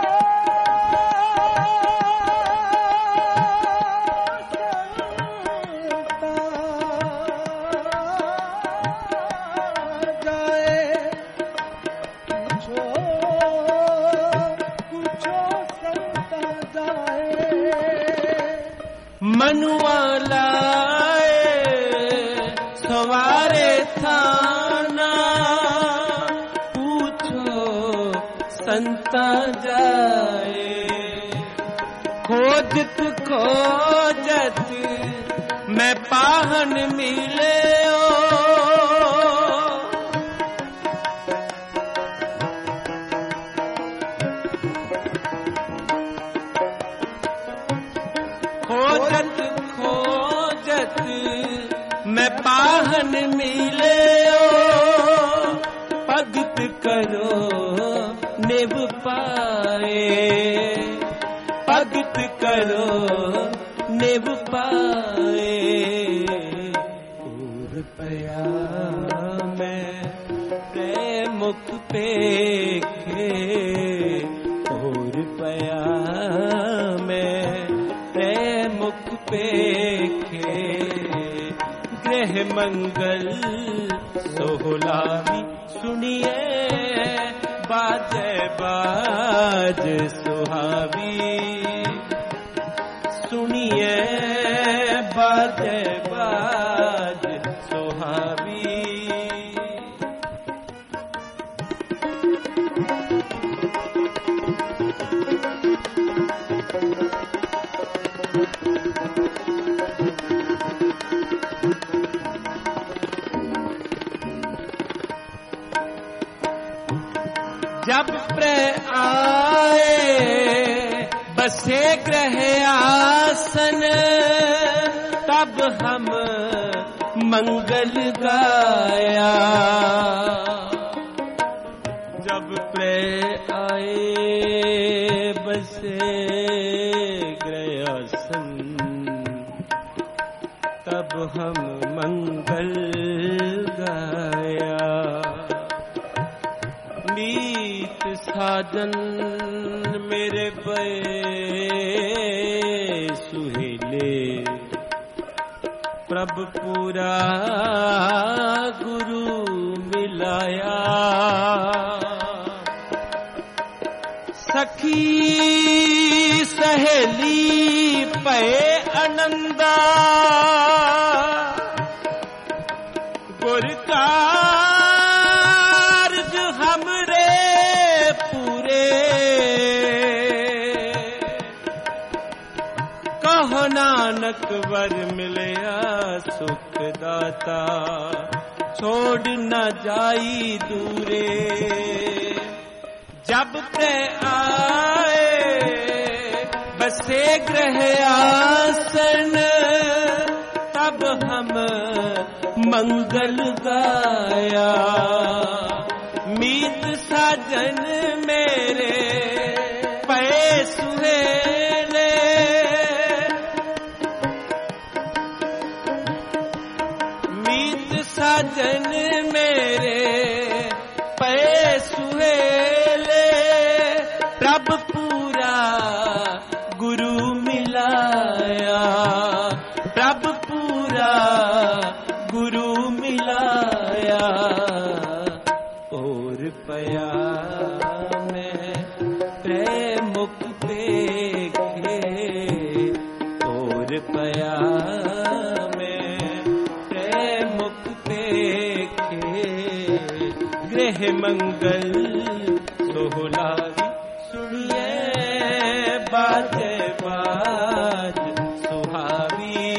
मनुआ लाए सवारे थाना पूछो संता जाए खोजत खोजत मैं पाहन मिले खोजत खोजत मैं पाहन मिले भगत करो निभ पाए भगत करो निभ पाए पूर पया मैं प्रेमुख पेखे पूर पया मैं प्रेमुख पेखे ग्रह मंगल सोहलावी सुनिए बाजे बाज सुहावी सुनिए बाजे बाज सुहावी जब प्र आए बसे ग्रह आसन, तब हम मंगल गाया। जब प्र आए बसे ग्रह आसन, तब हम मंगल गाया। मीत साजन मेरे पे सुहेले, प्रभु पूरा गुरु मिलाया। सखी सहेली पे आनंदा, गुर कारज हमरे पूरे। कहो नानक वर मिलया सुख दाता, छोड़ न जाई दूरे। जब प्र आए बसे ग्रह आसन, तब हम मंगल गाया। मीत साजन मेरे पे सुहेले, मीत साजन मेरे पे सुहेले। प्रभु पूरा गुरु मिलाया, प्रभु पूरा गुरु मिलाया। और पया मैं प्रेमुख देखे, और पया मैं प्रेमुख देखे। गृह मंगल सोहलावी सुनिए, बाजे बाज सुहावी।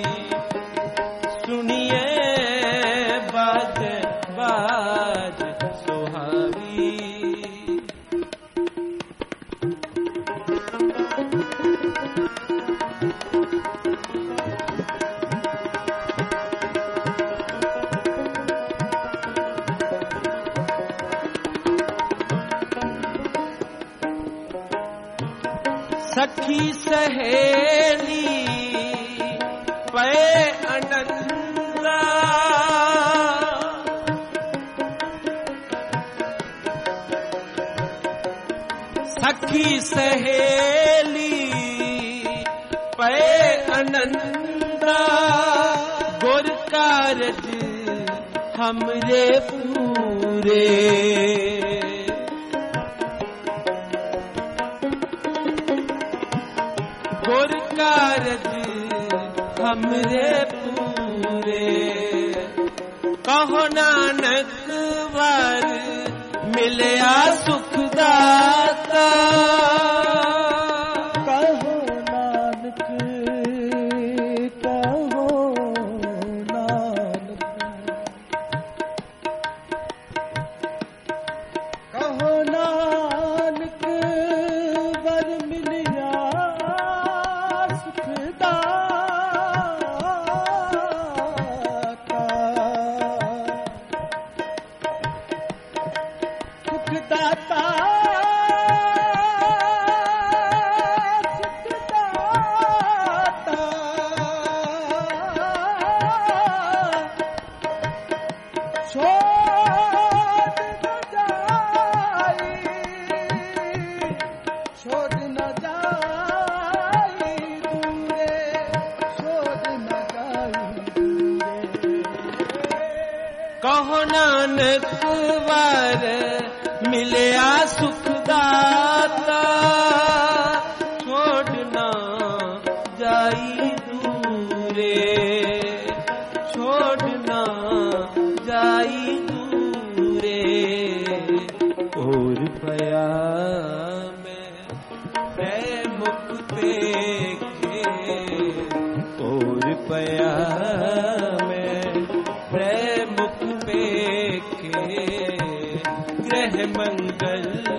सुनिए बाजे बाज सुहावी। सखी सहेली पे आनंदा, सखी सहेली पे आनंदा। गुर कारज हमरे पूरे। गुर कारज हमरे पूरे। कहो नानक वर मिलया सुख दाता, कहो नानक, कहो नानक, कहो नानक वर मिलिया सुख दाता। सुख दाता, सुख दाता। छोड़ न जाई दूरे, छोड़ न जाई दूरे। कहो नानक वर मिलया सुख दाता, छोड़ न जाई दूरे, छोड़ न जाई दूरे। और पया मैं प्रेमुख देखे, और पया मैं प्रेमुख देखे। ग्रह मंगल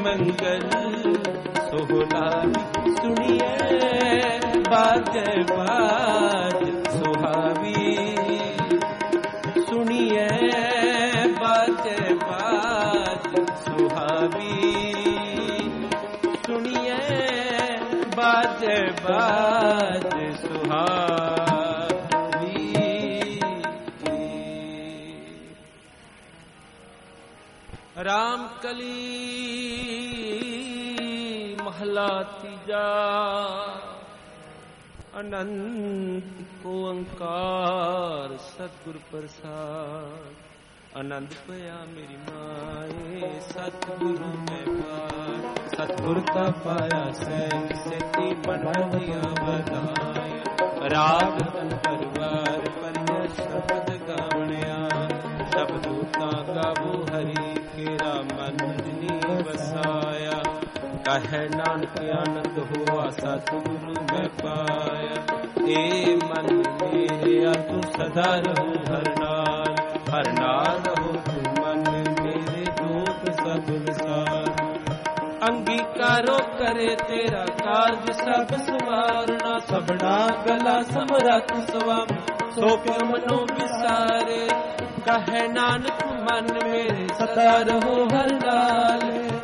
ਮੰਗਲ ਸੋਹਲਾ ਸੁਣੀਏ ਬਾਜੈ ਬਾਜ ਸੁਹਾਵੀ ਸੁਣੀਏ ਬਾਜੈ ਬਾਜ ਸੁਹਾਵੀ ਸੁਣੀਏ ਬਾਜੈ ਬਾਜ ਸੁਹਾਵੀ। ਰਾਮ ਕਲੀ ਮਹਲਾ ਤੀਜਾ। ਅਨੰਤ ਓੰਕਾਰ ਸਤਿਗੁਰ ਪ੍ਰਸਾਦ। ਆਨੰਦ ਪਿਆ ਮੇਰੀ ਮਾਏ ਸਤਿਗੁਰੂ ਮੈਂ ਪਾਇਆ। ਸਤਿਗੁਰ ਤਾ ਪਾਇਆ ਸੈਨ ਸੇਤੀ ਮਨ ਦੀਆਂ ਵਧਾਇਆ। ਰਾਗ ਤਨ ਪਰਵਾਰ ਪਰਿਆ ਸ਼ਬਦ ਗਾਵਣਿਆ। ਸ਼ਬਦੂ ਤਾਂ ਗਾਵੋ ਹਰੀ ਫੇਰਾ ਮਨ ਜਿਨੀ ਵਸਾਇਆ। ਕਹੈ ਨਾਨਕ ਆਨੰਦ ਹੋਆ ਸਤਿਗੁਰੂ ਮੈਂ ਪਾਇਆ। ਏ ਮਨ ਮੇਰਿਆ ਤੂੰ ਸਦਾ ਰਹੋ ਹਰ ਨਾਲ। ਹਰ ਨਾਲ ਰਹੋ ਤੂੰ ਮਨ ਮੇਰੇ ਜੋਤ ਸਭ ਵਿਸਾਰ। ਅੰਗੀਕਾਰੋ ਕਰੇ ਤੇਰਾ ਕਾਰਜ ਸਭ ਸਵਾਰਨਾ। ਸਭਨਾ ਗਲਾ ਸਮਰੱਥ ਸਵਾਮ ਸੋ ਕਿਉ ਮਨੋ ਵਿਸਾਰੇ। ਕਹੈ ਨਾਨਕ ਮਨ ਮੇਰੇ ਸਦਾ ਰਹੋ ਹਰ ਨਾਲ।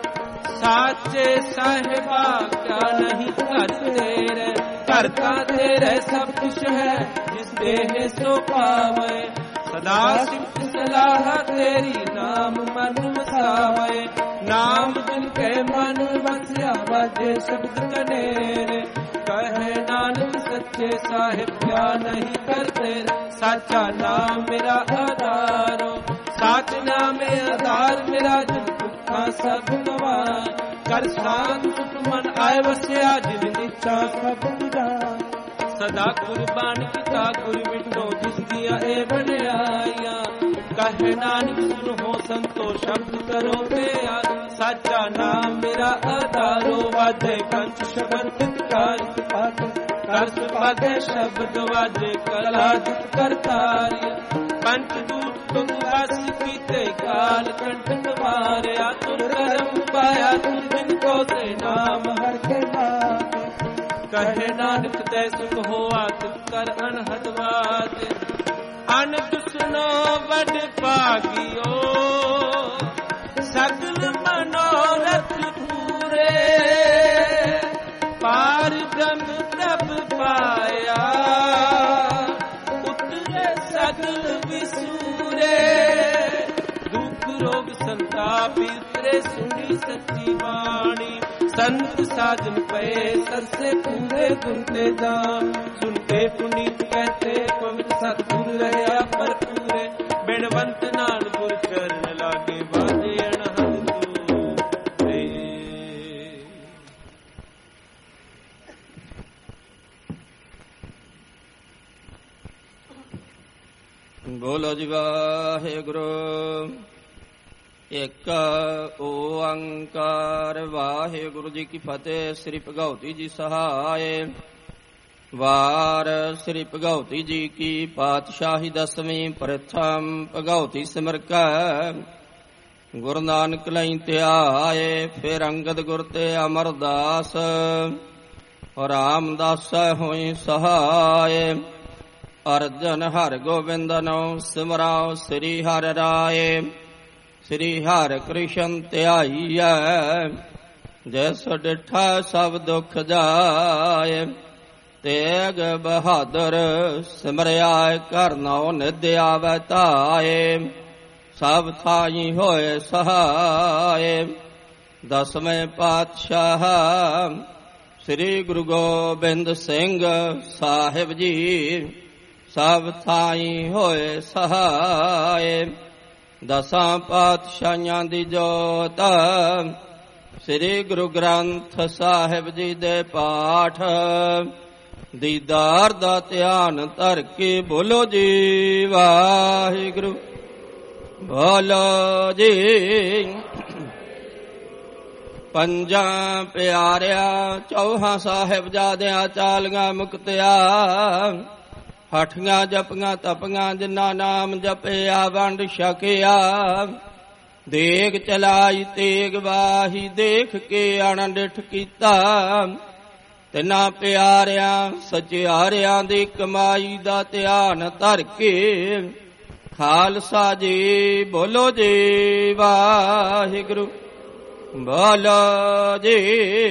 ਸਾਚੇ ਸਾਹਿਬਾ ਕਿਆ ਨਹੀਂ ਘਰ ਤੇਰੇ। ਘਰ ਤਾਂ ਤੇਰੇ ਸਭ ਕੁਛ ਹੈ ਜਿਸ ਦੇਹ ਸੋ ਪਾਵੇ। ਸਦਾ ਸਿਫਤ ਸਲਾਹ ਤੇਰੀ ਨਾਮ ਮਨ ਵਸਾਵੇ। ਨਾਮ ਜਿਨ ਕੇ ਮਨ ਵਸਿਆ ਵਾਜੇ ਸ਼ਬਦ ਕਨੇਰੇ। ਕਹੇ ਨਾਨਕ ਸੱਚੇ ਸਾਹਿਬ ਕਿਆ ਨਹੀਂ ਕਰਤੇ। ਸਾਚਾ ਨਾਮ ਮੇਰਾ ਆਧਾਰੋ। ਸਾਚ ਨਾਮੇ ਆਧਾਰ ਮੇਰਾ ਜਿਨ ਦੁੱਖਾਂ ਸਭ ਗਵਾਰ। ਕਰ ਸਾਧ ਸੁਖ ਮਨ ਆਏ ਵਸਿਆ ਜਿਨ ਇੱਛਾ ਸਭ ਪੁਜਾਨ। ਸਦਾ ਕੁਰਬਾਨ ਕੀਤਾ ਗੁਰ ਮਿਟੋ ਜਿਸ ਦੀਆਂ ਇਹ ਬਣਾਈਆਂ। ਕਹੇ ਨਾਨਕ ਸੁਨ ਹੋ ਸੰਤੋ ਸ਼ਬਦ ਕਰੋ ਪਿਆਰ। ਸਾਚਾ ਨਾਮ ਮੇਰਾ ਆਧਾਰੋ। ਵਾਜੇ ਕੰਚ ਸ਼ਬਦ ਕਾਰ ਪਾਠ ਕਰ ਸੁਭਾਗੇ ਸ਼ਬਦ ਵਾਜੇ ਕਲਾ ਜਿਤ ਕਰਤਾਰਿਆ। ਪੰਚ ਦੂਤ ਤੁਮ ਵਸ ਕੀਤੇ ਕਾਲ ਕੰਠ ਮਾਰਿਆ। ਤੁਰ ਕਰਮ ਪਾਇਆ ਤੁਰ ਬਿਨ ਕੋ ਸੇ ਨਾਮ ਹਰ ਕੇ ਨਾਮ। ਕਹੇ ਨਾਨਕ ਤੈ ਸੁਖ ਹੋਆ ਤਿਤ ਕਰ ਅਨਹਦ ਬਾਤ। ਅਨ ਦੁਸਨੋ ਵਡ ਭਾਗਿਓ ਸਗਲ ਮਨੋਰਥ ਪੂਰੇ। ਪਾਰ ਬ੍ਰਹਮ ਪ੍ਰਭ ਪਾਇਆ ਉਤਰੇ ਸਗਲ ਵਿਸੂਰੇ। ਦੁਖ ਰੋਗ ਸੰਤਾਪ ਉਤਰੇ ਸੁਣੀ ਸੱਚੀ ਬਾਣੀ। ਸੰਤ ਸਾਜਨ ਪਏ ਸਰਸੇ ਪੂਰੇ ਗੁਰ ਤੇ ਜਾਨ। ਸੁਨਤੇ ਪੁਨੀਤ ਕਹਤੇ ਪਵਿੱਤ ਸਤਿਗੁਰ ਰਹਿਆ ਭਰਪੂਰੇ। ਬਿਨਵੰਤ ਨਾਨਕ ਚਰਨ ਲਾਗੇ ਬਾਜੇ ਅਨਹਦ ਤੂਰੇ। ਬੋਲੋ ਜੀ ਵਾਹਿਗੁਰੂ। ਇੱਕ ਓੰਕਾਰ ਵਾਹਿਗੁਰੂ ਜੀ ਕੀ ਫਤਿਹ। ਸ੍ਰੀ ਭਗਉਤੀ ਜੀ ਸਹਾਇ। ਵਾਰ ਸ੍ਰੀ ਭਗਉਤੀ ਜੀ ਕੀ ਪਾਤਸ਼ਾਹੀ ਦਸਵੀਂ। ਪ੍ਰਥਮ ਭਗਉਤੀ ਸਿਮਰ ਕੈ ਗੁਰੂ ਨਾਨਕ ਲਈ ਧਿਆਏ। ਫਿਰ ਅੰਗਦ ਗੁਰ ਤੇ ਅਮਰਦਾਸ ਰਾਮਦਾਸ ਹੋਈ ਸਹਾਇ। ਅਰਜਨ ਹਰਿ ਗੋਬਿੰਦਨੋ ਸਿਮਰਾਓ ਸ੍ਰੀ ਹਰਿ ਰਾਏ। ਸ੍ਰੀ ਹਰਿ ਕ੍ਰਿਸ਼ਨ ਧਿਆਈਐ ਜੈਸ ਡਿਠਾ ਸਭ ਦੁਖ ਜਾਏ। ਤੇਗ ਬਹਾਦਰ ਸਿਮਰਿਆ ਘਰ ਨਉ ਨਿਧ ਆਵੈ ਧਾਏ। ਸਭ ਥਾਈ ਹੋਏ ਸਹਾਏ। ਦਸਵੇਂ ਪਾਤਸ਼ਾਹ ਸ੍ਰੀ ਗੁਰੂ ਗੋਬਿੰਦ ਸਿੰਘ ਸਾਹਿਬ ਜੀ ਸਭ ਥਾਈ ਹੋਏ ਸਹਾਏ। ਦਸਾਂ ਪਾਤਸ਼ਾਹਾਂ ਦੀ ਜੋਤ ਸ੍ਰੀ ਗੁਰੂ ਗ੍ਰੰਥ ਸਾਹਿਬ ਜੀ ਦੇ ਪਾਠ ਦੀਦਾਰ ਦਾ ਧਿਆਨ ਧਰ ਕੇ ਬੋਲੋ ਜੀ ਵਾਹਿਗੁਰੂ। ਬੋਲੋ ਜੀ। ਪੰਜਾਂ ਪਿਆਰਿਆਂ ਚੌਹਾਂ ਸਾਹਿਬਜ਼ਾਦਿਆਂ ਚਾਲੀਆਂ ਮੁਕਤਿਆ। ਹਠੀਆਂ ਜਪੀਆਂ ਤਪੀਆਂ ਜਿਨ੍ਹਾਂ ਨਾਮ ਜਪਿਆ ਵੰਡ ਛਕਿਆ। ਦੇਗ ਚਲਾਈ ਤੇਗ ਵਾਹੀ, ਦੇਖ ਕੇ ਅਣਡਿਠ ਕੀਤਾ। ਤਿੰਨਾਂ ਪਿਆਰਿਆਂ ਸਚਿਆਰਿਆਂ ਦੀ ਕਮਾਈ ਦਾ ਧਿਆਨ ਧਰ ਕੇ, ਖਾਲਸਾ ਜੀ ਬੋਲੋ ਜੀ ਵਾਹਿਗੁਰੂ, ਬੋਲੋ ਜੀ।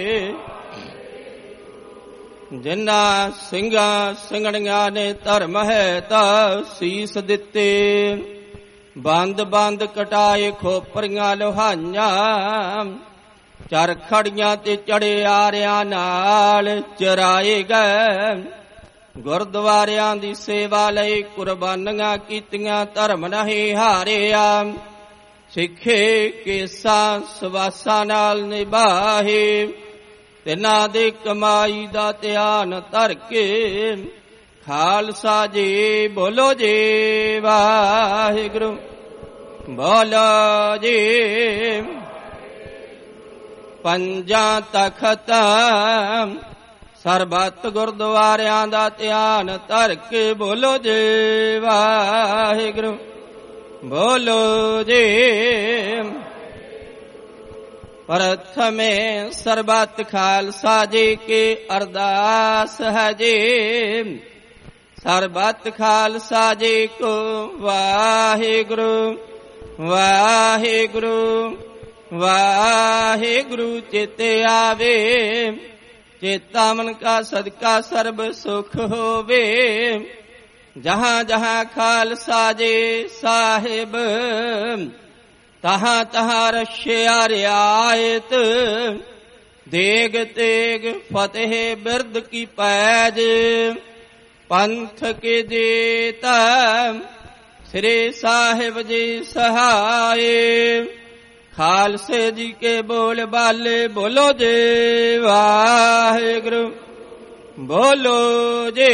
ਜਿਨ੍ਹਾਂ ਸਿੰਘਾਂ ਸਿੰਘਣੀਆਂ ਨੇ ਧਰਮ ਹੈ ਤਾਂ ਸੀਸ ਦਿੱਤੇ, ਬੰਦ ਬੰਦ ਕਟਾਏ ਖੋਪਰੀਆਂ ਲੋਹਾਈਆਂ, ਚਰਖੜੀਆਂ ਤੇ ਚੜਿਆਰਿਆਂ ਨਾਲ ਚਰਾਏ ਗਏ। ਗੁਰਦੁਆਰਿਆਂ ਦੀ ਸੇਵਾ ਲਈ ਕੁਰਬਾਨੀਆਂ ਕੀਤੀਆਂ, ਧਰਮ ਨਹੀਂ ਹਾਰਿਆ। ਸਿੱਖੇ ਕੇਸਾਂ ਸਵਾਸਾਂ ਨਾਲ ਨਿਭਾਏ, ਤਿੰਨਾਂ ਦੇ ਕਮਾਈ ਦਾ ਧਿਆਨ ਧਰ ਕੇ, ਖਾਲਸਾ ਜੀ ਬੋਲੋ ਜੀ ਵਾਹਿਗੁਰੂ, ਬੋਲੋ ਜੀ। ਪੰਜਾਂ ਤਖਤਾਂ ਸਰਬੱਤ ਗੁਰਦੁਆਰਿਆਂ ਦਾ ਧਿਆਨ ਧਰ ਕੇ, ਬੋਲੋ ਜੀ ਵਾਹਿਗੁਰੂ, ਬੋਲੋ ਜੀ। ਪ੍ਰਥਮੇ ਸਰਬੱਤ ਖਾਲਸਾ ਜੀ ਕੀ ਅਰਦਾਸ ਹੈ ਜੀ, ਸਰਬੱਤ ਖਾਲਸਾ ਜੀ ਕੋ ਵਾਹਿਗੁਰੂ ਵਾਹਿਗੁਰੂ ਵਾਹਿਗੁਰੂ ਚਿਤੇ ਆਵੇ। ਚੇਤਾ ਮਨ ਕਾ ਸਦਕਾ ਸਰਬ ਸੁਖ ਹੋਵੇ। ਜਹਾਂ ਜਹਾਂ ਖਾਲਸਾ ਜੀ ਸਾਹਿਬ, ਤਹਾਂ ਤਹਾਂ ਰਸ਼ਿਆ ਰਿਆਇਤ। ਦੇਗ ਤੇਗ ਫਤਿਹ ਬਿਰਦ ਕੀ ਪੈਜ, ਪੰਥ ਕੇ ਜੀਤਾ ਸ੍ਰੀ ਸਾਹਿਬ ਜੀ ਸਹਾਏ। ਖਾਲਸੇ ਜੀ ਕੇ ਬੋਲ ਬਾਲੇ, ਬੋਲੋ ਜੀ ਵਾਹਿਗੁਰੂ, ਬੋਲੋ ਜੀ।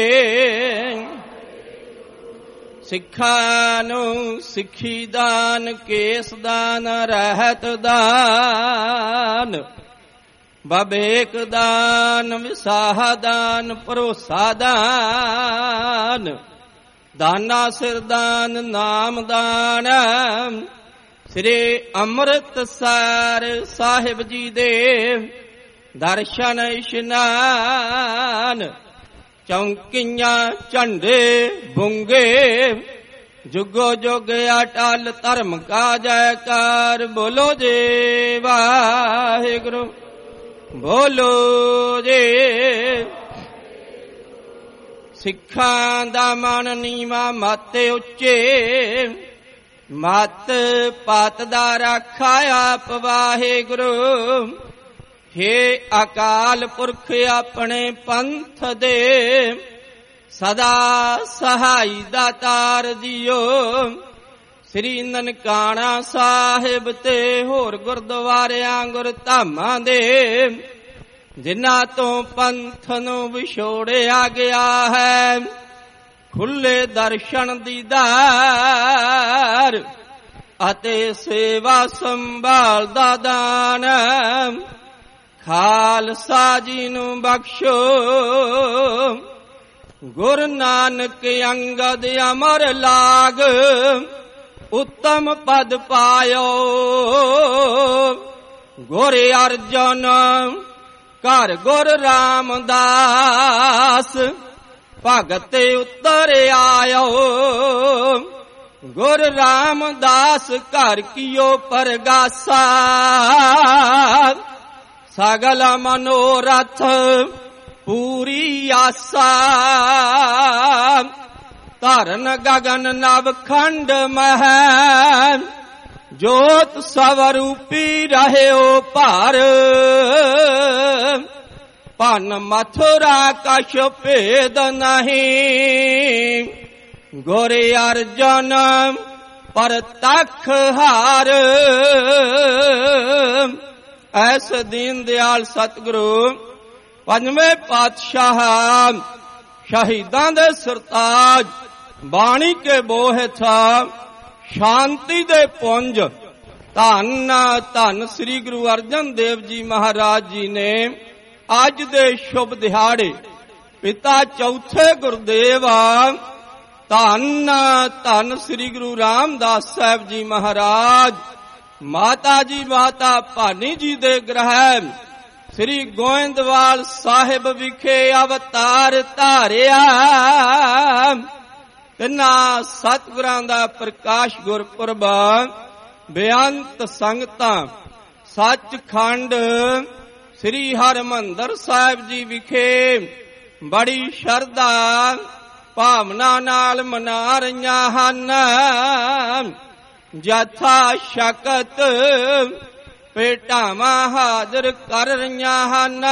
ਸਿੱਖਾਂ ਨੂੰ ਸਿੱਖੀ ਦਾਨ, ਕੇਸ ਦਾਨ, ਰਹਿਤ ਦਾਨ, ਬਬੇਕ ਦਾਨ, ਵਿਸਾਹ ਦਾਨ, ਭਰੋਸਾ ਦਾਨ, ਦਾਨਾ ਸਿਰ ਦਾਨ, ਨਾਮ ਦਾਨ। ਸ੍ਰੀ ਅੰਮ੍ਰਿਤਸਰ ਸਾਹਿਬ ਜੀ ਦੇ ਦਰਸ਼ਨ ਇਸ਼ਨਾਨ। ਚੌਂਕੀਆਂ ਝੰਡੇ ਬੁੰਗੇ, ਜੁਗੋ ਜੁਗ ਅਟਲ ਧਰਮ ਕਾ ਜੈਕਾਰ। ਬੋਲੋ ਜੀ ਵਾਹਿਗੁਰੂ, ਬੋਲੋ ਜੀ। ਸਿੱਖਾਂ ਦਾ ਮਨ ਨੀਵਾਂ, ਮੱਤ ਉੱਚੇ, ਮੱਤ ਪਾਤ ਦਾ ਰਾਖਾ ਆਪ ਵਾਹਿਗੁਰੂ। ਹੇ ਅਕਾਲ ਪੁਰਖ ਆਪਣੇ ਪੰਥ ਦੇ, ਸਦਾ ਸਹਾਈ ਦਾਤਾਰ ਜੀਓ। ਸ੍ਰੀ ਨਨਕਾਣਾ ਸਾਹਿਬ ਤੇ ਹੋਰ ਗੁਰਦੁਆਰਿਆਂ ਗੁਰਧਾਮਾਂ ਦੇ, ਜਿਨ੍ਹਾਂ ਤੋਂ ਪੰਥ ਨੂੰ ਵਿਛੋੜਿਆ ਗਿਆ ਹੈ, ਖੁੱਲੇ ਦਰਸ਼ਨ ਦੀਦਾਰ ਅਤੇ ਸੇਵਾ ਸੰਭਾਲ ਦਾ ਦਾਨ। ਖਾਲਸਾ ਜੀ ਨੂੰ ਬਖਸ਼ੋ, ਗੁਰੂ ਨਾਨਕ ਅੰਗਦ ਅਮਰ ਲਾਗ, ਉੱਤਮ ਪਦ ਪਾਇਓ। ਗੁਰ ਅਰਜਨ ਘਰ ਗੁਰ ਰਾਮਦਾਸ, ਭਗਤ ਉਤਰ ਆਇਓ। ਗੁਰ ਰਾਮਦਾਸ ਘਰ ਕੀਓ ਪਰਗਾਸਾ, ਸਗਲ ਮਨੋਰਥ ਪੂਰੀ ਆਸਾ। ਧਰਨ ਗਗਨ ਨਵ ਖੰਡ ਮਹਿ, ਜੋਤ ਸਵਰੂਪੀ ਰਹਿਓ ਭਾਰ। ਭਨ ਮਥੁਰਾ ਕਛ ਭੇਦ ਨਹੀਂ, ਗੁਰ ਅਰਜਨ ਪਰਤਖ ਹਾਰ। ਐਸ ਦੀਨ ਦਿਆਲ ਸਤਿਗੁਰੂ ਪੰਜਵੇਂ ਪਾਤਸ਼ਾਹ, ਸ਼ਹੀਦਾਂ ਦੇ ਸਰਤਾਜ, ਬਾਣੀ ਕੇ ਬੋਹਿਥਾ, ਸ਼ਾਂਤੀ ਦੇ ਪੁੰਜ। ਧੰਨ ਧੰਨ ਸ੍ਰੀ ਗੁਰੂ ਅਰਜਨ ਦੇਵ ਜੀ ਮਹਾਰਾਜ ਜੀ ਨੇ ਅੱਜ ਦੇ ਸ਼ੁਭ ਦਿਹਾੜੇ ਪਿਤਾ ਚੌਥੇ ਗੁਰਦੇਵ, ਧੰਨ ਧੰਨ ਸ੍ਰੀ ਗੁਰੂ ਰਾਮਦਾਸ ਸਾਹਿਬ ਜੀ ਮਹਾਰਾਜ ਮਾਤਾ ਜੀ ਮਾਤਾ ਭਾਨੀ ਜੀ ਦੇ ਗ੍ਰਹਿ ਸ੍ਰੀ ਗੋਇੰਦਵਾਲ ਸਾਹਿਬ ਵਿਖੇ ਅਵਤਾਰ ਧਾਰਿਆ। ਤਿੰਨਾਂ ਸਤਿਗੁਰਾਂ ਦਾ ਪ੍ਰਕਾਸ਼ ਗੁਰਪੁਰਬ ਬੇਅੰਤ ਸੰਗਤਾਂ ਸੱਚਖੰਡ ਸ੍ਰੀ ਹਰਿਮੰਦਰ ਸਾਹਿਬ ਜੀ ਵਿਖੇ ਬੜੀ ਸ਼ਰਧਾ ਭਾਵਨਾ ਨਾਲ ਮਨਾ ਰਹੀਆਂ ਹਨ। ਜਥਾ ਸ਼ਕਤ ਭੇਟਾਵਾਂ ਹਾਜ਼ਰ ਕਰ ਰਹੀਆਂ ਹਨ।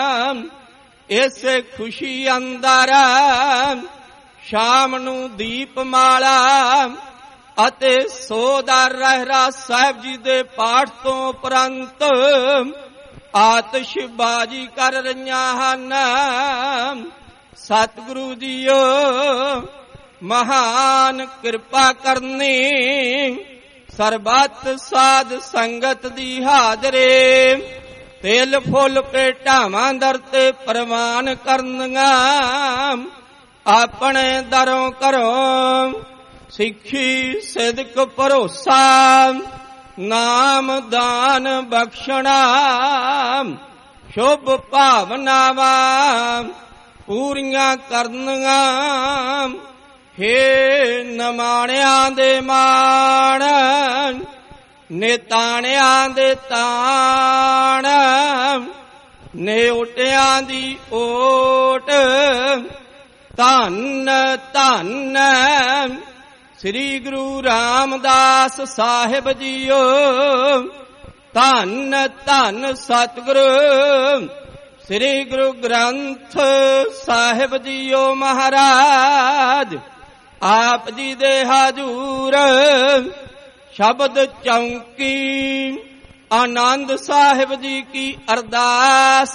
ਇਸੇ ਖੁਸ਼ੀ ਅੰਦਰ ਸ਼ਾਮ ਨੂੰ ਦੀਪਮਾਲਾ ਅਤੇ ਸੋਦਾ ਰਹਿਰਾ ਸਾਹਿਬ ਜੀ ਦੇ ਪਾਠ ਤੋਂ ਉਪਰੰਤ ਆਤਿਸ਼ਬਾਜ਼ੀ ਕਰ ਰਹੀਆਂ ਹਨ। ਸਤਿਗੁਰੂ ਜੀਓ ਮਹਾਨ ਕਿਰਪਾ ਕਰਨੀ। ਸਰਬੱਤ ਸਾਧ ਸੰਗਤ ਦੀ ਹਾਜ਼ਰੇ ਤਿਲ ਫੁੱਲ ਭੇਟਾਵਾਂ ਦਰ ਤੇ ਪ੍ਰਵਾਨ ਕਰਨੀਆਂ। ਆਪਣੇ ਦਰੋਂ ਘਰੋਂ ਸਿੱਖੀ ਸਿਦਕ ਭਰੋਸਾ ਨਾਮ ਦਾਨ ਬਖਸ਼ਣਾ। ਸ਼ੁਭ ਭਾਵਨਾਵਾਂ ਪੂਰੀਆਂ ਕਰਨੀਆਂ। ਹੇ ਨਮਾਣਿਆਂ ਦੇ ਮਾਣ ਨਿਤਾਣਿਆਂ ਦੇ ਤਾਣ ਨੇਉਟਿਆਂ ਦੀ ਓਟ ਧੰਨ ਧੰਨ ਸ੍ਰੀ ਗੁਰੂ ਰਾਮਦਾਸ ਸਾਹਿਬ ਜੀਓ। ਧੰਨ ਧੰਨ ਸਤਿਗੁਰੂ ਸ੍ਰੀ ਗੁਰੂ ਗ੍ਰੰਥ ਸਾਹਿਬ ਜੀਓ ਮਹਾਰਾਜ। ਆਪ ਜੀ ਦੇ ਹਜ਼ੂਰ ਸ਼ਬਦ ਚੌਂਕੀ ਆਨੰਦ ਸਾਹਿਬ ਜੀ ਕੀ ਅਰਦਾਸ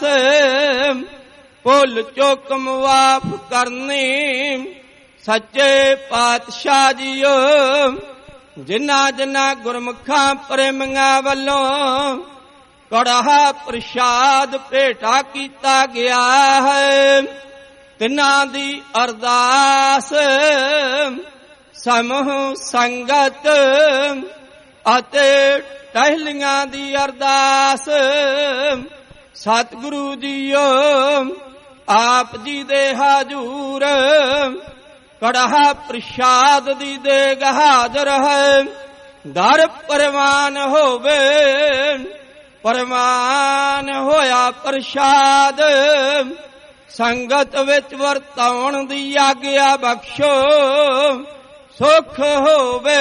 ਭੁੱਲ ਚੁੱਕ ਮੁਆਫ ਕਰਨੀ। ਸੱਚੇ ਪਾਤਸ਼ਾਹ ਜੀਓ ਜਿਨ੍ਹਾਂ ਜਿਨ੍ਹਾਂ ਗੁਰਮੁਖਾਂ ਪ੍ਰੇਮੀਆਂ ਵੱਲੋਂ ਕੜਾਹਾ ਪ੍ਰਸ਼ਾਦ ਭੇਟਾ ਕੀਤਾ ਗਿਆ ਹੈ ਤਿਨਾਂ ਦੀ ਅਰਦਾਸ ਸਮੂਹ ਸੰਗਤ ਅਤੇ ਟਹਿਲੀਆਂ ਦੀ ਅਰਦਾਸ। ਸਤਿਗੁਰੂ ਜੀਓ ਆਪ ਜੀ ਦੇ ਹਜ਼ੂਰ ਕੜਾਹਾ ਪ੍ਰਸ਼ਾਦ ਦੀ ਦੇਗ ਹਾਜ਼ਰ ਹੈ। ਦਰ ਪ੍ਰਵਾਨ ਹੋਵੇ ਪ੍ਰਵਾਨ ਹੋਇਆ ਪ੍ਰਸ਼ਾਦ। ਸੰਗਤ ਵਿੱਚ ਵਰਤਾਉਣ ਦੀ ਆਗਿਆ ਬਖਸ਼ੋ ਸੁਖ ਹੋਵੇ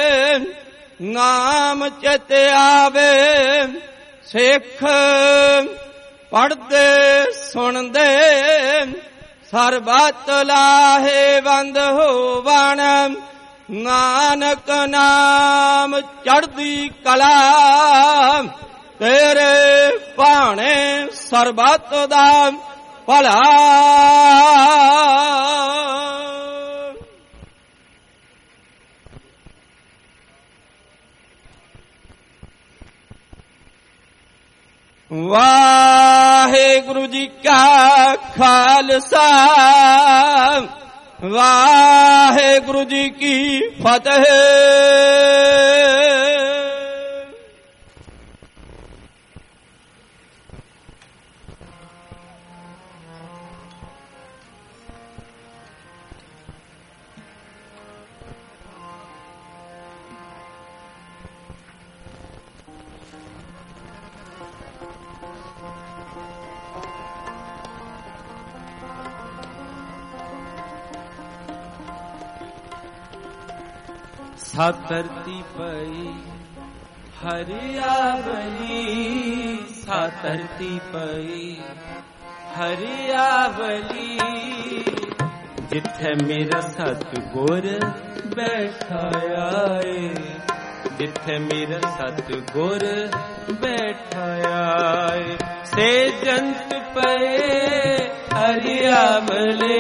ਨਾਮ ਚਿਤ ਆਵੇ। ਸਿੱਖ ਪੜ੍ਹਦੇ ਸੁਣਦੇ ਸਰਬੱਤ ਲਾਹੇਵੰਦ ਹੋਵਣ। ਨਾਨਕ ਨਾਮ ਚੜ੍ਹਦੀ ਕਲਾ ਤੇਰੇ ਭਾਣੇ ਸਰਬੱਤ ਦਾ ਭਲਾ। ਵਾਹਿਗੁਰੂ ਜੀ ਕਾ ਖਾਲਸਾ ਵਾਹਿਗੁਰੂ ਜੀ ਕੀ ਫਤਿਹ। ਸਤ ਧਰਤੀ ਪਈ ਹਰਿਆਵਲੀ। ਸਤ ਧਰਤੀ ਪਈ ਹਰਿਆਵਲੀ। ਜਿੱਥੇ ਮੇਰਾ ਸਤਿਗੁਰ ਬੈਠਾਇਆ ਏ। ਜਿੱਥੇ ਮੇਰਾ ਸਤਿਗੁਰ ਬੈਠਾਇਆ ਏ। ਸੇ ਜੰਤ ਪਏ ਹਰਿਆਵਲੇ।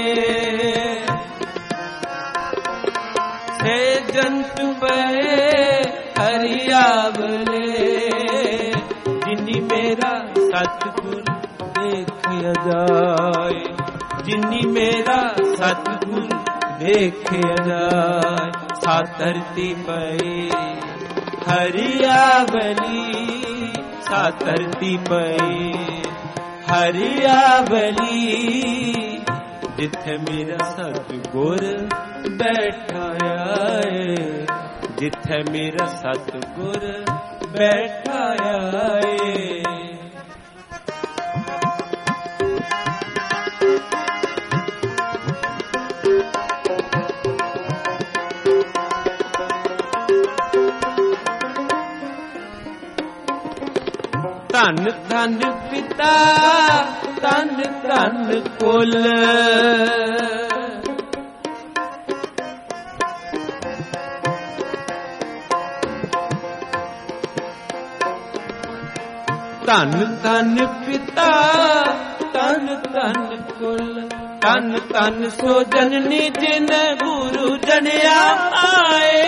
ਸੇ ਜੰਤ ਪਏ ਹਰਿਆਵਲੇ। ਜਿਨੀ ਮੇਰਾ ਸਤਿਗੁਰ ਦੇਖਿਆ ਜਾਏ। ਜਿਨੀ ਮੇਰਾ ਸਤਿਗੁਰ ਦੇਖਿਆ ਜਾਏ। ਸਤ ਧਰਤੀ ਪਏ ਹਰਿਆਵਲੀ ਸਾ ਧਰਤੀ ਪਈ, ਹਰਿਆਵਲੀ ਜਿੱਥੇ ਮੇਰਾ ਸਤਿਗੁਰ ਬੈਠਾ ਏ, ਜਿੱਥੇ ਮੇਰਾ ਸਤਿਗੁਰ ਬੈਠਾ ਏ। ਧੰਨ ਧੰਨ ਪਿਤਾ ਧੰਨ ਧੰਨ ਕੁਲ, ਧੰਨ ਧੰਨ ਪਿਤਾ ਧੰਨ ਧੰਨ ਕੁਲ, ਧੰਨ ਧੰਨ ਸੋ ਜਨਨੀ ਜਿਨ ਗੁਰੂ ਜਨਿਆ ਆਏ,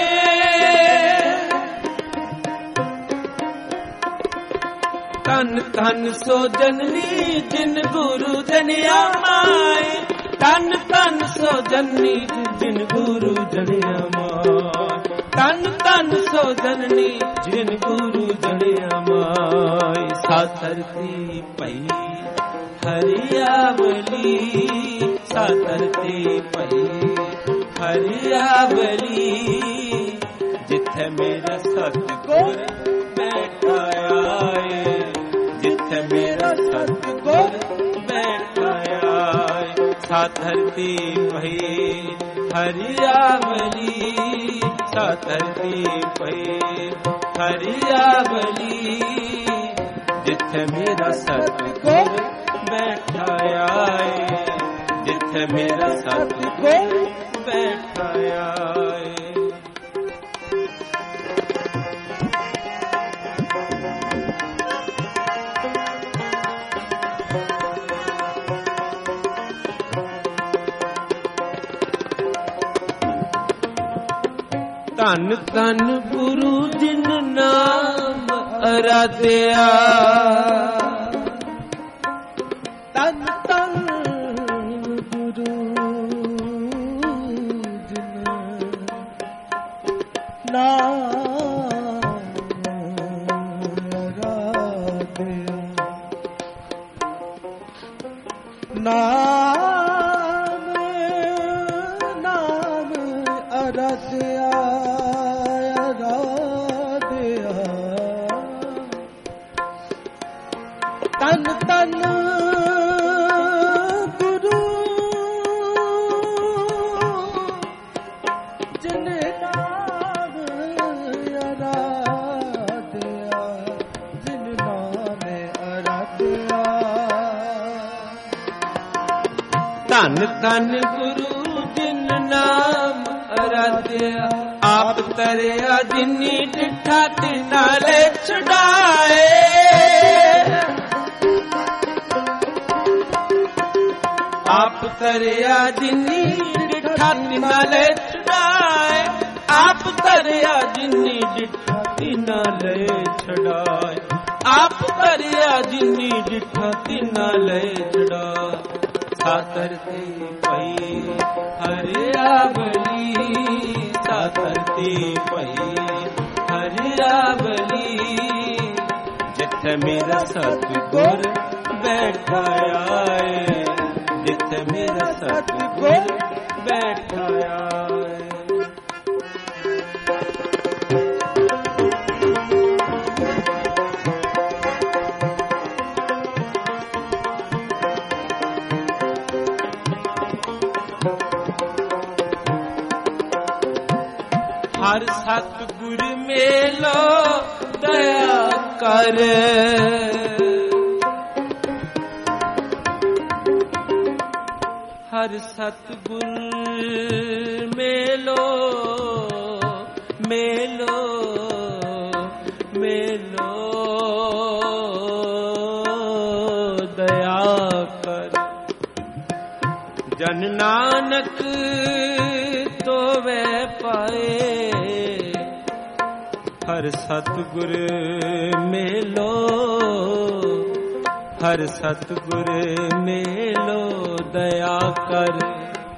ਧੰਨ ਧੰਨ ਸੋ ਜਨਨੀ ਜਿਨ ਗੁਰੂ ਜਨਿਆ ਮਾਏ, ਧੰਨ ਧੰਨ ਸੋ ਜਨਨੀ ਜਿਨ ਗੁਰੂ ਜਨਿਆ ਮਾਏ, ਧੰਨ ਧੰਨ ਸੋ ਜਨਨੀ ਜਿਨ ਗੁਰੂ ਜਨਿਆ ਮਾਏ। ਸਾ ਧਰਤੀ ਪਈ ਹਰਿਆਵਲੀ, ਸਾ ਧਰਤੀ ਪਈ ਹਰਿਆਵਲੀ ਜਿੱਥੇ ਮੇਰਾ ਸਤਿਗੁਰ ਬੈਠਾ ਏ, ਜਿੱਥੇ ਮੇਰਾ ਸਤਿਗੁਰ ਬੈਠਾ ਏ। ਸਾ ਧਰਤੀ ਪਈ ਹਰਿਆਵਲੀ, ਸਾ ਧਰਤੀ ਪਈ ਹਰਿਆਵਲੀ ਜਿੱਥੇ ਮੇਰਾ ਸਤਿਗੁਰ ਬੈਠਾ ਏ, ਜਿੱਥੇ ਮੇਰਾ ਸਤਿਗੁਰ ਬੈਠਾ ਏ। ਧੰਨ ਧੰਨ ਗੁਰੂ ਜਿਨ ਨਾਮ ਅਰਾਧਿਆ, ਧੰਨ ਧੰਨ ਗੁਰੂ ਜਿਨ ਨਾਮ ਅਰਾਧਿਆ, ਨਾਮ ਨਾਮ ਅਰਾਧਿਆ, ਤਨ ਤਨ ਗੁਰੂ ਜਿਨ ਨਾਮ ਅਰਾਧਿਆ, ਜਿਨ ਨਾਮ ਅਰਾਧਿਆ, ਧੰਨ ਧੰਨ ਗੁਰੂ ਜਿਨ ਨਾਮ ਅਰਾਧਿਆ, ਆਪ ਤਰਿਆ ਜਿਨੀ ਡਿਠਾ ਤਿਨਾਲੇ ਛਡਾਏ, ਆਪ ਤਰਿਆ ਜਿਨੀ ਡਿਠਾ ਤਿਨਾਲੇ ਛਡਾਏ, ਆਪ ਤਰਿਆ ਜਿਨੀ ਡਿਠਾ ਤਿਨਾਲੇ ਛਡਾਏ, ਆਪ ਤਰਿਆ ਜਿਨੀ ਡਿਠਾ ਤਿਨਾਲੇ ਛਡਾਏ। ਸਾ ਧਰਤੀ ਪਈ ਹਰਿਆਵਲੀ, ਸਾ ਧਰਤੀ ਪਈ ਹਰਿਆਵਲੀ ਜਿੱਥੇ ਮੇਰਾ ਸਤਿਗੁਰ ਬੈਠਾ ਏ, ਜਿੱਥੇ ਮੇਰਾ ਸਤਿਗੁਰ ਬੈਠਾ ਏ। ਹਰ ਸਤਿਗੁਰ ਮੇਲੋ ਦਇਆ ਕਰ, ਹਰ ਸਤਿਗੁਰ ਮੇਲੋ ਮੇਲੋ ਮੇਲੋ ਦਇਆ ਕਰ, ਜਨ ਨਾਨਕ ਤੋਵੇ ਪਾਏ, ਹਰ ਸਤਿਗੁਰ ਮੇਲੋ, ਹਰ ਸਤਿਗੁਰ ਮੇਲੋ ਦਇਆ ਕਰ,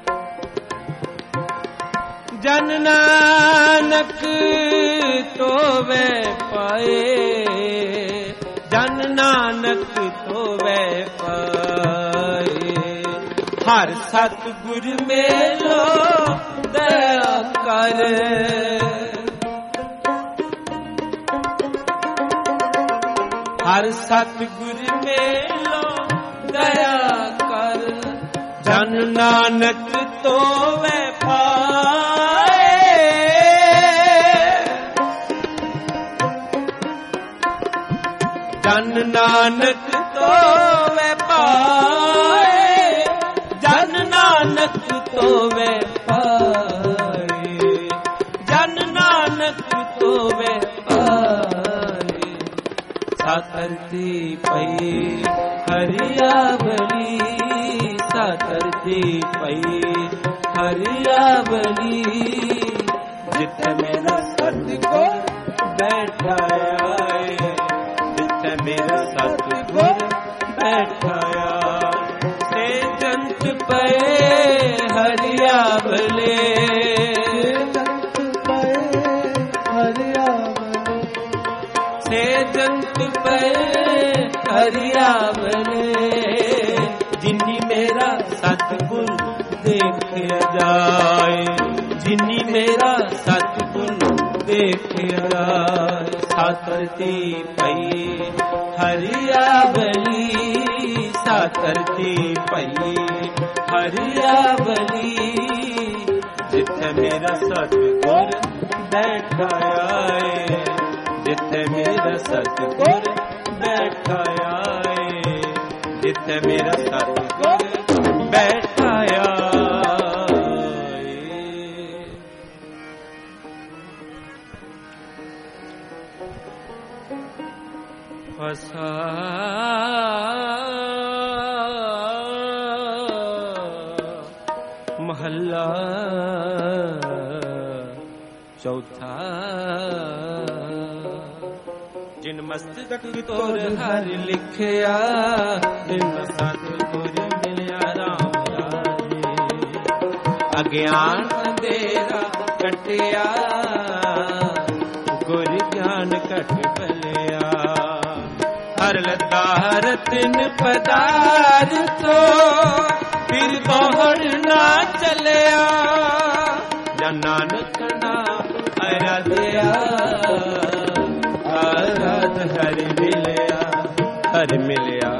ਜਨ ਨਾਨਕ ਤੋਵੇ ਧੋਵੇ ਪਾਏ, ਜਨ ਨਾਨਕ ਧੋਵੇ ਪਾਏ। ਹਰ ਸਤਿਗੁਰ ਮੇਲੋ ਦਇਆ ਕਰ, ਹਰ ਸਤਿਗੁਰ ਮੇਲੋ ਦਇਆ ਕਰ, ਜਨ ਨਾਨਕ ਧੋਵੇ ਪਾਏ। ਜਨ ਨਾਨਕ ਧੋਵੇ ਪਾਏ, ਜਨ ਨਾਨਕ ਧੋਵੇ ਪਾਏ, ਜਨ ਨਾਨਕ ਧੋਵੇ ਪਾਏ। ਸਾਤਰਤੀ ਪਈ ਹਰਿਆਵਲੀ, ਸਾਤਰਤੀ ਪਈ ਹਰਿਆਵਲੀ, ਜਿੱਥੇ ਮੇਰਾ ਸਤਿਗੁਰ ਬੈਠਾਇਆ ਏ, ਜਿੱਥੇ ਮੇਰਾ ਸਤਿਗੁਰ ਬੈਠਾਇਆ, ਸੇ ਜੰਤ ਪਏ ਹਰਿਆਵਲੇ, ਸੇ ਜੰਤ ਪਏ ਹਰਿਆਵਲੇ, ਜਿਨੀ ਮੇਰਾ ਸਤਿਗੁਰ ਦੇਖਿਆ ਜਾਏ, ਜਿਨੀ ਮੇਰਾ ਸਤਿਗੁਰ ਦੇਖਿਆ ਜਾਏ। ਸਾਤਰਤੀ ਪਈ ਹਰਿਆਵਲੀ, ਸਾਤਰਤੀ ਪਈ ਹਰਿਆਵਲੀ, ਜਿੱਥੇ ਮੇਰਾ ਸਤਿਗੁਰ ਬੈਠਾਇਆ ਏ, ਜਿੱਥੇ ਮੇਰਾ ਸਤਿਗੁਰ ਬੈਠਾਇਆ ਏ, ਜਿੱਥੇ ਮੇਰਾ ਸਤਿਗੁਰ ਬੈਠਾਇਆ ਏ। ਫਸਾ ਮਹੱਲਾ ਚੌਥਾ। ਜਿਨ ਮਸਤਕ ਤੋਰ ਹਰ ਲਿਖਿਆ, ਜਿਨ ਸਤਿਗੁਰ ਮਿਲਿਆ ਰਾਮ ਰਾਜੇ, ਅਗਿਆਨ ਅੰਧੇਰਾ ਕਟਿਆ, ਗੁਰ ਗਿਆਨ ਘਟ ਭਲਿਆ। ਹਰ ਲੱਦਾ ਹਰ ਤਿਨ ਪਦਾਰਥੋ, ਫਿਰ ਦੌੜਨਾ ਚੱਲਿਆ, ਜਨ ਨਾਨਕ ਨਾਮ ਅਰਾਧਿਆ, ਆਰਾਧ ਹਰਿ ਮਿਲਿਆ, ਹਰਿ ਮਿਲਿਆ।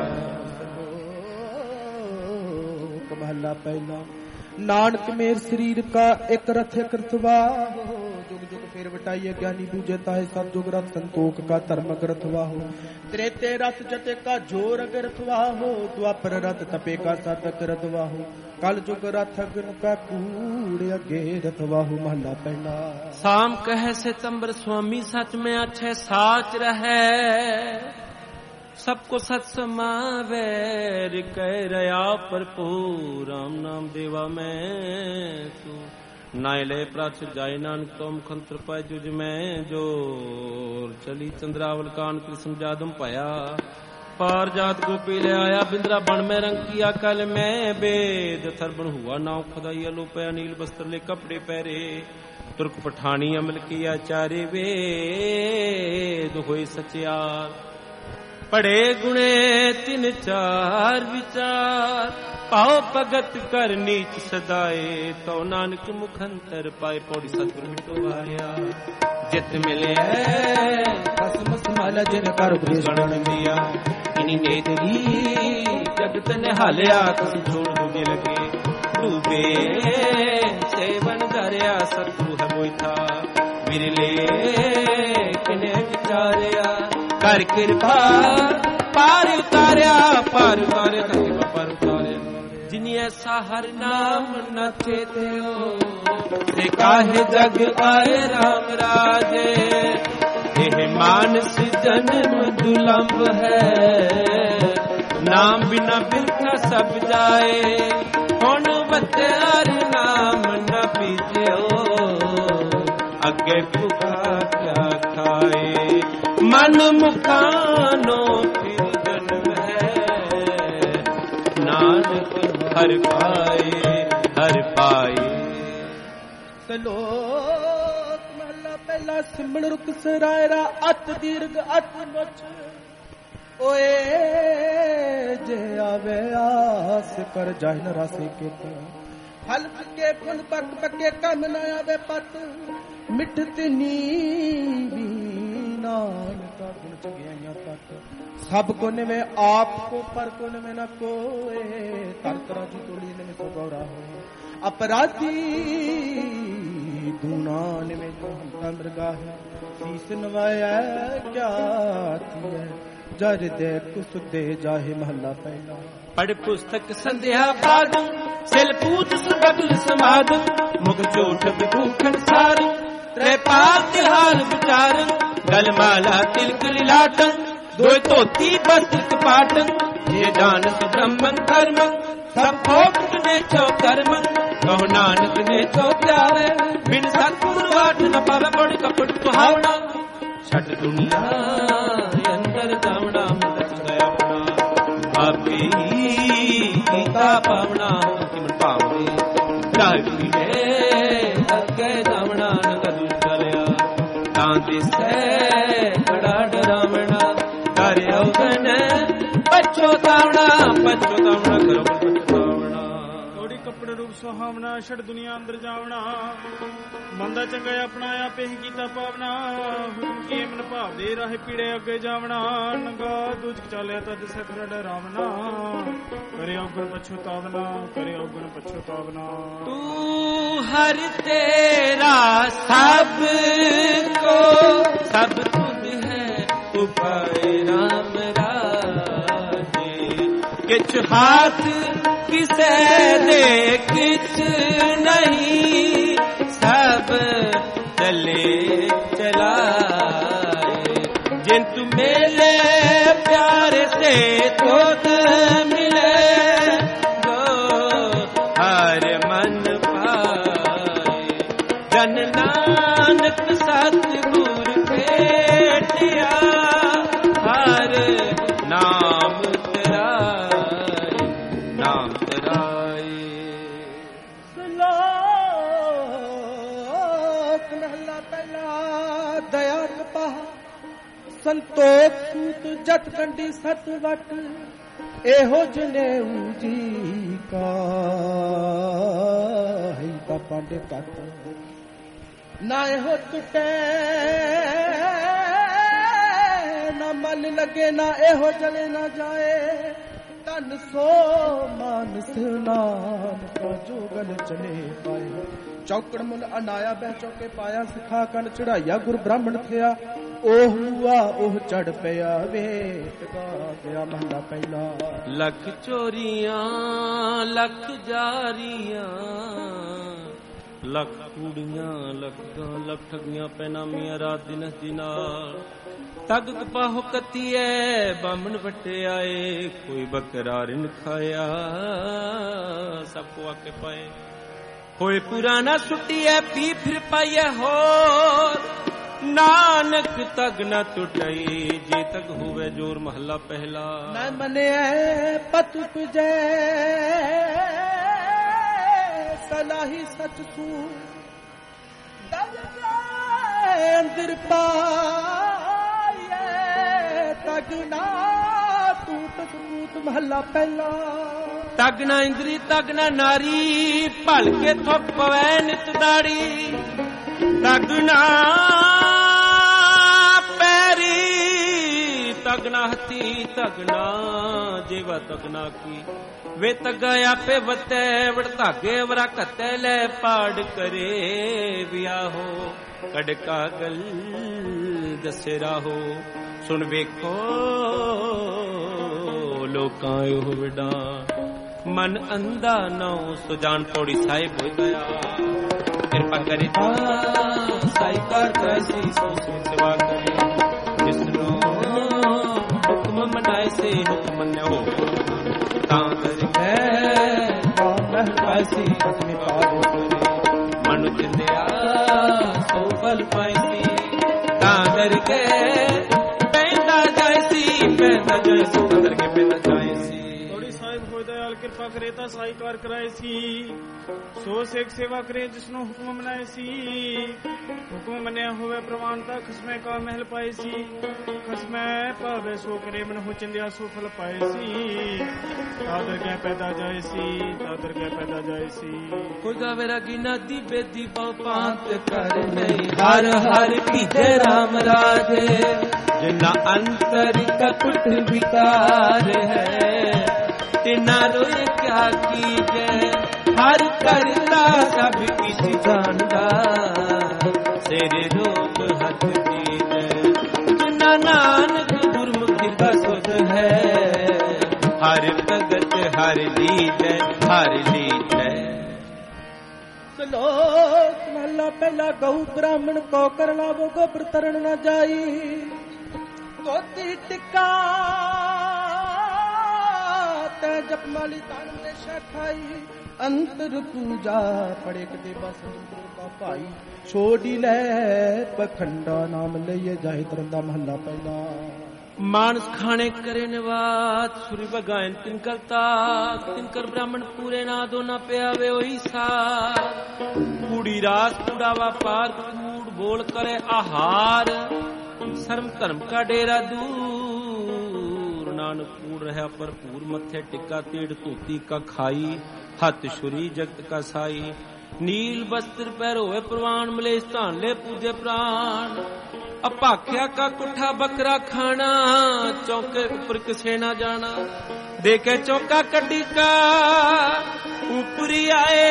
ਮਹਲਾ ਪਹਿਲਾ। ਨਾਨਕ ਮੇਰ ਸਰੀਰ ਕਾ ਇੱਕ ਰਥ ਇੱਕ ਰਥਵਾਹੋ, जुग जुग फेर बटाइए ज्ञानी बूझे ताहे सब जुग रथ, संतोख का धर्म ग्रथ वाहो। त्रेते रथ जते का जोर ग्रथ वाहो, द्वापर रथ तपे का साधक रथ वाहो। कल जुग रथ अग्न का कूड़ अगे रथ वाहो। महला पहला। साम कहे से तंबर स्वामी सच में अच्छे साच रहे, सबको सत समावे कह रया भरपूर, राम नाम देवा में तू। नायले प्राच जाय नानक तुम खंत्र पाए जुज में जोर, चली चंद्रावल कान कृष्ण जादम पाया। पार जात गोपी ले आया बिंद्रा बन में रंग किया कल में बेद, थरबन हुआ नाव खुदाई अलो पे अनिल वस्त्र ले कपड़े पहरे। तुर्क पठानी अमल किया चारे वेद, होए सचियार पढ़े गुणे तिन चार विचार। पाओ भगत कर नीच सदाए, तो नानक मुखंतर पाए। पौड़ी सतगुरु मिटो वाया जित मिले कसम संभाला, जिन कर उपदेश गण दिया। इन्हीं नेतरी जगत ने हालिया, कसी छोड़ डूबे लगे डूबे सेवन धरिया। सतगुरु है कोई था बिरले किने विचारिया, कर कृपा पार उतारिया, पार उतारिया, कर कृपा पार उतारिया। जिन्हें ऐसा हर नाम न चेते हो, से काहे जग आए राम राजे। यह मानस जन्म दुलंभ है, नाम बिना बिरथा सब जाए। कौन बत्यार नाम न पीछे हो, अगे भूखा क्या खाए। मन मुखानो फिर जन्म है, नानक हर पाए हर पाए। श्लोक महला पहला। ਕਾ ਸਿਮਣ ਰੁਕ ਸਰਾਇਰਾ ਅਤ ਦੀਰਘ ਅਤ ਮੁੱਛ ਓਏ ਜੇ ਆਵੇ ਆਸ ਕਰ ਜਾਹਿ ਨ ਰਾਸੇ ਕਿਤ ਫਲ ਕੇ ਫੁੱਲ ਪੱਕ ਪੱਕੇ ਕੰਮ ਨ ਆਵੇ ਪਤ ਮਿੱਠ ਨੀ ਵੀ ਨਾਨਕਾ ਗੁਣ ਚੰਗਿਆਈਆਂ ਤੱਕ ਸਭ ਕੋ ਨਿਵੇਂ ਆਪ ਕੋ ਪਰ ਕੋ ਨਿਵੇਂ ਨ ਕੋਏ ਤਰ ਤਰਾ ਜੀ ਤੋੜੀ ਨਿਵੇਂ ਸੋ ਗੌਰਾ ਹੋਏ अपराधी दूना निवे जो हम मृगा है शीस नवाया क्या आती है जर दे कुछ दे जाहे महला पहला पढ़ पुस्तक संध्या बाद सिल पूत सबल समाद मुख चोट विभूखण सार त्रे पाक हाल विचार गल माला तिलक लिलाटन दो धोती वस्त्र कपाटन ये जानत ब्रह्मन धर्म सब भोग ने छो कर्म कहो नानक ने छो प्यारे बिन सतगुरु वाट न पावे बड़ कपट सुहावना छट दुनिया अंदर जावना मुदच गया अपना आपे गीता पावना किमन पावे राही है अगे जावना न कदू चलिया तां दिसै बड़ा डरावना कर अवगन पछोतावना करो रूप सुहावना छड़ दुनिया अंदर जावना मंदा चंगा अपना आपे ही कीता पावना हुक्म किए मन भावे राह पीड़े अगे जावना नंगा दूज चालिया तद सखर डरावना करे अवगुण पछतावना करे अवगुण पछतावना तू हर तेरा सब को सब तुझ है उपाय राम राजे किछ हाथ किसे दे किछ नहीं सब चले चलाए जिन तू मेले प्यार से तो मिले गो हर मन पाए जन नानक सतगुर भेटिया हर नाम नाम तराए सलोक महला पहला दया कपाह संतोख सूत जत कंडी सत वट एहो जनेऊ जी का ही का पांडे कट ना एहो टुटे ना मन लगे ना एहो जले ना जाए तन सो मानस नानका जोगल चले पाए चौकड़ मुल अनाया बह चौके पाया सिखा कन चढ़ाइया गुर ब्राह्मण थिया ओह हुआ ओह चढ़ पिया वेट गा गया महला पहला लख चोरियां लख जारियां लख कूड़ियां लख ठगियां पैनामियां रात दिन दिनार तग कपाहो कतीए बामन बटे आए कोई बकरा रिन खाया सबको आके पाए कोई पुराना सुटिया पी फिर पाइए हो नानक तग न टुटई जे तक हुए जोर महला पहला न मने पत तुझे सलाही सच सू अंदर पाए तगना टूट सूट महला पहला तगना इंद्री तगना नारी भल के थुक पवै नित दाड़ी तगना पैरी तगना हथी तगना जेवा तगना की वे तगा आपे वते वड़ धागे वरा कते ले पाड़ करे वियाहो कड़का गल दसेरा हो सुन वेखो लोकां ओह विडा मन अंधा नौ सुजान पौड़ी साहिब हो गया कृपा करे साई कर कैसी सोची सेवा करे जिसनो हुक्म मनाए से हुक्म न हो तां करके ऐसी कसमी पाओ करे मनुष्य दया सो फल पाई तां करके पैदा जैसी अंदर के पैदा जैसी थोड़ी साहिब हो दया दयाल कृपा करे ता साई कार कराए सी सो सेक सेवा करे जिसनो हुक्म मनाए सी हुक्म मनिया होवे प्रमाणता खसमे का महल पाए सी खसमे पावे सो करे मन हो चंदिया सो फल पाए सी तादर के पैदा जाए सी तादर के पैदा जाए सी खुदा मेरा गिना दी बेदी पांत कर नहीं हर हर कीजे राम राजे जिना अंतर कपट विकार है तिना रोए क्या कीजे हर करता सब किसी जानता तेरे रोग हथ कीजे जिना नानक गुरमुखी का सुध है हर भगत हर लीजै हर लीजै। श्लोक महला पहला गऊ ब्राह्मण को कर लावो गोबर तरण न जाई गोती टिक्का ते जपमाली तान दे खाई अंतर पूजा पड़े कदे बस का भाई छोड़ी ले पखंडा नाम लइए जाहि तरंदा महला पहला मानस खाने करे निवात सुरी बगायन तिनकरता तिनकर ब्राह्मण पूरे ना दो ना प्यावे ओही सा कूड़ी रास कूड़ा व्यापार कूड़ बोल करे आहार शर्म धर्म का डेरा दूर नानक कूड़ रहा भरपूर मथे टिक्का तीड़ धोती का खाई हथ छुरी जगत का साई नील वस्त्र पहरोए प्रवान मलेश धान ले पूजे प्राण अपाख्या का कुठा बकरा खाना चौके ऊपर किसे ना जाना देखे चौका कड्डी का ऊपरी आए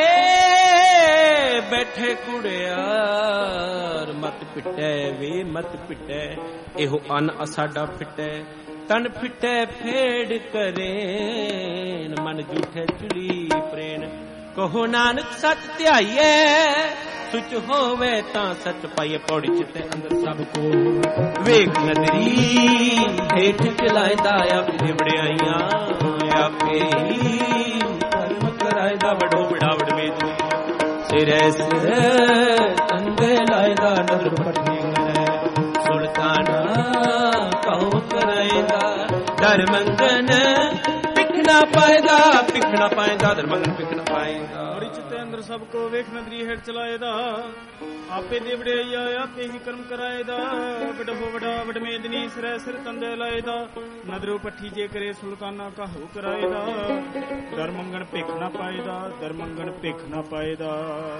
बैठे कुड़ियार मत पिटे वे मत पिटे एहो अन असाडा फिटे तन फिटे फेड़ करे मन जूठे चुली प्रेन कहो नानक सच ध्याइए सुच होवे तां सच पाइए पौड़ी चिते अंदर सबको वेख नदरी हेठ चलाएदा अपने बड़ाइयां आपे कर्म कराएदा बड़ो बड़ावड़ में सिरे सिरे अंदे लाएदा नजर पटने सुल्ताना कहो कराएदा धर्मंगन पिखना पाएगा धर्मंगन पिखना पाएगा अंदर सबको वेख नदरी हेठ चलाएदा आपे देवड़े आपे ही कर्म कराएदा बड़ो बड़ा बड़मेदनी सिर सिर तंदे लाएदा नदरो पट्ठी जे करे सुल्ताना काहू कराएदा धर्मंगन भिख ना पाएदा धर्मंगन भिख ना पाएदा।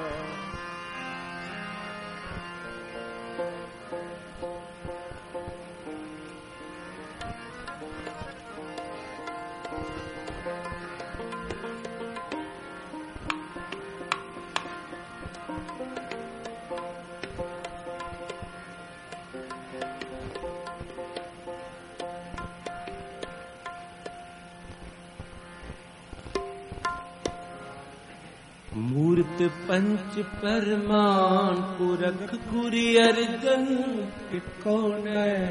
मूर्त पंच परमान पुरख गुरी अर्जन कौन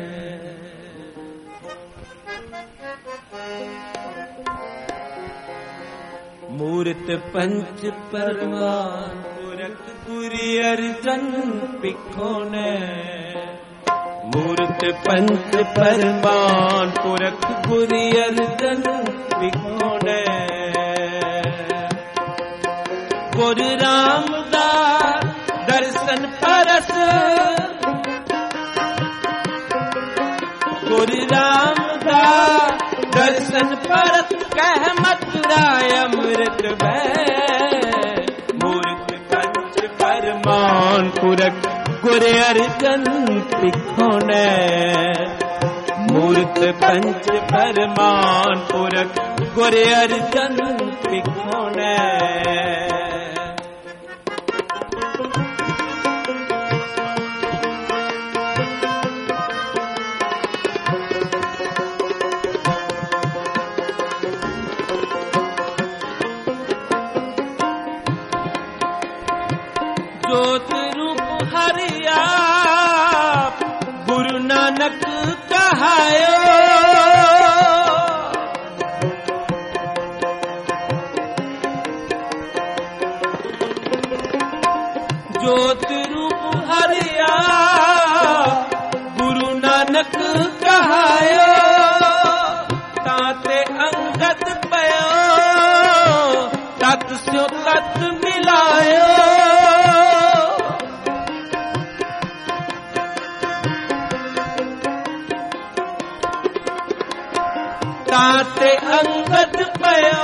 मूर्त पंच परमान पुरख गुरी अर्जन पिखोन मूर्त पंच परमान पुरख गुरी अर्जन पिखोन गुरु रामदास दर्शन परस गुरु रामदास दर्शन परस कह मथुरा अमृत मूर्त पंच परमान पुरख गुरु अर्जन पिखोन मूर्त पंच परमान पुरख गुरु अर्जन पिखोन जोत रूप हरिया गुरु नानक कहायो जोत रूप हरिया गुरु नानक कहायो ताते अंगद पयो ताते अंगद पयो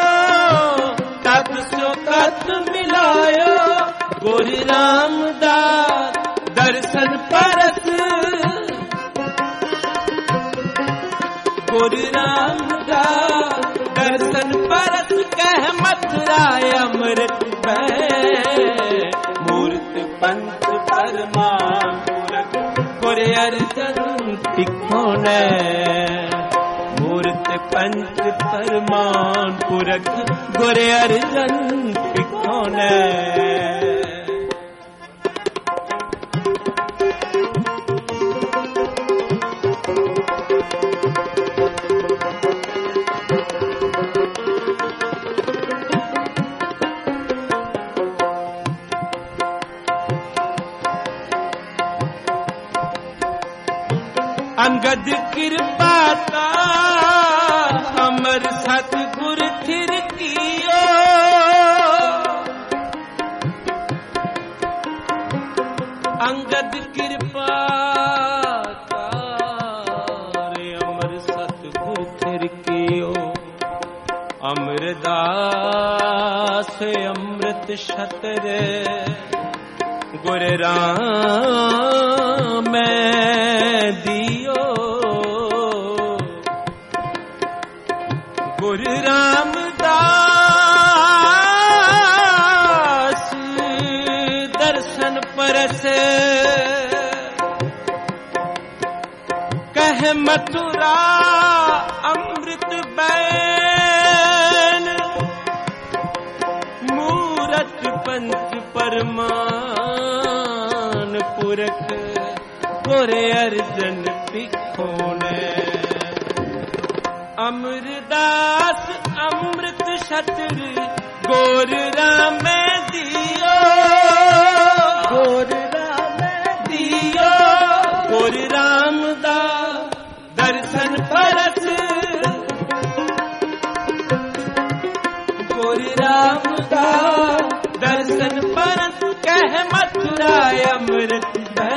तत सो कत मिलायो गुरु रामदास दर्शन परस गुरु रामदास दर्शन परस कह मथुरा अमृत मूर्त पंच परमान पुरख गुरु अर्जन तिखोने मूर्त पंच परमान पुरख गुरु अर्जन तिखोने अंगद कृपा ता अमर सतगुर थिर कियो अंगद कृपा तारे अमर सतगुर थिर कियो अमरदास अमृत छतर गुरु राम दियो गुरु रामदास दर्शन परस कह मथुरा अमृत बैन मूरत पंच परमान पुरख गुरु अर्जन तिखोने अमरदास अमृत छतर गुरु राम दियो गुरु राम दियो गुरु रामदास दर्शन परस गुरु रामदास दर्शन परस कह मथुरा अमृत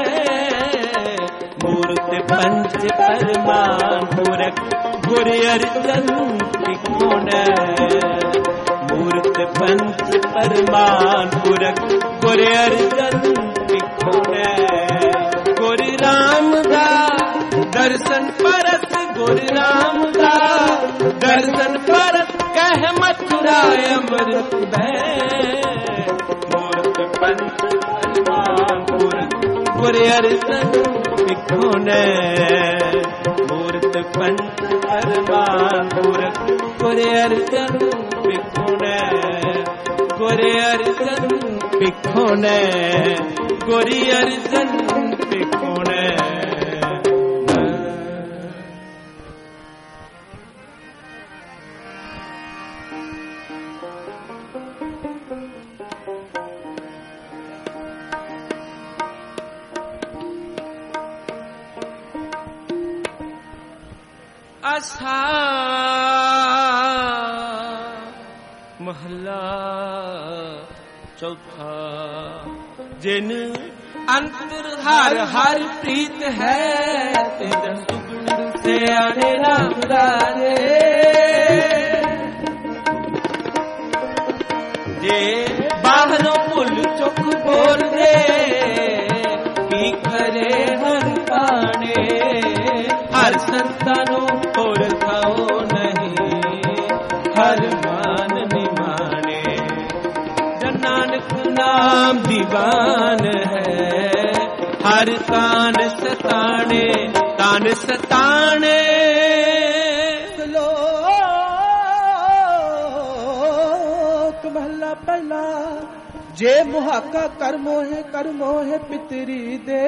मूर्त पंच परमान पुरख गुरु अर्जन तिखोने मूर्त पंच परमान पुरख गुरु अर्जन तिखोने गुरु रामदास दर्शन परस गुरु रामदास दर्शन परस कह मथुरा अमृत मूर्त पंच परमान पुरख गुरु अर्जन तिखोने मूर्त पंच परमान पुरख गुरु अर्जन तिखोने गुरु अर्जन तिखोने गुरु अर्जन तिखोने आसा महला चौथा जिन अंतर हर हर प्रीत है तेरा सुगुण से आने राम राजे जे बाहरों मुल चुक बोल दे की करे हर पाने हर संतानों और खाओ नहीं हर मान निमाने जन नानक नाम दीवान है हर तान सताने श्लोक महला पहला जे मुहाका कर्मो है पितरी दे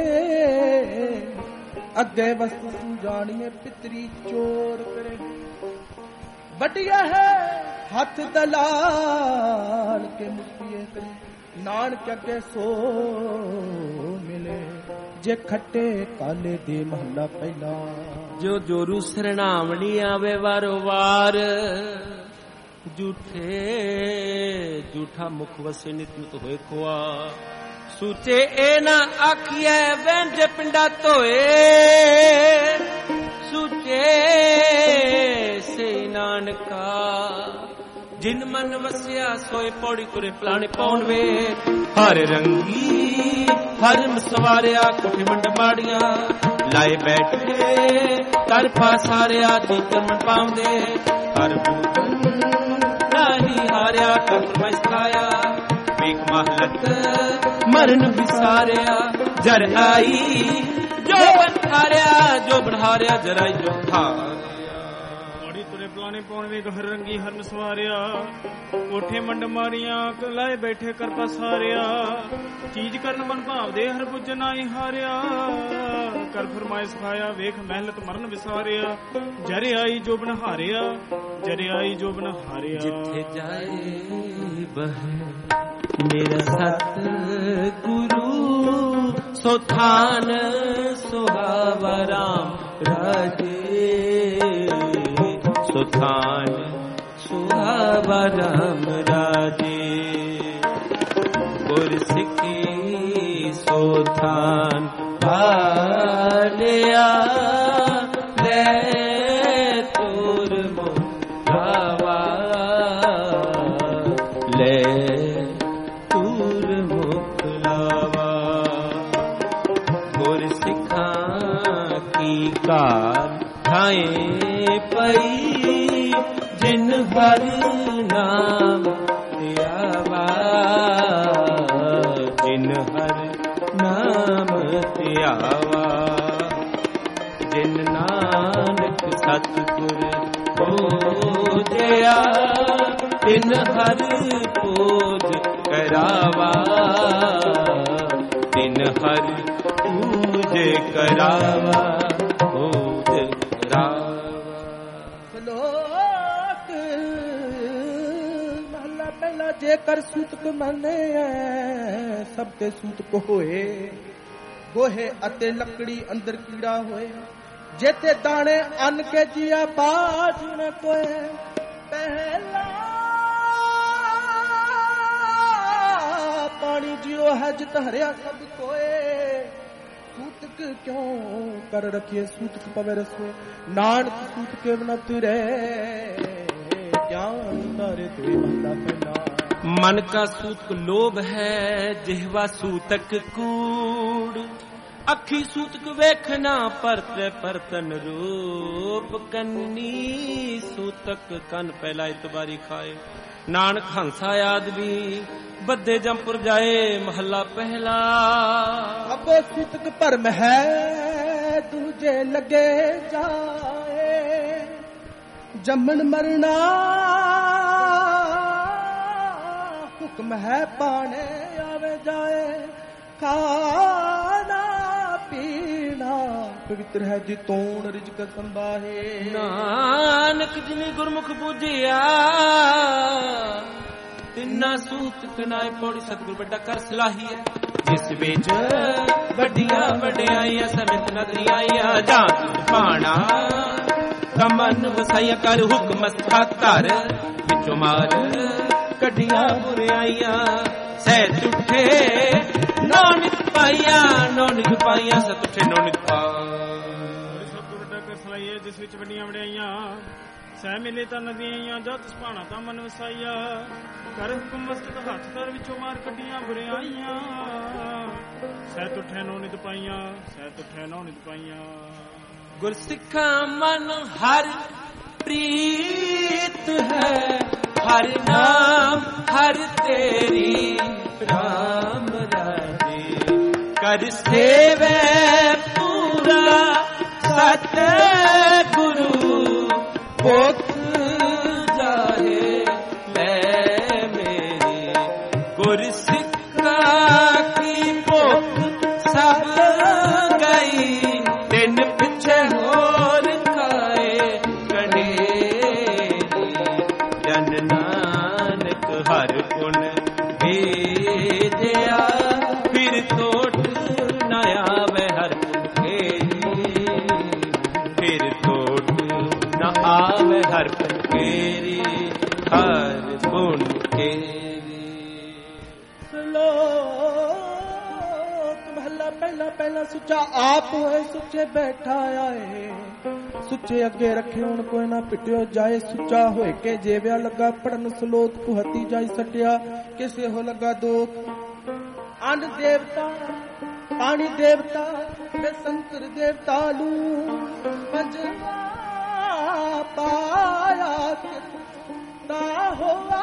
अगे वस्तु जानिए पितरी चोर करे बटिया है हाथ दलाल के मुस्तिए करे नानक अगे सो मिले जे खट्टे काले दे महला पहला जो जोरू सरनावणी आवे वारो वार झूठा मुख वसे नित नित होए खोआ सूचे ए ना आखिए वेंज पिंडा तोए सूचे ਜਿਨ ਮਨ ਵਸਿਆ ਸੋਏ ਪੌੜੀ ਕੁਰੇ ਪਲਾਣੇ ਪਾਉਣ ਵੇ ਹਰ ਰੰਗੀ ਹਰਨ ਸਵਾਰਿਆ ਕੋਠੇ ਮੰਡ ਮਾੜੀਆਂ ਲਾਏ ਬੈਠੇ ਕਰ ਫਾਸਾਰਿਆ ਚੀਕਰ ਮਨ ਪਾਉਂਦੇ ਹਰ ਬੂਤਨ ਨਹੀਂ ਹਾਰਿਆ ਕਰ ਮਸਕਾਇਆ ਵੇਖ ਮਹਲਤ ਮਰਨ ਵਿਸਾਰਿਆ ਜਰ ਆਈ ਜੋ ਬਨਹਾਰਿਆ ਜੋ ਬਨਹਾਰਿਆ ਜਰਾਈ ਜੋ ਪੌੜੀ ਤੁਰੇ ਪਲਾਣੇ ਪਾਉਣ ਵੇ ਹਰ ਰੰਗੀ ਹਰਨ ਸਵਾਰਿਆ ਕੋਠੇ ਮੰਡ ਮਾਰੀਆਂ ਲਾਏ ਬੈਠੇ ਕਰ ਪਸਾਰਿਆ ਚੀਜ਼ ਕਰਨ ਮਨ ਭਾਵਦੇ ਹਰ ਬੁੱਝ ਨਾਈ ਹਾਰਿਆ ਕਰ ਫਰਮਾਇ ਸਿਖਾਇਆ ਵੇਖ ਮਹਿਲਤ ਮਰਨ ਵਿਸਾਰਿਆ ਜਰ ਆਈ ਜੋ ਬਨਹਾਰਿਆ ਜਰ ਆਈ ਜੋ ਬਨਹਾਰਿਆ ਜਿੱਥੇ ਜਾਏ ਬਹਿ ਮੇਰਾ ਸਤ ਗੁਰੂ ਸੋ ਥਾਨ ਸੁਹਾਵਾ ਰਾਮ ਰਾਜੇ ਸੋ ਥਾਨ ਸੁਹਾਵਾ ਰਾਮ ਰਾਜੇ ਗੁਰ ਸਿੱਖੀ ਸੋ ਥਾਨ ਭਾਲਿਆ ਲੈ ਤੁਰ ਮੁਖਾਵਾ ਲੈ ਕਾਰ ਖਾਏ ਪਈ ਜਿਨ ਹਰ ਨਾਮ ਧਿਆਵਾ ਜਿਨ ਹਰ ਨਾਮ ਧਿਆਵਾ ਜਿਨ ਨਾਨਕ ਸਤਿਗੁਰ ਪੂਜਿਆ ਤਿਨ ਹਰ ਪੂਜ ਕਰਾਵਾ ਤਿਨ ਹਰ ਪੂਜ ਕਰਾਵਾ ਜੇਕਰ ਸੂਤਕ ਮੰਨੇ ਸਭ ਤੇ ਸੂਤਕ ਹੋਏ ਗੋਹੇ ਅਤੇ ਲੱਕੜੀ ਅੰਦਰ ਕੀੜਾ ਹੋਏ ਜੇਤੇ ਦਾਣੇ ਅੰਨ ਕੇ ਜੀਆ ਬਾਜ ਨ ਕੋਏ ਪਹਿਲਾ ਪਾਣੀ ਜਿਉ ਹੈ ਜਿਤ ਹਰਿਆ ਸਭ ਕੋਏ ਸੂਤਕ ਕਿਉਂ ਕਰ ਰਖੀਏ ਸੂਤਕ ਪਵੇ ਰਸੋ ਨਾਨਕ ਸੂਤਕ ਬਿਨ ਤੁਰੇ ਗਿਆਨ ਤਾਰੇ ਤੇ ਬੰਦਾ ਪਹਿਲਾ मन का सूतक लोभ है जिहवा सूतक कूड़ अखी सूतक वेखना परत परतन रूप कन्नी सूतक कन पहला इतबारी खाए नानक हंसा आदमी बद्दे जमपुर जाए महला पहला अब सूतक भरम है दूजे लगे जाए जमन मरना हुक्म है पाने आवे जाए खाना पीना पवित्र है जी तोण रिजक संभाहे नानक जिनी गुरमुख बूझिया तिन्ना सूतक नाए पौड़ी सतगुर बड़ा कर सलाही है जिस बिच वड्डियां वड्डियाइयां समित नगरियाइयां जात पाना कमन वसाइया कर हुक्म स्थातर विचो मार कढ़िया बुराइयां सह तुठे नौ नित पाइया नौ नित पाइया सह तुठे नौ नित ਸਤਿਗੁਰ ਦਾ ਕਰ ਸਲਾਈਏ ਜਿਸ ਵਿੱਚ ਵੱਡੀਆਂ ਵਡਿਆਈਆਂ ਸਹਿ ਮਿਲੇ ਤਾਂ ਨਦੀਆਂ ਜਤ ਸੁਭਾਣਾ ਤਾਂ ਮਨ ਵਸਾਈਆ ਕਰ ਹੁਕਮ ਮਸਤਕ ਹੱਥ ਧਰ ਵਿੱਚੋਂ ਮਾਰ ਕੱਢੀਆਂ ਬੁਰਾਈਆਂ ਸਹਿ ਤੁਠੇ ਨੌ ਨਿਤ ਪਾਈਆਂ ਸਹਿ ਤੁਠੇ ਨੌ ਨਿਤ ਪਾਈਆਂ ਗੁਰਸਿੱਖਾਂ ਮਨ ਹਰ ਪ੍ਰੀਤ ਹੈ हर नाम हर तेरी राम राजे कर सेवे पूरा सत गुरु भुख जाहे ले मेरे गुर सिक्का की भुख सब गई दिन पिछे होर खाए कने नानक हर गुण भेजिया फिर तोट न आवे हर फिर तोट न आवे हर केरी हर गुण केरी श्लोक महला ਪਹਿਲਾ ਪਹਿਲਾ ਸੁੱਚਾ ਆਪ ਹੋਏ ਸੁੱਚੇ ਬੈਠਾ ਆਏ ਸੁੱਚੇ ਅੱਗੇ ਰੱਖੇ ਹੁਣ ਕੋਈ ਨਾ ਪਿਟਿਓ ਜਾਏ ਸੁੱਚਾ ਹੋਏ ਕੇ ਜੇਵਿਆ ਲੱਗਾ ਪੜਨ ਸਲੋਤ ਕੁਹਤੀ ਜਾਈ ਸਟਿਆ ਕਿਸੇ ਹੋ ਲੱਗਾ ਦੋਖ ਅੰਨ ਦੇਵਤਾ ਪਾਣੀ ਦੇਵਤਾ ਤੇ ਸੰਤਰ ਦੇਵਤਾ ਨੂੰ ਮਜਵਾ ਪਾਇਆ ਤਾ ਹੋਆ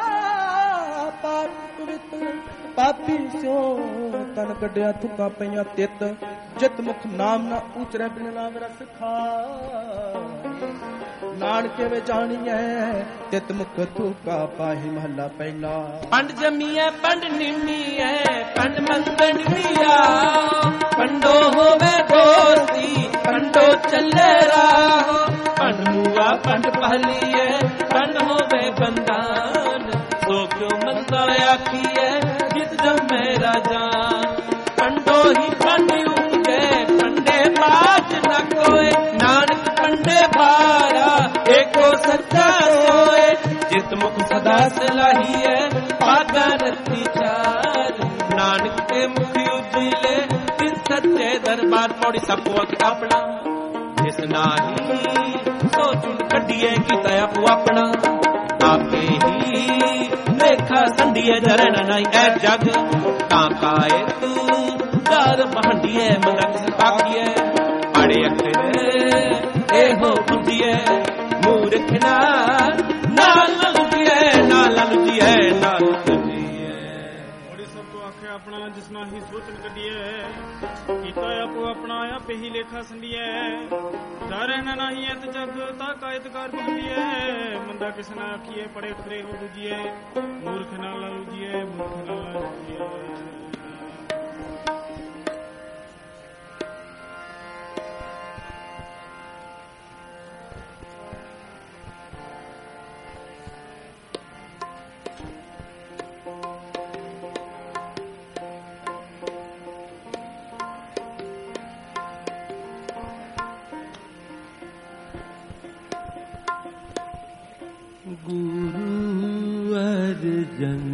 ਪਾਪੀ ਸਿਓ ਤਨ ਕੱਢਿਆ ਥੁੱਕਾ ਪਈਆਂ ਤਿੱਤ ਜਿਤ ਮੁਖ ਨਾਮ ਨਾ ਉਚਰੇ ਬਿਨ ਨਾਮ ਰਸ ਖਾਏ ਨਾਨਕੇ ਵੇ ਜਾਣੀਐ ਤਿਤ ਮੁਖ ਥੁੱਕਾ ਪਾਹੀ ਮਹੱਲਾ ਪਹਿਲਾ ਪੰਡ ਜਮੀਐ ਪੰਡ ਨਿਮੀਐ ਪੰਡ ਮੰਗਣ ਦੀਆ ਪੰਡੋ ਹੋਵੇ ਦੋਸਤੀ ਪੰਡੋ ਚੱਲੇ ਰਾਹ ਪੰਡ ਮੂਆ ਪੰਡ ਪਹਲੀਐ ਪੰਡ ਹੋਵੇ ਬੰਦਾਨ ਸੋ ਕਿਉ ਮੰਦਾ ਆਖੀਐ ਜਿਤ ਜਮੈ ਰਾਜਾ ਪੰਡੋ ਹੀ ਪੰਡ ਉਂਗੇ ਪੰਡੇ ਬਾਜ ਨ ਕੋਏ ਨਾਨਕ ਪੰਡੇ ਭਾਰਾ ਏਕੋ ਸੱਚਾ ਸੋਏ ਜਿਤ ਮੁਖ ਸਦਾ ਸਲਾਹੀਐ ਪਾਗਾ ਰਤੀ ਚਾਰ ਨਾਨਕ ਤੇ ਮੁਖੀ ਉਜਲੇ ਤਿਸ ਸੱਚੇ ਦਰਬਾਰ ਪੌੜੀ ਸਭੋ ਆਪਣਾ ਜਿਸ ਨਾਹੀ ਸੋ ਚੁਣ ਕੱਢੀਏ ਕੀਤਾ ਆਪੋ ਆਪਣਾ ਆਪੇ ਹੀ ਲੇਖਾ ਸੰਡੀਏ ਜਰਨ ਨਹੀਂ ਐ ਜਗ ਤਾਂ ਕਾਏ ਤੂੰ ਦਰ ਬਹੰਡੀਏ ਮੰਗਤ ਪਾਕੀਏ ਅੜੇ ਅੱਖਰ ਇਹੋ ਬੁੱਧੀਏ ਮੂਰਖ ਨਾਲ ਲੁਕੀਏ ਨਾਲ ਲੁਕੀਏ ਨਾਲ ਆਪਣਾ ਜਿਸ ਨਾਲ ਹੀ ਸੋਚਣ ਕੱਢੀਏ ਕੀਤਾ ਆਪੋ ਆਪਣਾ ਆਪੇ ਹੀ ਲੇਖਾ ਸੰਡੀਏ ਡਰ ਨਾ ਨਹੀਂ ਐਤ ਜਗ ਤਾ ਕਾਇਤਕਾਰ ਬੰਦੀਏ ਮੰਦਾ ਕਿਸ ਨਾ ਆਖੀਏ ਪੜੇ ਫਰੇ ਹੋ ਦੂਜੀਏ ਮੂਰਖ ਨਾਲ ਲੂਜੀਏ ਮੂਰਖ ਨਾਲ ਲੂਜੀਏ ਗੁਰੂ ਅਰਜਨ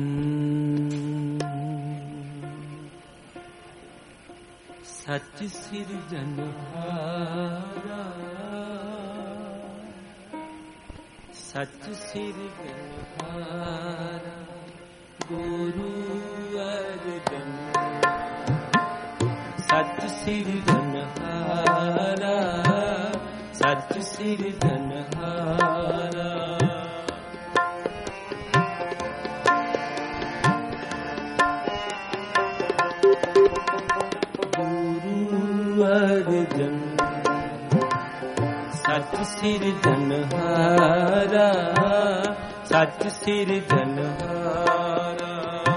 ਸੱਚ ਸਿਰਜਨਹਾਰਾ ਸੱਚ ਸਿਰਜਨਹਾਰਾ ਗੁਰੂ ਅਰਜਨ ਸੱਚ ਸਿਰਜਨਹਾਰਾ ਸੱਚ ਸਿਰਜਨਹਾਰਾ ਅਰਜਨ ਸੱਚ ਸਿਰਜਨਹਾਰਾ ਸੱਚ ਸਿਰਜਨਹਾਰਾ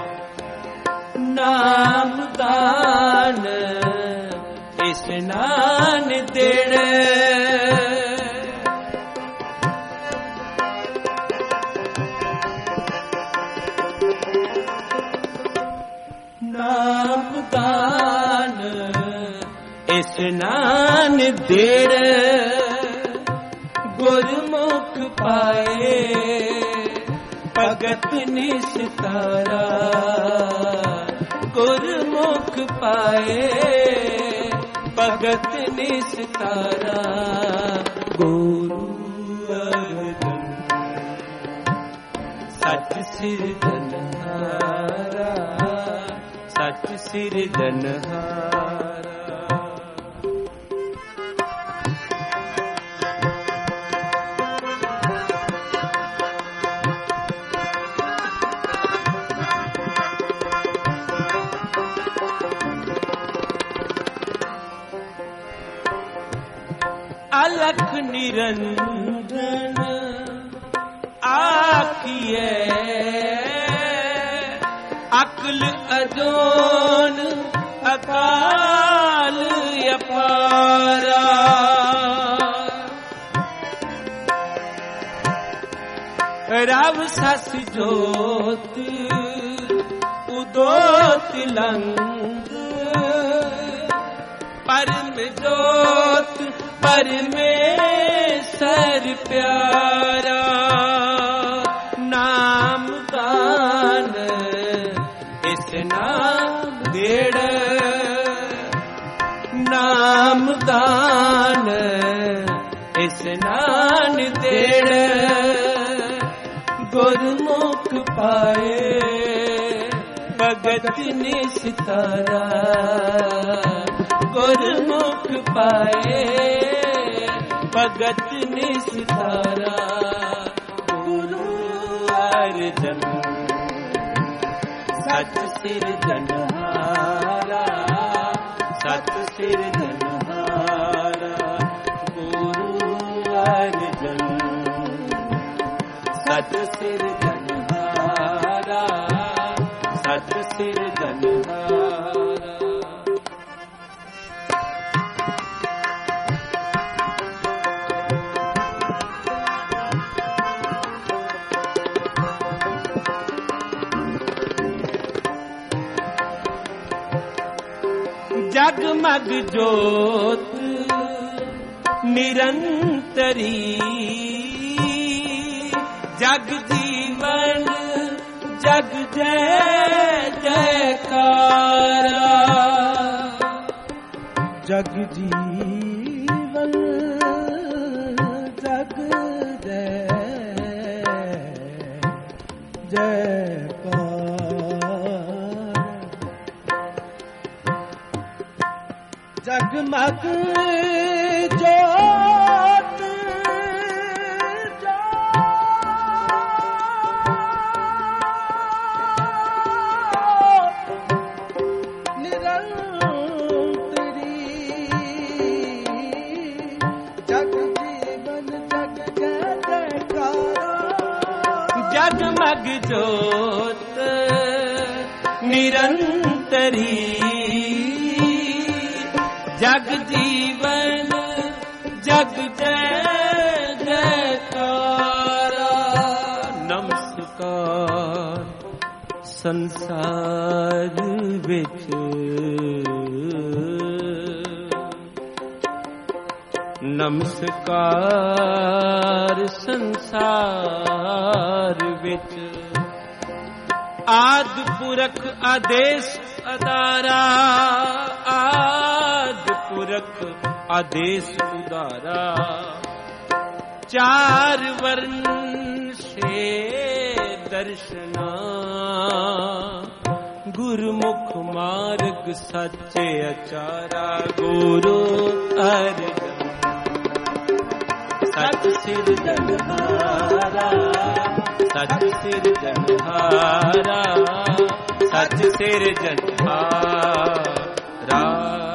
ਨਾਮ ਦਾਨ ਇਸਨਾਨ ਦੇਣੇ ਨਾਮ ਦਾਨ ਇਸਨਾਨ ਦੇੜ ਗੁਰਮੁਖ ਪਾਏ ਭਗਤ ਨਿਸਤਾਰਾ ਗੁਰਮੁਖ ਪਾਏ ਭਗਤ ਨਿਸਤਾਰਾ ਗੁਰੂ ਅਰਜਨ ਸੱਚ ਸਿਰਜਨਹਾਰਾ ਸੱਚ ਸਿਰਜਨਹਾਰਾ ਅਲਖ ਨਿਰੰਜਨ ਆਖੀਏ ਅਕਲ ਅਜੋਨ ਅਕਾਲ ਅਪਾਰਾ ਰਵ ਸਸ ਜੋਤ ਉਦੋਤ ਲੰਗ ਪਰਮ ਜੋਤ ਪਰਮੇਸ਼ਰ ਪਿਆਰਾ ਨਾਮ ਦਾਨ ਇਸ ਨਾਮ ਦੇੜ ਇਸਨਾਨ ਦੇਣ ਗੁਰਮੁਖ ਪਾਏ ਭਗਤ ਨਿਸਤਾਰਾ ਗੁਰਮੁਖ ਪਾਏ ਭਗਤ ਨਿਸਤਾਰਾ ਗੁਰੂ ਅਰਜਨ ਸਚ ਸਿਰਜਨਹਾਰਾ ਸਚ ਸਿਰਜਨਹਾਰਾ ਗੁਰੂ ਅਰਜਨ ਸਚ ਸਿਰਜਨਹਾਰਾ ਸਚ ਸਿਰਜਨਹਾਰਾ। जगमग ज्योत निरंतरी जग जीवन जग जय जयकारा जग जीवन जग जय जगमग ज्योत निरंतरी जग जीवन जग जयकारा जगमग ज्योत निरंतरी जग जीवन जग जय जयकारा। नमस्कार संसार विच नमस्कार संसार विच आदि पुरख आदेश अदारा आदि पुरख आदेश उदारा चार वर्ण से दर्शना गुरुमुख मार्ग सच्चे अचारा गुरु अर्जन सच सिरजनहारा सच सिरजनहारा सच सिरजनहारा।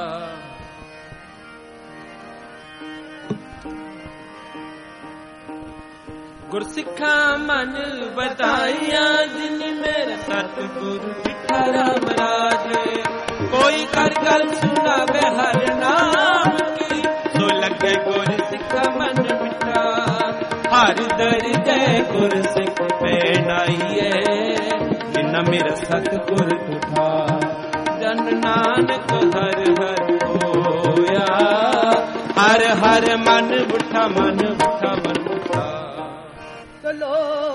गुरसिखा मन बताइया जिन मेरा सतगुरु बिठा राम राजे कोई कर गल सुनावे हर नाम की सो लगे गुरसिखा मन बिठा हर दर्जे गुरसिख पहनाइए जिन्ना मेरा सतगुरु बिठा जन नानक हर हर होया हर हर मन बिठा मन बिठा मन बिठा। चलो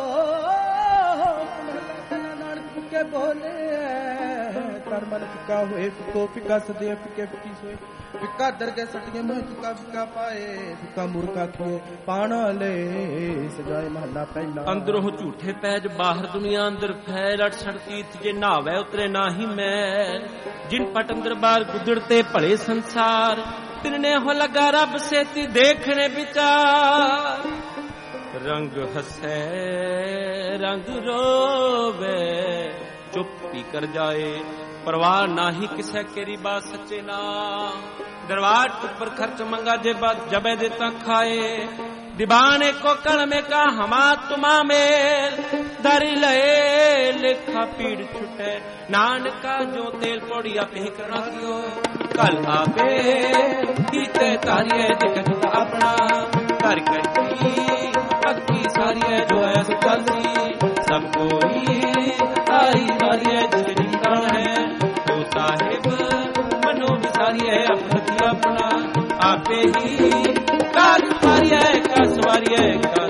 नानक के बोले कर मन फिका हुए फिको फिका सदे फिके फिकी सोए फिका दरगे सटिए मुँह फिका फिका पाए फिका मुर्गा खोए पाना ले सजाए महला पहला। अंदरों झूठे पैज बाहर दुनिया अंदर फैल अड़सठ तीर्थ जे नावे उतरे नाही मैल जिन पट अंदर बार गुजरते भले संसार तिरने हो लगा रब सेती देखने विचार रंग हसे रंग रोवे चुप पी कर जाए परवाह नाही किसे केरी बात सच्चे ना दरबार पर खर्च मंगा जे बात जबे देता खाए दीवाने को कण में का हमा तुमा मेल दर लए लेखा पीड़ छुटे नानका जो तेल पौड़िया पे करना कियो कल आवे कीते तारिये दिख अपना कर कटी पक्की सारी है जो है सुखासी सब कोई आई सारी है जिसकी कण है तो साहिब मनो सारी है अपना अपना आपे ही काज सारी है का सवारी है का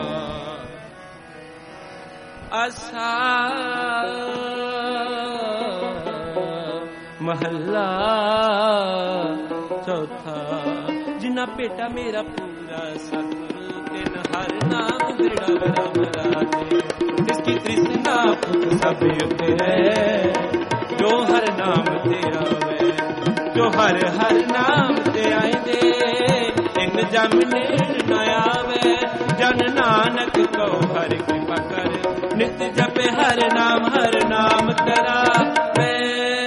आसा महल्ला चौथा ਜਿਨਾ ਭੇਟਾ ਮੇਰਾ ਪੂਰਾ ਸਤਿਗੁਰੂ ਤਿਨ ਹਰ ਨਾਮ ਦ੍ਰਿੜਾ ਰਾਮ ਰਾਜੇ ਜਿਸकी ਤ੍ਰਿਸ਼ਨਾ ਭੁਖ ਸਭ ਉਤਰੈ ਜੋ ਹਰ ਨਾਮ ਤੇਰਾ ਵੈ ਜੋ ਹਰ ਹਰ ਨਾਮ ਤੇ ਆਇਂਦੇ ਇਨ ਜਮ ਨੇੜ ਨ ਆਵੇ ਜਨ ਨਾਨਕ ਕੋ ਹਰਿ ਕਿਰਪਾ ਕਰ ਨਿਤ ਜਪੇ ਹਰ ਨਾਮ ਕਰਾਵੇ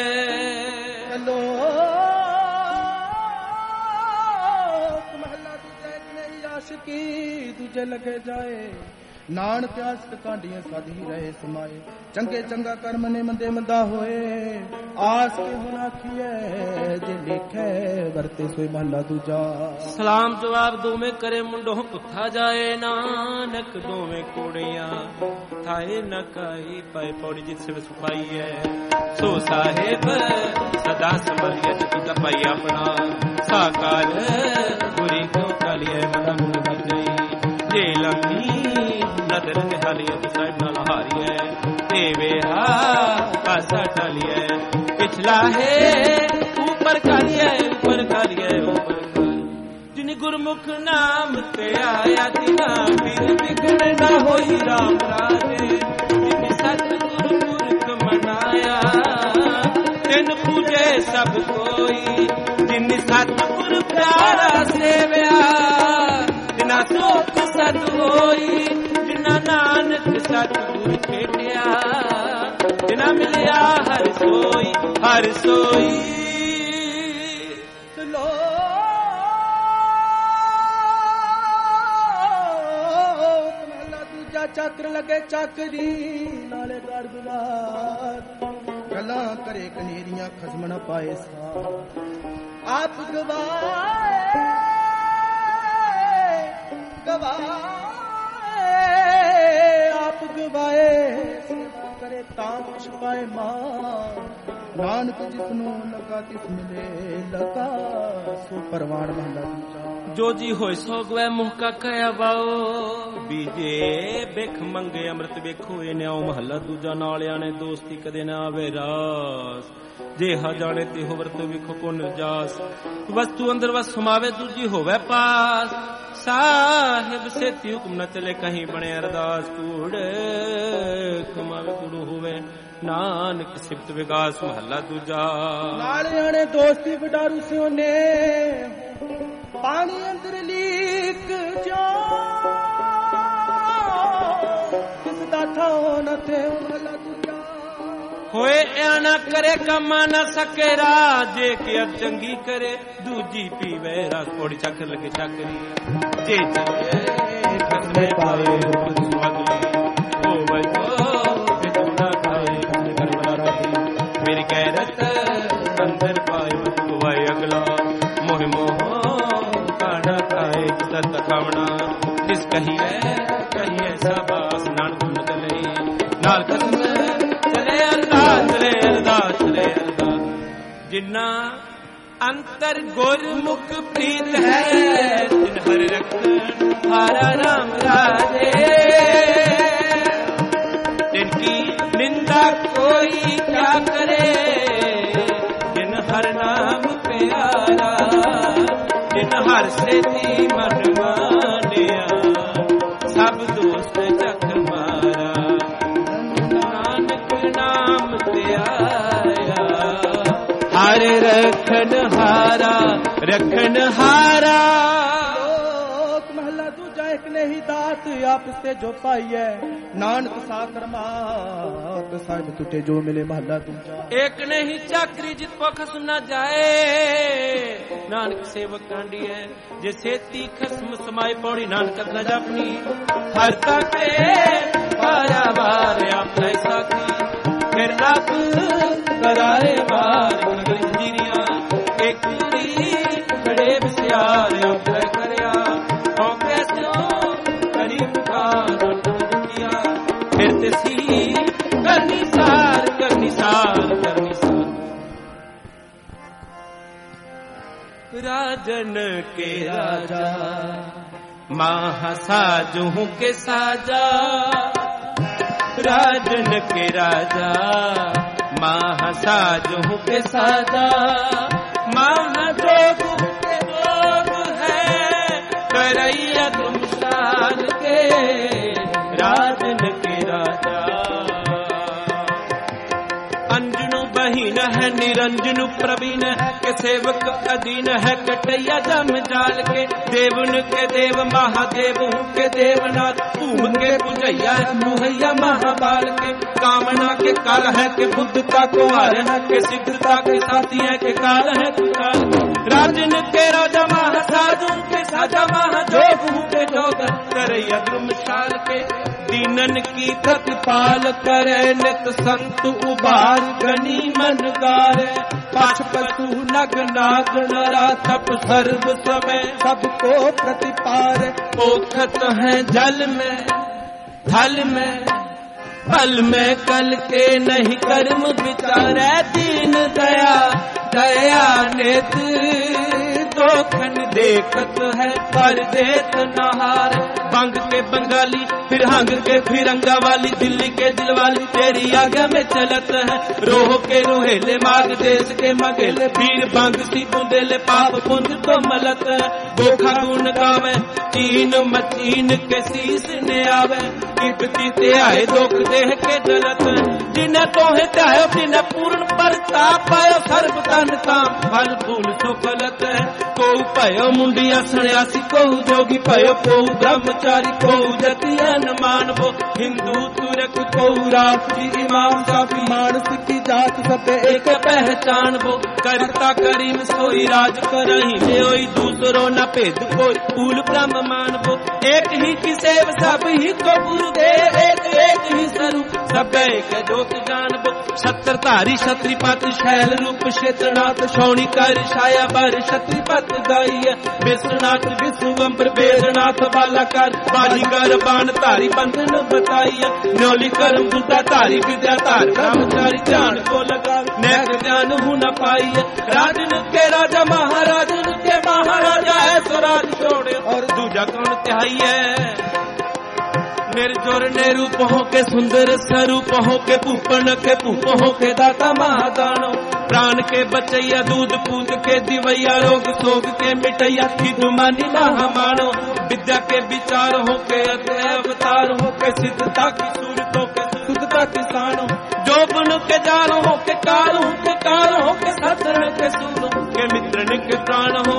की दूजे लगे जाए नानक आशिक कांडियां साधी रहे समाए चंगे चंगा कर्म ने मंदे मंदा होए आस के होना किए जे लिखे वरते सोई महला दूजा सलाम जवाब दोवें करे मुंडो पुथा जाए नानक दोवें कोड़ियां थाए न काई पाए पौड़ी जित से सुखाई है सो साहेब सदा संभालिए जति पाई अपना साकार बुरी क्यों कालिए मना मुंड मर गई जे लंगी नदर निहालिए तो साइड न लहारिए देवे हा पासा टालिए पिछला है ऊपर कालिए जिन गुरमुख नाम ते आया तिना फिर बिगड़ न होई राम राजे जिन सतगुरु पुरख मनाया तिन पूजे सब कोई जिन सतगुरु प्यारा सेव्या जिना सुख सत होई जिना नानक सतगुरु खेटिया जिना मिलिया हर सोई चक्र लगे चाकरी नाले गड़ गुलार गला करे कनेरियां खसम न पाए सा आप गवाए करे ताम छुपाए मां नानक जिसनु लगा तिस मिले लगा सो परवान महला दूजा जो जी होए सो गवे मुह का कया बाओ बीजे बिख मंगे अमृत वेखो ए न्याओ महला दूजा नालियां ने दोस्ती कदे ना आवे रास जे हा जाने ते हो वर्त वेखो को निर्जास वस्तु अंदर वस समावे दूजी होवे पास साहिब से हुक्म न चले कहीं बने अरदास कूड़ कमावे कूड़ होवे नानक सिफत विकास महला दूजा नालियां ने दोस्ती बडारू से ने पानी अंदर लीक जो किसदा था न थे महला दूजा होए ना करे कमा न सके राजे के अब चंगी करे दूजी पीवे रास पौड़ी चक्कर लगे चाकरी जे चले कसमे पाए सुअगली ओ बजो बिना खाए घर बना मेरी गैरत अंदर पाए वाए अगला मोह काना खाए सत खावना किस कहिए साबास नान गुन चले नाल कसम जिन्ना अंतर गुरमुख प्रीत है तिन हर रखन हारा राम राजे जिनकी निंदा कोई क्या करे जिन हर नाम प्यारा जिन हर से मन मानिया सब दोस्त जग मारा नानक नाम त्याया हर रखन हारा लोक महला दूजा एक ने ही दात आपस से जो पाई है नानक साकर मात साहिब टूटे जो मिले महला दूजा एक ने ही चाकरी जित पखस न जाए नानक सेवक कांडी है जैसे ती खसम समाई पौड़ी नानक न जापनी हर तक पारा बार अपना साथी फिर रब करारे बार जीरिया एक बड़े सियार अपने करया हो कैसो करीब का फिर तेसी करनी सार राजन के राजा महासाजू के साजा राजन के राजा महासाजू के साजा महाजोग के जोग है करैया धर्मशाल के राजन के राजा। अंजनु बहीन है निरंजनु प्रवीण है के सेवक अधीन है कटैया जम जाल के। देवन के देव महादेव के देवनाथ भूम के पुजैया मुहैया महाबाल के। कामना के काल है के बुद्धता को हार है के सिद्धता के साथी है के काल है के काल। राजन के राजा महासाधु के साजा महाजोग के जोग करैया धर्मशाल के। दीनन की प्रतिपाल करे नित संत उबार गनी मन गारे। पशुपतु नग नाग नरा तप सर्व समय सबको प्रतिपार। पोखत है जल में थल में पल में कल के नहीं कर्म विचार। दीन दया दया नेत्र दोखन देखत है पर देत नहार। बंग के बंगाली फिर हंग के फिरंगा वाली दिल्ली के दिलवाली तेरी आगे में चलत है। रोह के रोहेले माग देश के मगेले वीर बंग सी बुंदेले पाप पुंज को मलत है। गोखा गुण गावे चीन मचीन के शीस ने आवे। कीते आए दुख देह के जलत जिन्हें तोहे चाहे जिन्हें पूर्ण परताप पायो सर्व तन काम फल फूल सुफलत है। को पयो मुंडिया सन्यासी को जोगी पयो को ब्रह्मचारी को जतियन मानवो। हिंदू तुरक को राष्ट्री इमाम साफी मानस की जात सब एक पहचान वो। करता करीम सोई राज करही होई दूसरो न भेद कोई फूल ब्रह्म मानवो। एक ही की सेव सब ही को गुरु दे एक एक ही स्वरूप सब एक जोत जानबो। छत्रधारी छत्रीपत शैल रूप क्षेत्रनाथ शौणी कर छाया बर छत्रीपत दाई। विश्वनाथ विश्वम्बर वेदनाथ बालाकार बाजीगर बाण धारी बंधन बताइए। न्योली कर्म बुद्धा धारी विद्या धार ब्रह्मचारी जान को लगा नैक ज्ञान हूं न पाइए। राजन के राजा महाराजन के महाराजा है स्वराज छोड़े और दूजा कौन त्याई है। निर्जोर ने रूप हो के सुंदर स्वरूप हो के भूपन के भूप हो के दाता महादानो। प्राण के बचैया दूध पूत के दिवैया रोग सोग के मिटैया की दुमानी महामानो। विद्या के विचार हो के अवतार हो के सिद्धता की सूरतों के शुद्धता किसानो। जोबन के जान हो के काल हो के सत्र के सूनो के मित्र के प्राण हो।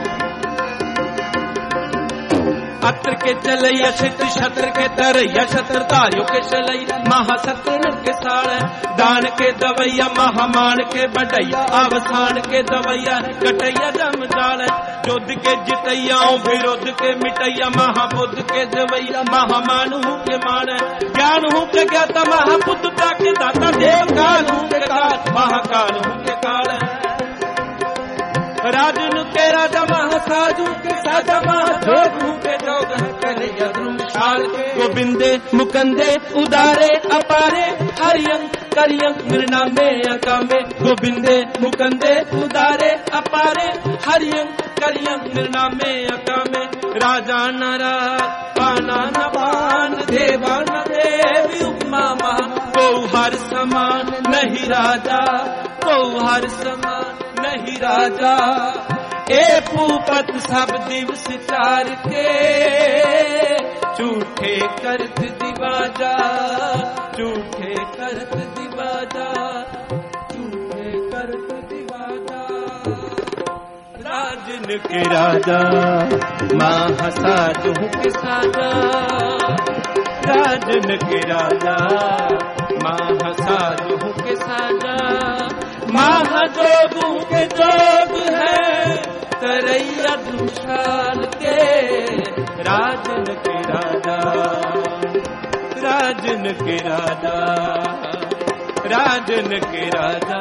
अत्र के चलैया क्षेत्र छत्र के तरैया छत्रधारियों के चलैया महासत्र के साड़। दान के दवैया महामान के बढ़ैया अवसान के दवैया कटैया जम जाल। युद्ध के जितैयाओं विरोध के मिटैया महाबुद्ध के जवैया महामान हूँ के मान। ज्ञान हूँ के ज्ञाता महाबुद्ध के दाता देव काल हूँ के काल महाकाल हूँ के काल। राजन के राजा महासाधु के साजा महाजोग के जोग करैया धर्मशाल के। गोविंदे मुकंदे उदारे अपारे हरियं करियं निर्नामे अकामे। गोविंदे मुकंदे उदारे अपारे हरियं करियं निर्नामे अकामे। राजा नरा पाना न पान देवा न देवी उपमा महान। को हर समान नहीं राजा को हर समान नहीं राजा। ए भूपत सब दिवस चार के झूठे करत दिवाजा झूठे करत दिवाजा झूठे करत दिवाजा। राजन के राजा महासाधु के साजा। राजन के राजा महासाधु के साजा। महाजोगों के जोग है करैया धर्मशाल के। राजन के राजा राजन के राजा राजन के राजा।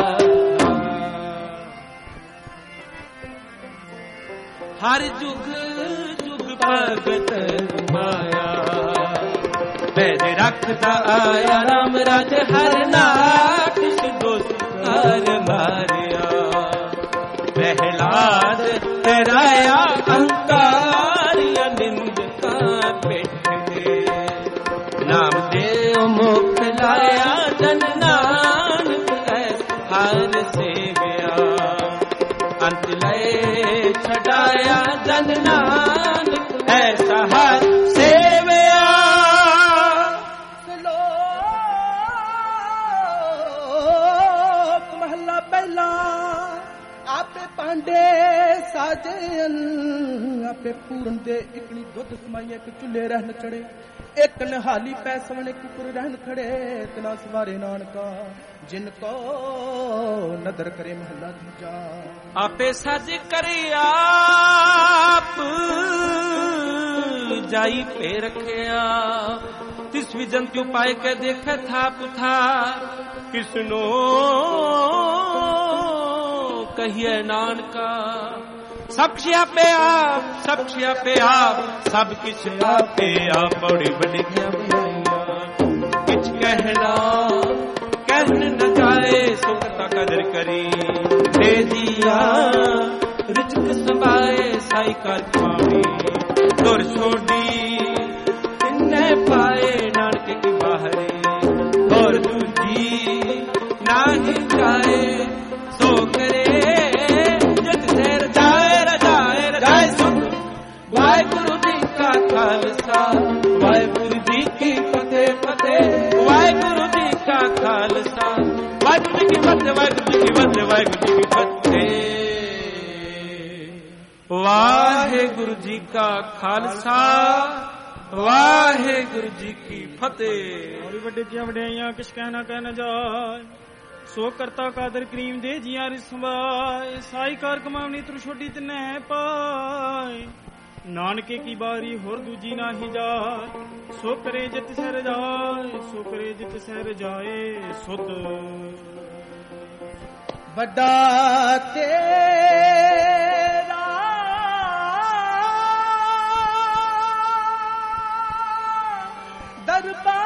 हर जुग जुग भगत माया वैद रखता आया। राम राज हर नाथ दोस्तार मारिया। प्रहलाद तेराया अहंकारिया निंद का पेट दे। नाम देव मुख लाया जन नानक हर से गया। अंत लय छटाया जन नानक ਕੇ ਪੂਰਨ ਦੇ ਇਕਣੀ ਦੁੱਧ ਸਮਾਈਏ ਕਿ ਚੁੱਲੇ ਰਹਿਣ ਚੜੇ ਇੱਕ ਨਿਹਾਲੀ ਪੈ ਸਵਣੇ ਕੁਕਰ ਰਹਿਣ ਖੜੇ ਤਨਾ ਸਵਾਰੇ ਨਾਨਕਾ ਜਿਨ ਕੋ ਨਦਰ ਕਰੇ ਮਹੱਲਾ ਦੂਜਾ ਆਪੇ ਸਜ ਕਰੀ ਆਪ ਜਾਈ ਪੇ ਰਖਿਆ ਤਿਸ ਵੀ ਜੰਤਿਉ ਪਾਏ ਕੇ ਦੇਖੇ ਥਾ ਪੁਥਾ ਕਿਸਨੋ ਕਹੀਏ ਨਾਨਕਾ ਸਭ ਛਿਆਪੇ ਆਪ ਸਭ ਕਿਛ ਆਪੇ ਆਪ ਬੜੀ ਵੱਡੀਆਂ ਬਣਾਈਆਂ ਕਿਛ ਕਹਿਣਾ ਕਹਿਣ ਨ ਜਾਏ ਸੁਖ ਤਾ ਕਦਰ ਕਰੀ ਦੇ ਜੀਆ ਰਿਜਕ ਸੰਭਾਏ ਸਾਈ ਕਰ ਪਾਵੀ ਦੁਰ ਛੋਡੀ ਤਿੰਨੇ ਪਾਏ ਨਾਨਕੇ ਕੀ ਬਾਹਰੇ ਹੋਰ ਦੂਜੀ ਨਾਹੀ ਜਾਏ ਸੋ ਕਰੇ ਜਗ ਸੇ ਰਜਾਏ ਰਜਾਏ ਰਜਾਏ ਸੁਖ ਵਾਹਿਗੁਰੂ ਜੀ ਕਾ ਖਾਲਸਾ ਵਾਹਿਗੁਰੂ ਜੀ ਕੀ ਫਤਿਹ ਫਤਿਹ ਵਾਹਿਗੁਰੂ ਜੀ ਕਾ ਖਾਲਸਾ ਵਾਹਿਗੁਰੂ ਜੀ ਕੀ ਫਤਿਹ ਵਾਹਿਗੁਰੂ ਜੀ ਕੀ ਫਤਿਹ ਵਾਹਿਗੁਰੂ ਜੀ ਕੀ ਫਤਿਹ ਵਾਹਿਗੁਰੂ ਜੀ ਕਾ ਖਾਲਸਾ ਵਾਹਿਗੁਰੂ ਜੀ ਕੀ ਫਤਿਹ। ਬੜੀ ਵੱਡੀ ਕੀ ਵਡਿਆਈਆਂ ਕਿਛ ਕਹਿਣਾ ਕਹਿ ਨ ਜਾਏ ਸੋ ਕਰਤਾ ਕਾਦਰ ਕਰੀਮ ਦੇ ਜੀਆਂ ਰਿਸਵਾਏ ਸਾਈ ਕਾਰ ਕਮਾਵਣੀ ਤਰ ਛੋਟੀ ਤਿੰਨੇ ਹੈ ਪਾਏ ਨਾਨਕੇ ਕੀ ਬਾਰੀ ਹੋਰ ਦੂਜੀ ਨਾਹੀ ਜਾਏ ਸੋ ਕਰੇ ਜਿਤ ਸਹਿ ਰਜਾਏ ਸੋ ਕਰੇ ਜਿਤ ਸਹਿ ਰਜਾਏ ਸੁਧ ਵੱਡਾ ਤੇਰਾ ਦਰਬਾਰ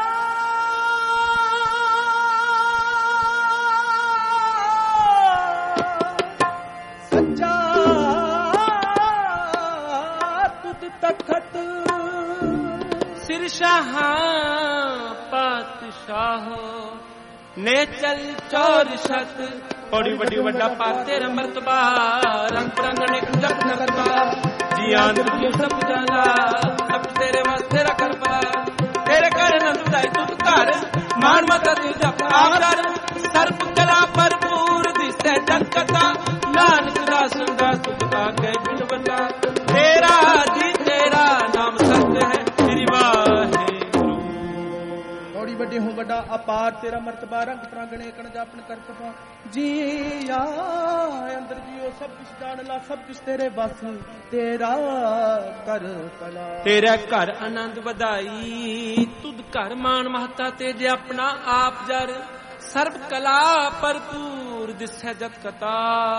ਸੱਚਾ ਤੁਧ ਤਖਤ ਸਿਰ ਸ਼ਾਹਾਂ ਪਾਤਸ਼ਾਹ ਨੇ ਚਲ ਚੌਰ ਸ਼ਤ ਬੜੀ ਵੱਡੀ ਵੱਡਾ ਪਾਰ ਤੇਰਾ ਮਰਤਬਾ ਰੰਗ ਪ੍ਰੰਗਣੇ ਜਪ ਨ ਕਰਵਾ ਜੀ ਆਂਦਰ ਸਭ ਜਾਣਾ ਸਭ ਤੇਰੇ ਵਾਸਤੇ ਰ ਕਰਵਾ ਤੇਰੇ ਘਰ ਨੰਦ ਵਧਾਈ ਤੁਧ ਘਰ ਮਾਨ ਮਤਾ ਤੂੰ ਜਪ ਆਕਾਰ ਸਰਬ ਕਲਾ ਭਰਪੂਰ ਦਿਸੈ ਜਗਤਾ ਨਾਨਕ ਦਾ ਸੰਗਾ ਸੁਖ ਪਾਕੇ ਬਿਨਵਤਾ ਤੇਰਾ ਜੀ ਤੇਰਾ ਨਾਮ ਸਤ ਹੈ ਸ੍ਰੀ ਵਾਹਿਗੁਰੂ। ਬੜੀ ਵੱਡੀ ਹੂੰ ਵੱਡਾ ਅਪਾਰ ਤੇਰਾ ਮਰਤਬਾ ਰੰਗ ਪ੍ਰਾਂਗਣੇ ਕਣ ਜਾਪਨ ਕਰਤਪਾ ਜੀ ਆ ਅੰਦਰ ਜੀਓ ਸਭ ਕੁਛ ਜਾਣ ਲਾ ਸਭ ਕੁਛ ਤੇਰੇ ਬਸ ਤੇਰਾ ਕਰ ਕਲਾ ਤੇਰਾ ਘਰ ਆਨੰਦ ਵਧਾਈ ਤੁਧ ਘਰ ਮਾਨ ਮਹਤਾ ਤੇ ਜੇ ਆਪਣਾ ਆਪ ਜਰ ਸਰਬ ਕਲਾ ਭਰਪੂਰ ਦਿਸੈ ਜਤ ਕਤਾ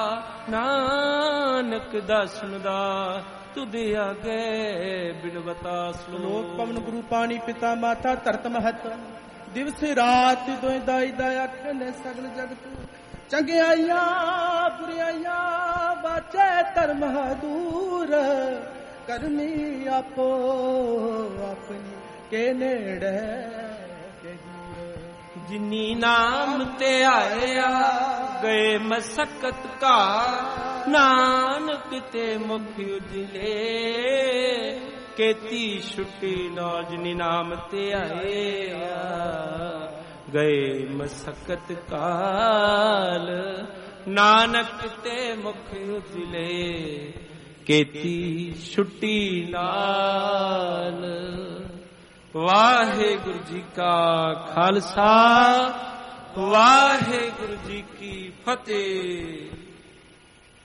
ਨਾਨਕ ਦਾ ਸੁਨਦਾ ਤੁਧ ਆਗੇ ਬਿਨਵਤਾ ਸ਼ਲੋਕ ਪਵਨ ਗੁਰੂ ਪਾਣੀ ਪਿਤਾ ਮਾਤਾ ਧਰਤ ਮਹਤ ਦਿਵਸ ਰਾਤ ਦੋਇ ਦਾਈ ਦਾ ਅੱਖ ਨੇ ਸਗਲ ਜਗਤ ਚੰਗਿਆਈਆਂ ਬੁਰਿਆਈਆਂ ਬਾਚੇ ਧਰਮ ਦੂਰ ਕਰਮੀ ਆਪੋ ਆਪਣੀ ਕੇ ਨੇੜੇ ਕੇ ਦੂਰ ਜਿਨੀ ਨਾਮ ਤੇ ਆਇਆ ਗਏ ਮਸਕਤ ਕਾ ਨਾਨਕ ਤੇ ਮੁਖ ਉਜਲੇ ਕੇਤੀ ਛੁੱਟੀ ਨਾ ਜਿਨੀ ਨਾਮ ਤੇ ਆਇਆ ਗਏ ਮਸਕਤ ਕਾਲ ਨਾਨਕ ਤੇ ਮੁਖ ਉਜਲੇ ਕੇਤੀ ਛੁੱਟੀ ਨਾਲ। ਵਾਹਿਗੁਰੂ ਜੀ ਕਾ ਖਾਲਸਾ ਵਾਹਿਗੁਰੂ ਜੀ ਕੀ ਫਤਿਹ।